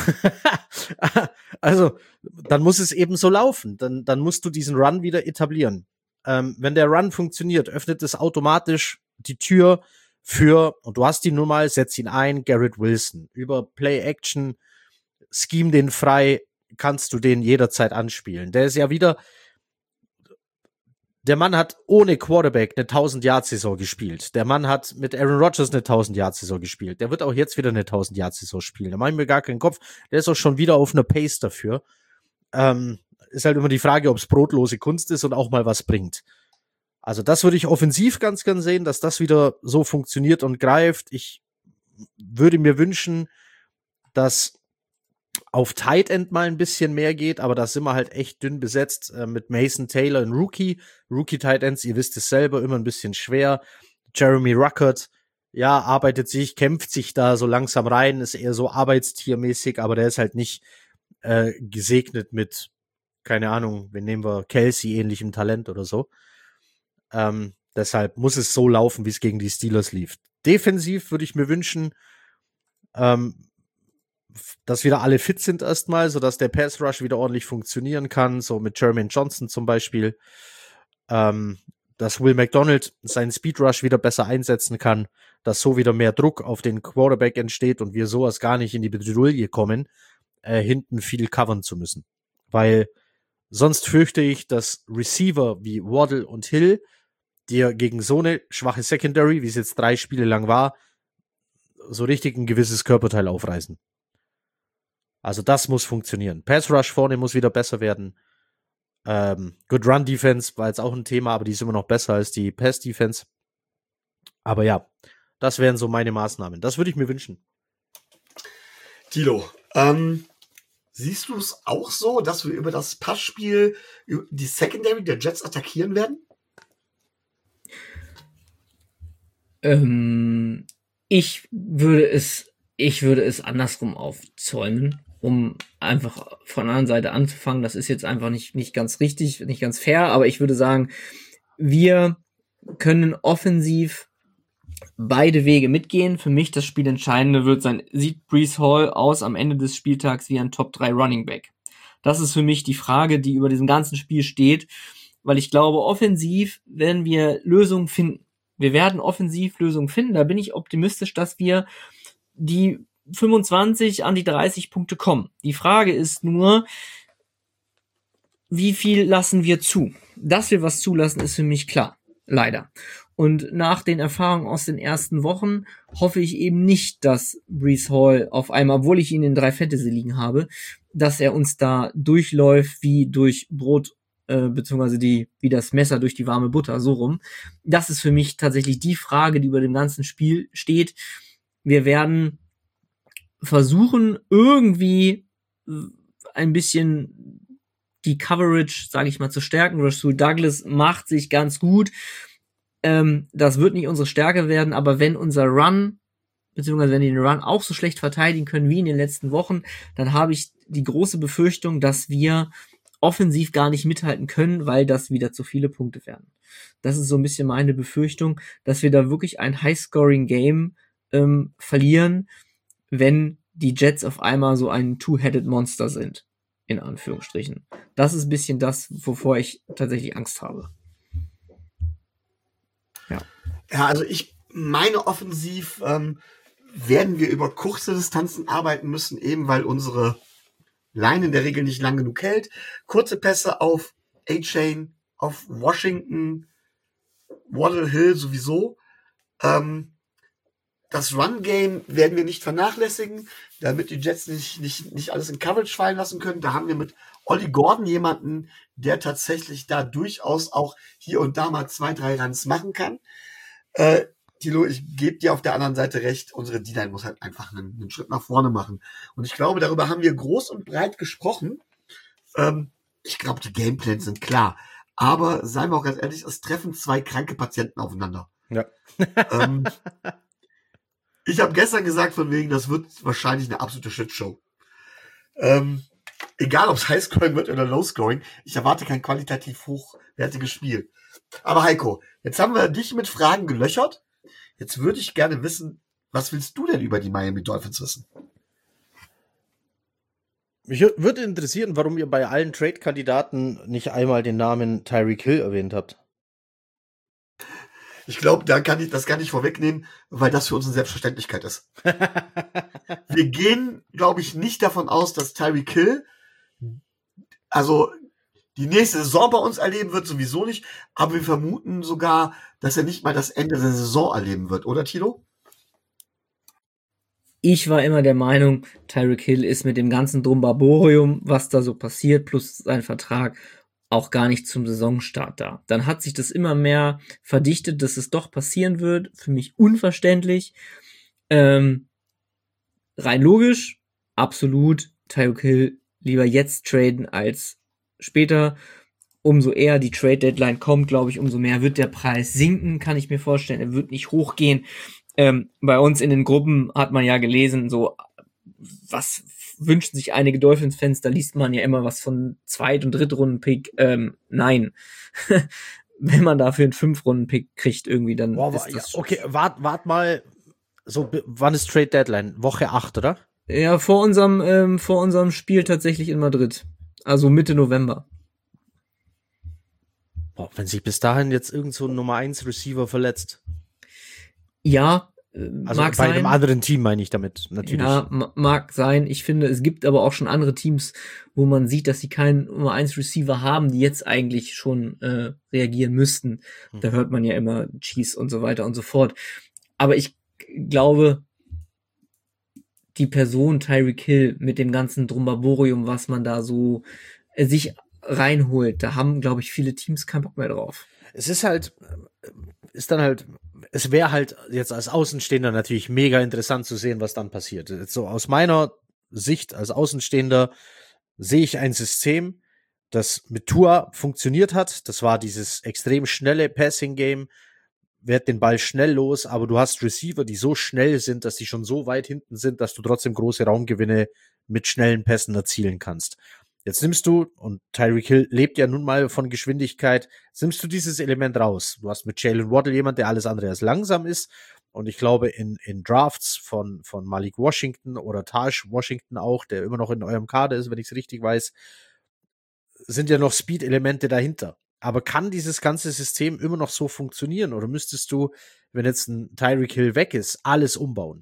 also, dann muss es eben so laufen. Dann, dann musst du diesen Run wieder etablieren. Ähm, wenn der Run funktioniert, öffnet es automatisch die Tür für, und du hast ihn nun mal, setz ihn ein, Garrett Wilson. Über Play-Action, scheme den frei, kannst du den jederzeit anspielen. Der ist ja wieder, der Mann hat ohne Quarterback eine tausend-Yard-Saison gespielt. Der Mann hat mit Aaron Rodgers eine tausend-Yard-Saison gespielt. Der wird auch jetzt wieder eine tausend-Yard-Saison spielen. Da mache ich mir gar keinen Kopf. Der ist auch schon wieder auf einer Pace dafür. Ähm, ist halt immer die Frage, ob es brotlose Kunst ist und auch mal was bringt. Also das würde ich offensiv ganz gern sehen, dass das wieder so funktioniert und greift. Ich würde mir wünschen, dass auf Tight End mal ein bisschen mehr geht, aber da sind wir halt echt dünn besetzt äh, mit Mason Taylor, ein Rookie. Rookie Tight Ends, ihr wisst es selber, immer ein bisschen schwer. Jeremy Ruckert, ja, arbeitet sich, kämpft sich da so langsam rein, ist eher so arbeitstiermäßig, aber der ist halt nicht äh, gesegnet mit, keine Ahnung, wen nehmen wir, Kelsey ähnlichem Talent oder so. Ähm, deshalb muss es so laufen, wie es gegen die Steelers lief. Defensiv würde ich mir wünschen, ähm, dass wieder alle fit sind erstmal, sodass der Pass Rush wieder ordentlich funktionieren kann, so mit Jermaine Johnson zum Beispiel. Ähm, dass Will McDonald seinen Speed Rush wieder besser einsetzen kann, dass so wieder mehr Druck auf den Quarterback entsteht und wir sowas gar nicht in die Bredouille kommen, äh, hinten viel covern zu müssen. Weil sonst fürchte ich, dass Receiver wie Waddle und Hill dir gegen so eine schwache Secondary, wie es jetzt drei Spiele lang war, so richtig ein gewisses Körperteil aufreißen. Also das muss funktionieren. Pass Rush vorne muss wieder besser werden. Ähm, Good Run Defense war jetzt auch ein Thema, aber die ist immer noch besser als die Pass Defense. Aber ja, das wären so meine Maßnahmen. Das würde ich mir wünschen. Tilo, ähm, siehst du es auch so, dass wir über das Passspiel die Secondary der Jets attackieren werden? Ähm, ich würde es, ich würde es andersrum aufzäumen. um einfach von der anderen Seite anzufangen. Das ist jetzt einfach nicht, nicht ganz richtig, nicht ganz fair, aber ich würde sagen, wir können offensiv beide Wege mitgehen. Für mich das Spielentscheidende wird sein, sieht Breece Hall aus am Ende des Spieltags wie ein Top drei Running Back? Das ist für mich die Frage, die über diesem ganzen Spiel steht, weil ich glaube, offensiv werden wir Lösungen finden. Wir werden offensiv Lösungen finden. Da bin ich optimistisch, dass wir die fünfundzwanzig an die dreißig Punkte kommen. Die Frage ist nur, wie viel lassen wir zu? Dass wir was zulassen, ist für mich klar. Leider. Und nach den Erfahrungen aus den ersten Wochen hoffe ich eben nicht, dass Breece Hall auf einmal, obwohl ich ihn in drei Fantasy liegen habe, dass er uns da durchläuft wie durch Brot, äh, beziehungsweise die, wie das Messer durch die warme Butter, so rum. Das ist für mich tatsächlich die Frage, die über dem ganzen Spiel steht. Wir werden versuchen, irgendwie ein bisschen die Coverage, sage ich mal, zu stärken. Rasul Douglas macht sich ganz gut. Ähm, das wird nicht unsere Stärke werden, aber wenn unser Run, beziehungsweise wenn die den Run auch so schlecht verteidigen können wie in den letzten Wochen, dann habe ich die große Befürchtung, dass wir offensiv gar nicht mithalten können, weil das wieder zu viele Punkte werden. Das ist so ein bisschen meine Befürchtung, dass wir da wirklich ein High-Scoring-Game ähm, verlieren, wenn die Jets auf einmal so ein Two-Headed Monster sind, in Anführungsstrichen. Das ist ein bisschen das, wovor ich tatsächlich Angst habe. Ja. Ja, also ich meine offensiv ähm, werden wir über kurze Distanzen arbeiten müssen, eben weil unsere Line in der Regel nicht lang genug hält. Kurze Pässe auf A-Chain, auf Washington, Waddle Hill sowieso. Ähm, das Run-Game werden wir nicht vernachlässigen, damit die Jets nicht, nicht, nicht alles in Coverage fallen lassen können. Da haben wir mit Ollie Gordon jemanden, der tatsächlich da durchaus auch hier und da mal zwei, drei Runs machen kann. Äh, Thilo, ich gebe dir auf der anderen Seite recht, unsere D-Line muss halt einfach einen, einen Schritt nach vorne machen. Und ich glaube, darüber haben wir groß und breit gesprochen. Ähm, ich glaube, die Gameplans sind klar. Aber seien wir auch ganz ehrlich, es treffen zwei kranke Patienten aufeinander. Ja. ähm, ich habe gestern gesagt, von wegen, das wird wahrscheinlich eine absolute Shitshow. Ähm, egal, ob es Highscoring wird oder Lowscoring, ich erwarte kein qualitativ hochwertiges Spiel. Aber Heiko, jetzt haben wir dich mit Fragen gelöchert. Jetzt würde ich gerne wissen, was willst du denn über die Miami Dolphins wissen? Mich würde interessieren, warum ihr bei allen Trade-Kandidaten nicht einmal den Namen Tyreek Hill erwähnt habt. Ich glaube, da kann ich, das kann ich vorwegnehmen, weil das für uns eine Selbstverständlichkeit ist. Wir gehen, glaube ich, nicht davon aus, dass Tyreek Hill, also die nächste Saison bei uns erleben wird, sowieso nicht, aber wir vermuten sogar, dass er nicht mal das Ende der Saison erleben wird, oder Tilo? Ich war immer der Meinung, Tyreek Hill ist mit dem ganzen Drumbarborium, was da so passiert, plus sein Vertrag, auch gar nicht zum Saisonstart da. Dann hat sich das immer mehr verdichtet, dass es doch passieren wird. Für mich unverständlich. Ähm, rein logisch, absolut, Tyreek Hill lieber jetzt traden als später. Umso eher die Trade-Deadline kommt, glaube ich, umso mehr wird der Preis sinken, kann ich mir vorstellen. Er wird nicht hochgehen. Ähm, bei uns in den Gruppen hat man ja gelesen, so, was wünschen sich einige Dolphins-Fans, da liest man ja immer was von Zweit- und Drittrunden-Pick. Ähm, nein. Wenn man dafür einen Fünf-Runden-Pick kriegt irgendwie, dann Boah, ist das... Ja, okay, wart, wart mal, so, wann ist Trade-Deadline? Woche acht, oder? Ja, vor unserem, ähm, vor unserem Spiel tatsächlich in Madrid. Also Mitte November. Boah, wenn sich bis dahin jetzt irgend so ein Nummer eins Receiver verletzt. Ja, äh, Also mag bei sein. einem anderen Team meine ich damit, natürlich. Ja, ma- mag sein. Ich finde, es gibt aber auch schon andere Teams, wo man sieht, dass sie keinen Nummer eins Receiver haben, die jetzt eigentlich schon äh, reagieren müssten. Hm. Da hört man ja immer Cheese und so weiter und so fort. Aber ich glaube, die Person Tyreek Hill mit dem ganzen Drumbarborium, was man da so äh, sich reinholt, da haben, glaube ich, viele Teams keinen Bock mehr drauf. Es ist halt, ist dann halt, es wäre halt jetzt als Außenstehender natürlich mega interessant zu sehen, was dann passiert. Jetzt so aus meiner Sicht als Außenstehender sehe ich ein System, das mit Tua funktioniert hat. Das war dieses extrem schnelle Passing-Game, werd den Ball schnell los, aber du hast Receiver, die so schnell sind, dass die schon so weit hinten sind, dass du trotzdem große Raumgewinne mit schnellen Pässen erzielen kannst. Jetzt nimmst du, und Tyreek Hill lebt ja nun mal von Geschwindigkeit, nimmst du dieses Element raus. Du hast mit Jalen Waddle jemand, der alles andere als langsam ist. Und ich glaube, in, in Drafts von, von Malik Washington oder Taj Washington auch, der immer noch in eurem Kader ist, wenn ich es richtig weiß, sind ja noch Speed-Elemente dahinter. Aber kann dieses ganze System immer noch so funktionieren? Oder müsstest du, wenn jetzt ein Tyreek Hill weg ist, alles umbauen?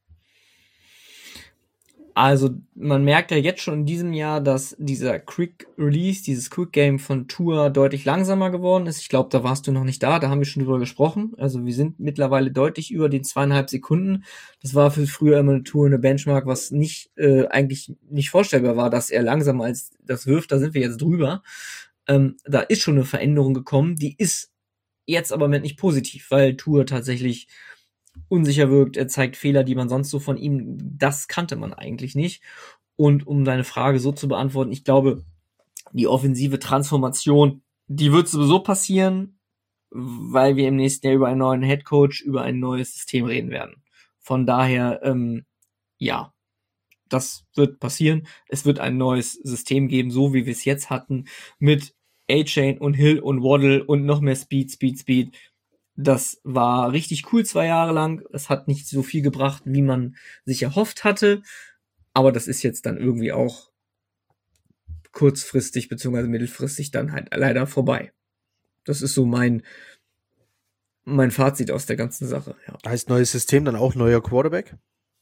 Also man merkt ja jetzt schon in diesem Jahr, dass dieser Quick Release, dieses Quick Game von Tua deutlich langsamer geworden ist. Ich glaube, da warst du noch nicht da, da haben wir schon drüber gesprochen. Also wir sind mittlerweile deutlich über den zweieinhalb Sekunden. Das war für früher immer eine Tour, eine Benchmark, was nicht äh, eigentlich nicht vorstellbar war, dass er langsamer als das wirft. Da sind wir jetzt drüber. Ähm, da ist schon eine Veränderung gekommen. Die ist jetzt aber nicht positiv, weil Tua tatsächlich unsicher wirkt, er zeigt Fehler, die man sonst so von ihm, das kannte man eigentlich nicht. Und um deine Frage so zu beantworten, ich glaube, die offensive Transformation, die wird sowieso passieren, weil wir im nächsten Jahr über einen neuen Headcoach, über ein neues System reden werden. Von daher, ähm, ja, das wird passieren. Es wird ein neues System geben, so wie wir es jetzt hatten, mit A-Chain und Hill und Waddle und noch mehr Speed, Speed, Speed. Das war richtig cool zwei Jahre lang. Es hat nicht so viel gebracht, wie man sich erhofft hatte. Aber das ist jetzt dann irgendwie auch kurzfristig bzw. mittelfristig dann halt leider vorbei. Das ist so mein, mein Fazit aus der ganzen Sache. Ja. Heißt neues System dann auch neuer Quarterback?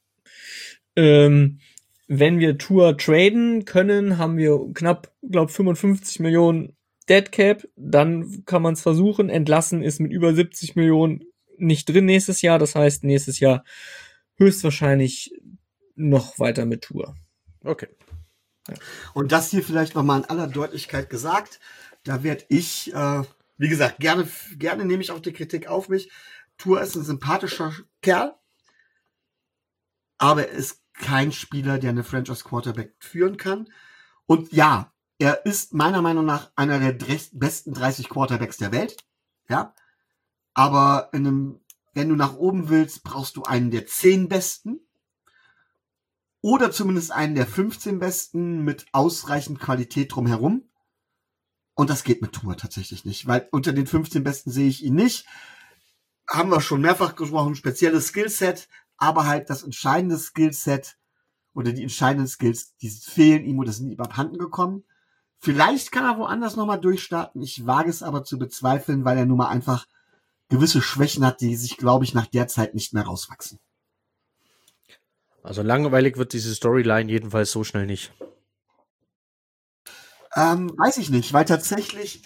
Ähm, wenn wir Tua traden können, haben wir knapp, glaube fünfundfünfzig Millionen Dead Cap, dann kann man es versuchen. Entlassen ist mit über siebzig Millionen nicht drin nächstes Jahr. Das heißt, nächstes Jahr höchstwahrscheinlich noch weiter mit Tour. Okay. Ja. Und das hier vielleicht nochmal in aller Deutlichkeit gesagt. Da werde ich, äh, wie gesagt, gerne, gerne nehme ich auch die Kritik auf mich. Tour ist ein sympathischer Kerl, aber er ist kein Spieler, der eine Franchise Quarterback führen kann. Und ja, er ist meiner Meinung nach einer der besten dreißig Quarterbacks der Welt. Ja. Aber in einem, wenn du nach oben willst, brauchst du einen der zehn besten. Oder zumindest einen der fünfzehn besten mit ausreichend Qualität drumherum. Und das geht mit Tua tatsächlich nicht. Weil unter den fünfzehn besten sehe ich ihn nicht. Haben wir schon mehrfach gesprochen, spezielles Skillset. Aber halt das entscheidende Skillset oder die entscheidenden Skills, die fehlen ihm oder sind ihm abhanden gekommen. Vielleicht kann er woanders nochmal durchstarten. Ich wage es aber zu bezweifeln, weil er nun mal einfach gewisse Schwächen hat, die sich, glaube ich, nach der Zeit nicht mehr rauswachsen. Also langweilig wird diese Storyline jedenfalls so schnell nicht. Ähm, weiß ich nicht, weil tatsächlich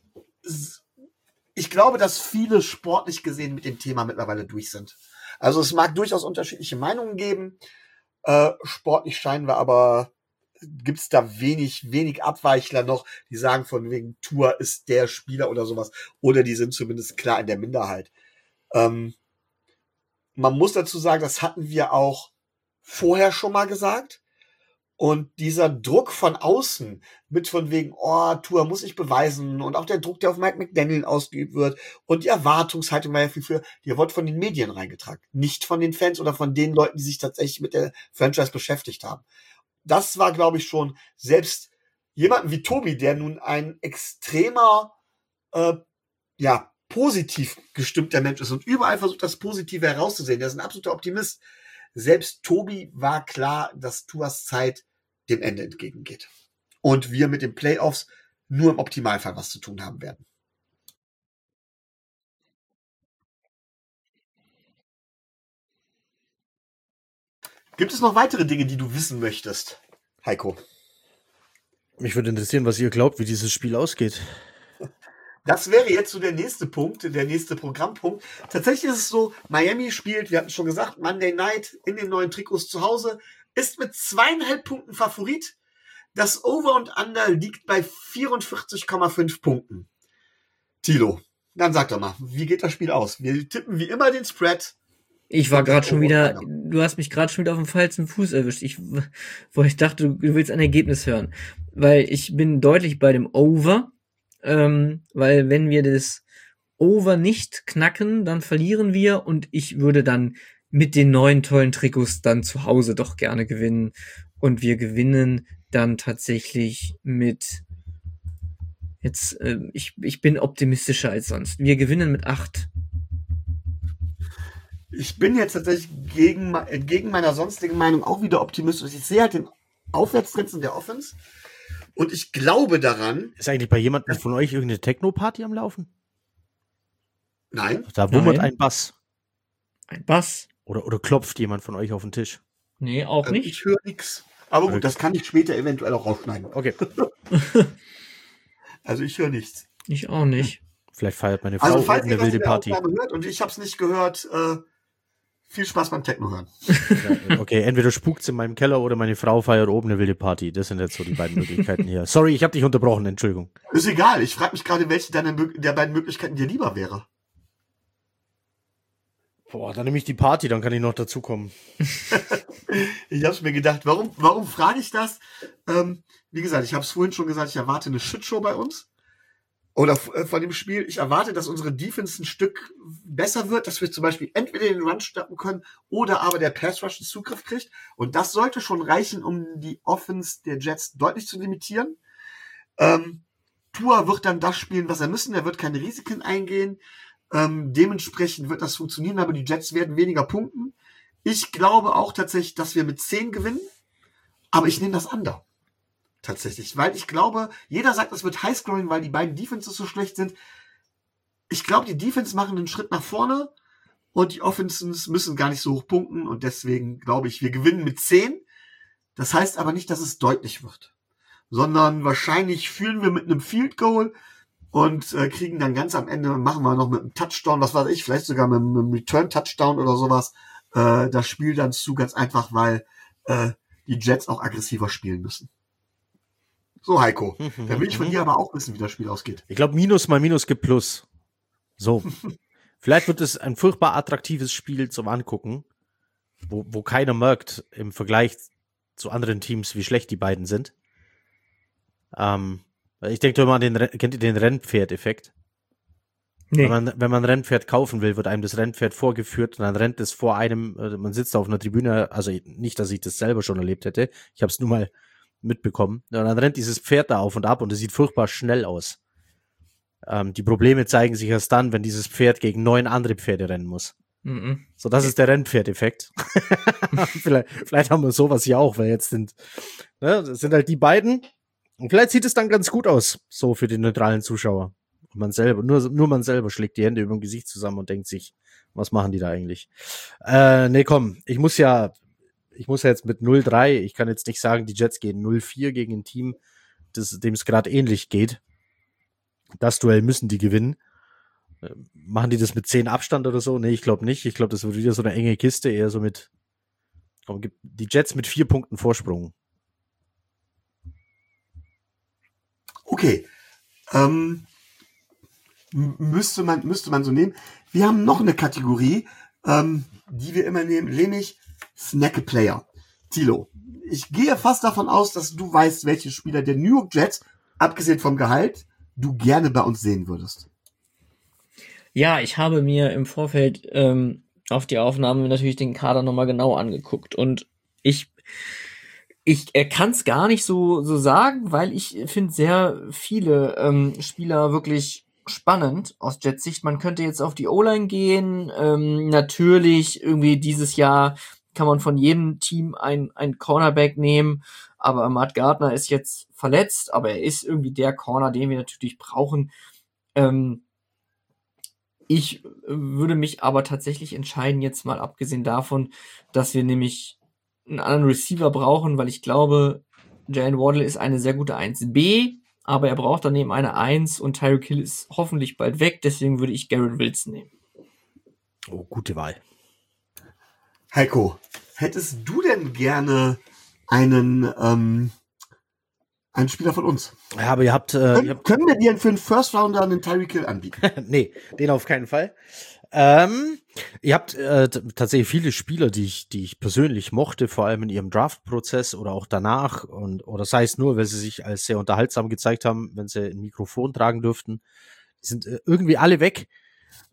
ich glaube, dass viele sportlich gesehen mit dem Thema mittlerweile durch sind. Also es mag durchaus unterschiedliche Meinungen geben. Äh, sportlich scheinen wir aber gibt es da wenig, wenig Abweichler noch, die sagen von wegen Tour ist der Spieler oder sowas. Oder die sind zumindest klar in der Minderheit. Ähm, man muss dazu sagen, das hatten wir auch vorher schon mal gesagt. Und dieser Druck von außen mit von wegen, oh, Tour muss ich beweisen und auch der Druck, der auf Mike McDaniel ausgeübt wird und die Erwartungshaltung war ja viel für, die wird von den Medien reingetragen. Nicht von den Fans oder von den Leuten, die sich tatsächlich mit der Franchise beschäftigt haben. Das war, glaube ich, schon selbst jemanden wie Tobi, der nun ein extremer, äh, ja, positiv gestimmter Mensch ist und überall versucht, das Positive herauszusehen. Der ist ein absoluter Optimist. Selbst Tobi war klar, dass Tuas Zeit dem Ende entgegengeht. Und wir mit den Playoffs nur im Optimalfall was zu tun haben werden. Gibt es noch weitere Dinge, die du wissen möchtest, Heiko? Mich würde interessieren, was ihr glaubt, wie dieses Spiel ausgeht. Das wäre jetzt so der nächste Punkt, der nächste Programmpunkt. Tatsächlich ist es so, Miami spielt, wir hatten schon gesagt, Monday Night in den neuen Trikots zu Hause, ist mit zweieinhalb Punkten Favorit. Das Over und Under liegt bei vierundvierzig Komma fünf Punkten. Thilo, dann sag doch mal, wie geht das Spiel aus? Wir tippen wie immer den Spread. Ich war gerade schon wieder, du hast mich gerade schon wieder auf dem falschen Fuß erwischt. Ich, wo ich dachte, du willst ein Ergebnis hören. Weil ich bin deutlich bei dem Over. Ähm, weil wenn wir das Over nicht knacken, dann verlieren wir und ich würde dann mit den neuen tollen Trikots dann zu Hause doch gerne gewinnen Und wir gewinnen dann tatsächlich mit, jetzt, äh, ich, ich bin optimistischer als sonst. Wir gewinnen mit acht. Ich bin jetzt tatsächlich gegen, gegen meiner sonstigen Meinung auch wieder optimistisch. Ich sehe halt den Aufwärtstrend in der Offense. Und ich glaube daran. Ist eigentlich bei jemandem von euch irgendeine Techno-Party am Laufen? Nein. Da wummert Nein. ein Bass. Ein Bass? Oder, oder klopft jemand von euch auf den Tisch? Nee, auch Ähm, nicht. Ich höre nichts. Aber gut, das kann ich später eventuell auch rausschneiden. Okay. Also ich höre nichts. Ich auch nicht. Vielleicht feiert meine Frau Also falls eine ihr das wilde in der Party. Aufnahme hört und ich habe es nicht gehört, äh, viel Spaß beim Techno hören. Ja, okay, entweder spukt's in meinem Keller oder meine Frau feiert oben eine wilde Party. Das sind jetzt so die beiden Möglichkeiten hier. Sorry, ich habe dich unterbrochen, Entschuldigung. Ist egal, ich frage mich gerade, welche deiner, der beiden Möglichkeiten dir lieber wäre. Boah, dann nehme ich die Party, dann kann ich noch dazukommen. Ich habe mir gedacht, warum, warum frage ich das? Ähm, wie gesagt, ich habe es vorhin schon gesagt, ich erwarte eine Shitshow bei uns. Oder äh, von dem Spiel. Ich erwarte, dass unsere Defense ein Stück besser wird, dass wir zum Beispiel entweder den Run stoppen können oder aber der Pass Rush einen Zugriff kriegt. Und das sollte schon reichen, um die Offense der Jets deutlich zu limitieren. Ähm, Tua wird dann das spielen, was er müssen. Er wird keine Risiken eingehen. Ähm, dementsprechend wird das funktionieren, aber die Jets werden weniger punkten. Ich glaube auch tatsächlich, dass wir mit zehn gewinnen, aber ich nehme das Under. Tatsächlich, weil ich glaube, jeder sagt, es wird Highscoring, weil die beiden Defenses so schlecht sind. Ich glaube, die Defense machen einen Schritt nach vorne und die Offenses müssen gar nicht so hoch punkten und deswegen glaube ich, wir gewinnen mit zehn. Das heißt aber nicht, dass es deutlich wird, sondern wahrscheinlich führen wir mit einem Field Goal und äh, kriegen dann ganz am Ende, machen wir noch mit einem Touchdown, was weiß ich, vielleicht sogar mit einem Return-Touchdown oder sowas, äh, das Spiel dann zu, ganz einfach, weil äh, die Jets auch aggressiver spielen müssen. So, Heiko, da will ich von dir aber auch wissen, wie das Spiel ausgeht. Ich glaube, Minus mal Minus gibt Plus. So. Vielleicht wird es ein furchtbar attraktives Spiel zum Angucken, wo, wo keiner merkt im Vergleich zu anderen Teams, wie schlecht die beiden sind. Ähm, ich denke immer an den, kennt ihr den Rennpferd-Effekt? Nee. Wenn man, wenn man ein Rennpferd kaufen will, wird einem das Rennpferd vorgeführt und dann rennt es vor einem, man sitzt auf einer Tribüne, also nicht, dass ich das selber schon erlebt hätte, ich habe es nur mal mitbekommen. Und dann rennt dieses Pferd da auf und ab und es sieht furchtbar schnell aus. Ähm, die Probleme zeigen sich erst dann, wenn dieses Pferd gegen neun andere Pferde rennen muss. Mhm. So, das ist der Rennpferdeffekt. vielleicht, vielleicht haben wir sowas hier auch, weil jetzt sind, ne, das sind halt die beiden. Und vielleicht sieht es dann ganz gut aus, so für den neutralen Zuschauer. Und man selber, nur, nur man selber schlägt die Hände über dem Gesicht zusammen und denkt sich, was machen die da eigentlich? Äh, nee, komm, ich muss ja, ich muss ja jetzt mit null drei, ich kann jetzt nicht sagen, die Jets gehen null vier gegen ein Team, das, dem es gerade ähnlich geht. Das Duell müssen die gewinnen. Äh, machen die das mit zehn Abstand oder so? Nee, ich glaube nicht. Ich glaube, das wird wieder so eine enge Kiste, eher so mit, komm, die Jets mit vier Punkten Vorsprung. Okay. Ähm, müsste man, müsste man so nehmen. Wir haben noch eine Kategorie, ähm, die wir immer nehmen, nämlich Snack Player. Tilo, ich gehe fast davon aus, dass du weißt, welche Spieler der New York Jets, abgesehen vom Gehalt, du gerne bei uns sehen würdest. Ja, ich habe mir im Vorfeld ähm, auf die Aufnahme natürlich den Kader nochmal genau angeguckt und ich ich äh, kann es gar nicht so so sagen, weil ich finde sehr viele ähm, Spieler wirklich spannend aus Jets Sicht. Man könnte jetzt auf die O-Line gehen, ähm, natürlich irgendwie dieses Jahr kann man von jedem Team ein, ein Cornerback nehmen, aber Matt Gardner ist jetzt verletzt, aber er ist irgendwie der Corner, den wir natürlich brauchen. Ähm, ich würde mich aber tatsächlich entscheiden, jetzt mal abgesehen davon, dass wir nämlich einen anderen Receiver brauchen, weil ich glaube, Jalen Waddle ist eine sehr gute eins B, aber er braucht daneben eine eins und Tyreek Hill ist hoffentlich bald weg, deswegen würde ich Garrett Wilson nehmen. Oh, gute Wahl. Heiko, hättest du denn gerne einen, ähm, einen Spieler von uns? Ja, aber ihr habt, äh, Können, ihr habt können wir dir für einen First Rounder einen Tyreek Hill anbieten? nee, den auf keinen Fall. Ähm, ihr habt äh, t- tatsächlich viele Spieler, die ich, die ich persönlich mochte, vor allem in ihrem Draft-Prozess oder auch danach, und oder sei es nur, weil sie sich als sehr unterhaltsam gezeigt haben, wenn sie ein Mikrofon tragen durften. Die sind äh, irgendwie alle weg.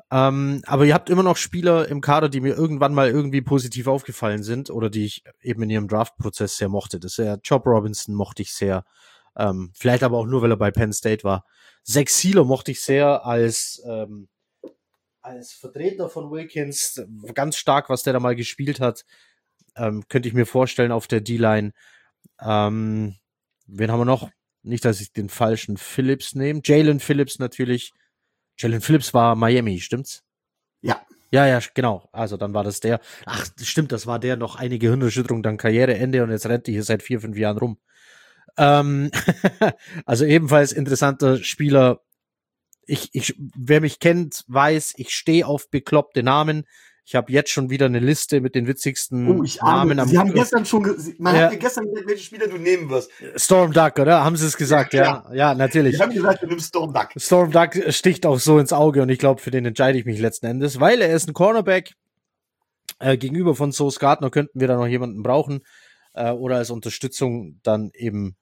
Ähm, aber ihr habt immer noch Spieler im Kader, die mir irgendwann mal irgendwie positiv aufgefallen sind oder die ich eben in ihrem Draft-Prozess sehr mochte. Das ist ja Job Robinson mochte ich sehr. Ähm, vielleicht aber auch nur, weil er bei Penn State war. Zach Sieler mochte ich sehr als, ähm, als Vertreter von Wilkins. Ganz stark, was der da mal gespielt hat. Ähm, könnte ich mir vorstellen auf der D-Line. Ähm, wen haben wir noch? Nicht, dass ich den falschen Phillips nehme. Jalen Phillips natürlich. Jalen Phillips war Miami, stimmt's? Ja. Ja, ja, genau. Also dann war das der. Ach, stimmt, das war der noch einige Hirnerschütterung, dann Karriereende und jetzt rennt die hier seit vier, fünf Jahren rum. Ähm, also ebenfalls interessanter Spieler. Ich, ich, wer mich kennt, weiß, ich stehe auf bekloppte Namen. Ich habe jetzt schon wieder eine Liste mit den witzigsten oh, ich Namen. Am Sie haben gestern schon, ge- man ja. hat mir gestern gesagt, welche Spieler du nehmen wirst. Storm Duck, oder? Haben sie es gesagt? Ja, ja, ja, natürlich. Sie haben gesagt, du nimmst Storm Duck. Storm Duck sticht auch so ins Auge und ich glaube, für den entscheide ich mich letzten Endes, weil er ist ein Cornerback. Äh, gegenüber von Sauce Gardner könnten wir da noch jemanden brauchen äh, oder als Unterstützung dann eben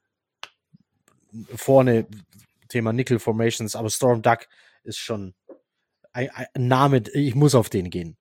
vorne Thema Nickel Formations, aber Storm Duck ist schon ein, ein Name, ich muss auf den gehen.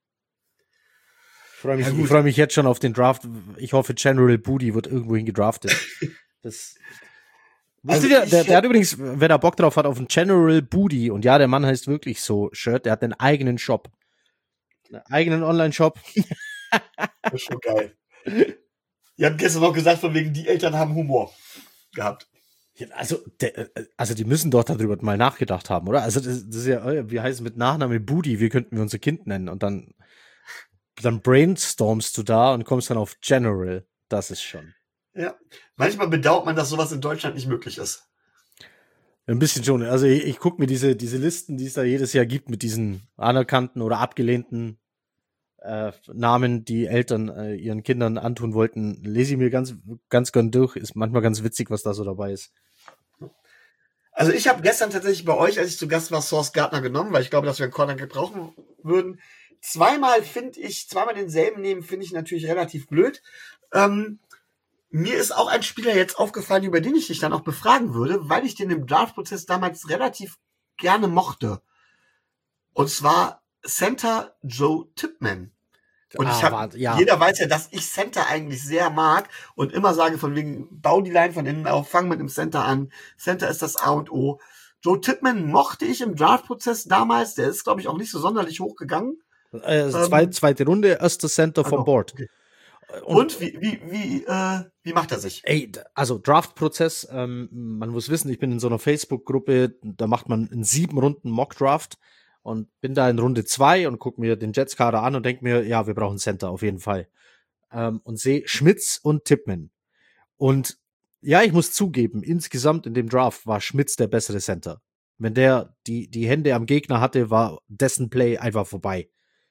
Ich freue mich, ja, ich freue mich jetzt schon auf den Draft. Ich hoffe, General Booty wird irgendwohin gedraftet. Das, also ihr, der, der hat übrigens, wer da Bock drauf hat, auf einen General Booty, und ja, der Mann heißt wirklich so, Shirt, der hat einen eigenen Shop. Einen eigenen Online-Shop. Das ist schon geil. Ihr habt gestern noch gesagt, von wegen, die Eltern haben Humor gehabt. Ja, also, der, also die müssen doch darüber mal nachgedacht haben, oder? Also das, das ist ja, wie heißt es mit Nachname Booty, wie könnten wir unser Kind nennen? Und dann dann brainstormst du da und kommst dann auf General. Das ist schon. Ja, manchmal bedauert man, dass sowas in Deutschland nicht möglich ist. Ein bisschen schon. Also ich, ich gucke mir diese, diese Listen, die es da jedes Jahr gibt, mit diesen anerkannten oder abgelehnten äh, Namen, die Eltern äh, ihren Kindern antun wollten, lese ich mir ganz, ganz gern durch. Ist manchmal ganz witzig, was da so dabei ist. Also ich habe gestern tatsächlich bei euch, als ich zu Gast war, Sauce Gardner genommen, weil ich glaube, dass wir einen Corner gebrauchen würden. Zweimal finde ich, zweimal denselben nehmen, finde ich natürlich relativ blöd. Ähm, mir ist auch ein Spieler jetzt aufgefallen, über den ich dich dann auch befragen würde, weil ich den im Draft-Prozess damals relativ gerne mochte. Und zwar Center Joe Tippmann. Und ah, ich habe, ja. Jeder weiß ja, dass ich Center eigentlich sehr mag und immer sage von wegen, bau die Line von innen auf, fang mit dem Center an. Center ist das A und O. Joe Tippmann mochte ich im Draft-Prozess damals. Der ist, glaube ich, auch nicht so sonderlich hochgegangen. Also ähm, zweite, zweite Runde, erster Center vom Board. Okay. Und, und wie, wie, wie, äh, wie macht er sich? Ey, also Draft-Prozess, ähm, man muss wissen, ich bin in so einer Facebook-Gruppe, da macht man in sieben Runden Mock-Draft und bin da in Runde zwei und gucke mir den Jets-Kader an und denke mir, ja, wir brauchen Center auf jeden Fall. Ähm, und sehe Schmitz und Tippmann. Und ja, ich muss zugeben, insgesamt in dem Draft war Schmitz der bessere Center. Wenn der die, die Hände am Gegner hatte, war dessen Play einfach vorbei.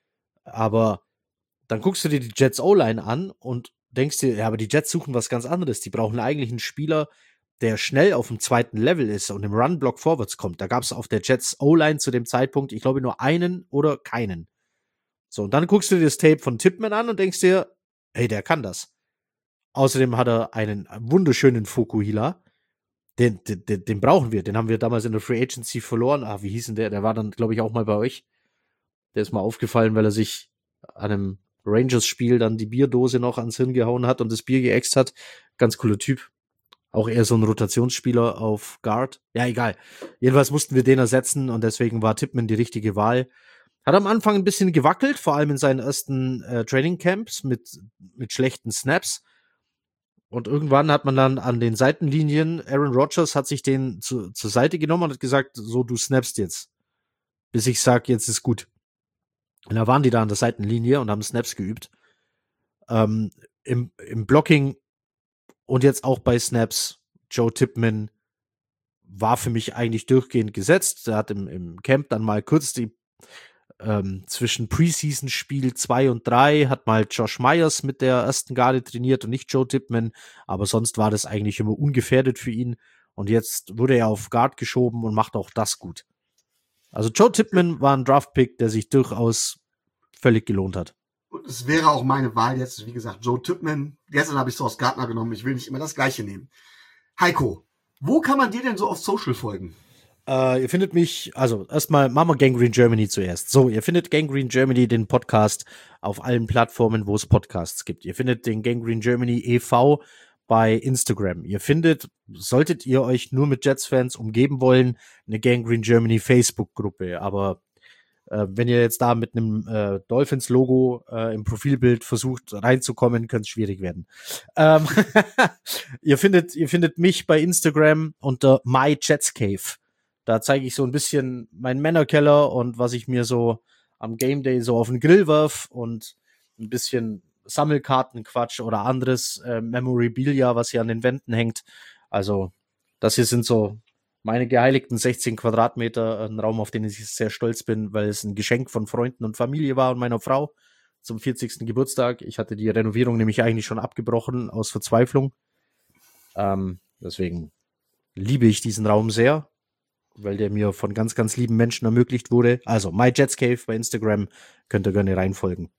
Aber dann guckst du dir die Jets O-Line an und denkst dir, ja, aber die Jets suchen was ganz anderes. Die brauchen eigentlich einen Spieler, der schnell auf dem zweiten Level ist und im Run-Block vorwärts kommt. Da gab es auf der Jets O-Line zu dem Zeitpunkt, ich glaube, nur einen oder keinen. So, und dann guckst du dir das Tape von Tippmann an und denkst dir, hey, der kann das. Außerdem hat er einen wunderschönen Fukuhila. Den, den, den, den brauchen wir. Den haben wir damals in der Free Agency verloren. Ah, wie hieß denn der? Der war dann, glaube ich, auch mal bei euch. Der ist mal aufgefallen, weil er sich an einem Rangers-Spiel dann die Bierdose noch ans Hirn gehauen hat und das Bier geäxt hat. Ganz cooler Typ. Auch eher so ein Rotationsspieler auf Guard. Ja, egal. Jedenfalls mussten wir den ersetzen und deswegen war Tippmann die richtige Wahl. Hat am Anfang ein bisschen gewackelt, vor allem in seinen ersten äh, Trainingcamps mit, mit schlechten Snaps. Und irgendwann hat man dann an den Seitenlinien, Aaron Rodgers hat sich den zu, zur Seite genommen und hat gesagt, so, du snappst jetzt. Bis ich sag, jetzt ist gut. Und da waren die da an der Seitenlinie und haben Snaps geübt. Ähm, im, im Blocking und jetzt auch bei Snaps. Joe Tippmann war für mich eigentlich durchgehend gesetzt. Er hat im, im Camp dann mal kurz die ähm, zwischen Preseason-Spiel zwei und drei hat mal Josh Myers mit der ersten Garde trainiert und nicht Joe Tippmann. Aber sonst war das eigentlich immer ungefährdet für ihn. Und jetzt wurde er auf Guard geschoben und macht auch das gut. Also Joe Tippmann war ein Draft-Pick, der sich durchaus völlig gelohnt hat. Und es wäre auch meine Wahl jetzt, wie gesagt, Joe Tippmann. Gestern habe ich Sauce Gardner genommen. Ich will nicht immer das Gleiche nehmen. Heiko, wo kann man dir denn so auf Social folgen? Äh, ihr findet mich, also erstmal machen wir Gangrene Germany zuerst. So, ihr findet Gangrene Germany, den Podcast, auf allen Plattformen, wo es Podcasts gibt. Ihr findet den Gangrene Germany e V bei Instagram. Ihr findet, solltet ihr euch nur mit Jets-Fans umgeben wollen, eine Gangrene Germany Facebook-Gruppe. Aber äh, wenn ihr jetzt da mit einem äh, Dolphins-Logo äh, im Profilbild versucht reinzukommen, könnte es schwierig werden. Ähm, ihr findet, ihr findet mich bei Instagram unter myjetscave. Da zeige ich so ein bisschen meinen Männerkeller und was ich mir so am Game Day so auf den Grill wirf und ein bisschen Sammelkartenquatsch oder anderes äh, Memorabilia, was hier an den Wänden hängt. Also das hier sind so meine geheiligten sechzehn Quadratmeter, ein Raum, auf den ich sehr stolz bin, weil es ein Geschenk von Freunden und Familie war und meiner Frau zum vierzigsten Geburtstag. Ich hatte die Renovierung nämlich eigentlich schon abgebrochen aus Verzweiflung. Ähm, deswegen liebe ich diesen Raum sehr, weil der mir von ganz, ganz lieben Menschen ermöglicht wurde. Also, myjetscave bei Instagram, könnt ihr gerne reinfolgen.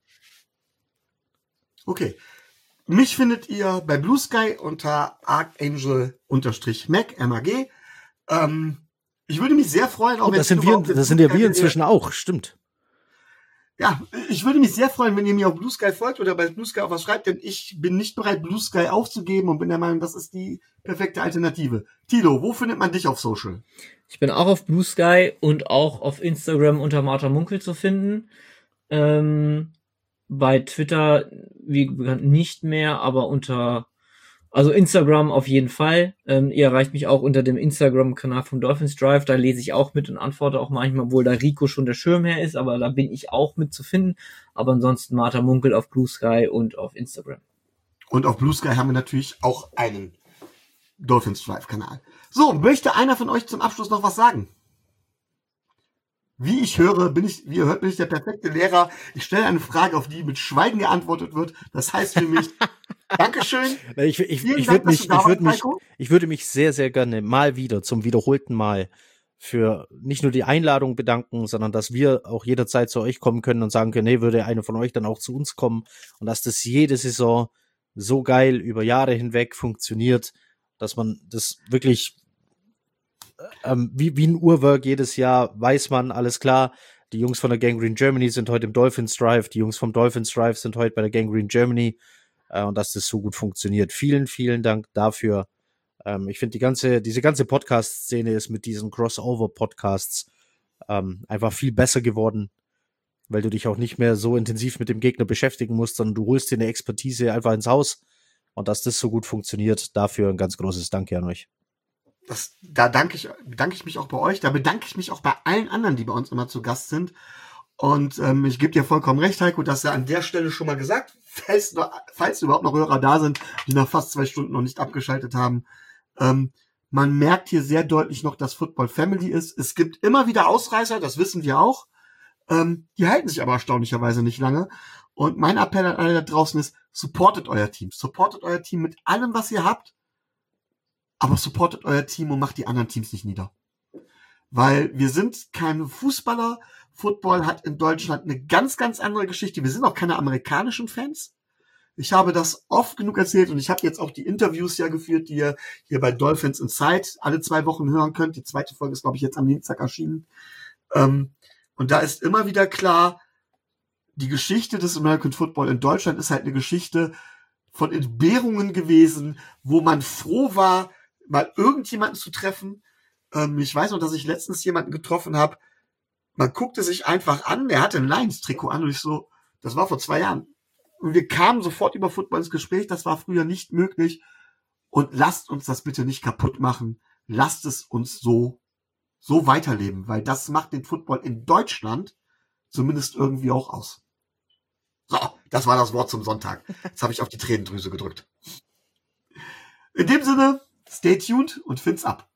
Okay. Mich findet ihr bei Blue Sky unter Archangel-Mac, M A G. Ähm, ich würde mich sehr freuen, auch oh, wenn das sind wir, das sind ja wir inzwischen auch, stimmt. Ja, ich würde mich sehr freuen, wenn ihr mir auf Blue Sky folgt oder bei Blue Sky auch was schreibt, denn ich bin nicht bereit, Blue Sky aufzugeben und bin der Meinung, das ist die perfekte Alternative. Tilo, wo findet man dich auf Social? Ich bin auch auf Blue Sky und auch auf Instagram unter Martha Munkel zu finden. Ähm, bei Twitter, wie bekannt, nicht mehr, aber unter, also Instagram auf jeden Fall. Ähm, ihr erreicht mich auch unter dem Instagram-Kanal vom Dolphins Drive. Da lese ich auch mit und antworte auch manchmal, obwohl da Rico schon der Schirmherr ist, aber da bin ich auch mit zu finden. Aber ansonsten Martha Munkel auf Blue Sky und auf Instagram. Und auf Blue Sky haben wir natürlich auch einen Dolphins Drive-Kanal. So, möchte einer von euch zum Abschluss noch was sagen? Wie ich höre, bin ich, wie ihr hört, bin ich der perfekte Lehrer. Ich stelle eine Frage, auf die mit Schweigen geantwortet wird. Das heißt für mich, Dankeschön. Ich, ich, ich, würde mich, ich, würd mich, ich würde mich sehr, sehr gerne mal wieder zum wiederholten Mal für nicht nur die Einladung bedanken, sondern dass wir auch jederzeit zu euch kommen können und sagen können, nee, würde einer von euch dann auch zu uns kommen und dass das jede Saison so geil über Jahre hinweg funktioniert, dass man das wirklich ähm, wie, wie ein Uhrwerk jedes Jahr weiß man, alles klar, die Jungs von der Gangrene Germany sind heute im Dolphins Drive, die Jungs vom Dolphins Drive sind heute bei der Gangrene Germany äh, und dass das so gut funktioniert. Vielen, vielen Dank dafür. Ähm, ich finde, die ganze, diese ganze Podcast-Szene ist mit diesen Crossover-Podcasts ähm, einfach viel besser geworden, weil du dich auch nicht mehr so intensiv mit dem Gegner beschäftigen musst, sondern du holst dir eine Expertise einfach ins Haus und dass das so gut funktioniert, dafür ein ganz großes Danke an euch. Das, da danke ich, bedanke ich mich auch bei euch, da bedanke ich mich auch bei allen anderen, die bei uns immer zu Gast sind. Und ähm, ich gebe dir vollkommen recht, Heiko, dass er an der Stelle schon mal gesagt, falls, falls überhaupt noch Hörer da sind, die nach fast zwei Stunden noch nicht abgeschaltet haben, ähm, man merkt hier sehr deutlich noch, dass Football Family ist. Es gibt immer wieder Ausreißer, das wissen wir auch. Ähm, die halten sich aber erstaunlicherweise nicht lange. Und mein Appell an alle da draußen ist, supportet euer Team. Supportet euer Team mit allem, was ihr habt. Aber supportet euer Team und macht die anderen Teams nicht nieder. Weil wir sind keine Fußballer. Football hat in Deutschland eine ganz, ganz andere Geschichte. Wir sind auch keine amerikanischen Fans. Ich habe das oft genug erzählt und ich habe jetzt auch die Interviews ja geführt, die ihr hier bei Dolphins Inside alle zwei Wochen hören könnt. Die zweite Folge ist, glaube ich, jetzt am Dienstag erschienen. Ähm, und da ist immer wieder klar, die Geschichte des American Football in Deutschland ist halt eine Geschichte von Entbehrungen gewesen, wo man froh war, mal irgendjemanden zu treffen. Ähm, ich weiß noch, dass ich letztens jemanden getroffen habe. Man guckte sich einfach an, der hatte ein Lions-Trikot an und ich so, das war vor zwei Jahren. Und wir kamen sofort über Football ins Gespräch, das war früher nicht möglich. Und lasst uns das bitte nicht kaputt machen. Lasst es uns so, so weiterleben, weil das macht den Football in Deutschland zumindest irgendwie auch aus. So, das war das Wort zum Sonntag. Jetzt habe ich auf die Tränendrüse gedrückt. In dem Sinne, stay tuned und find's ab.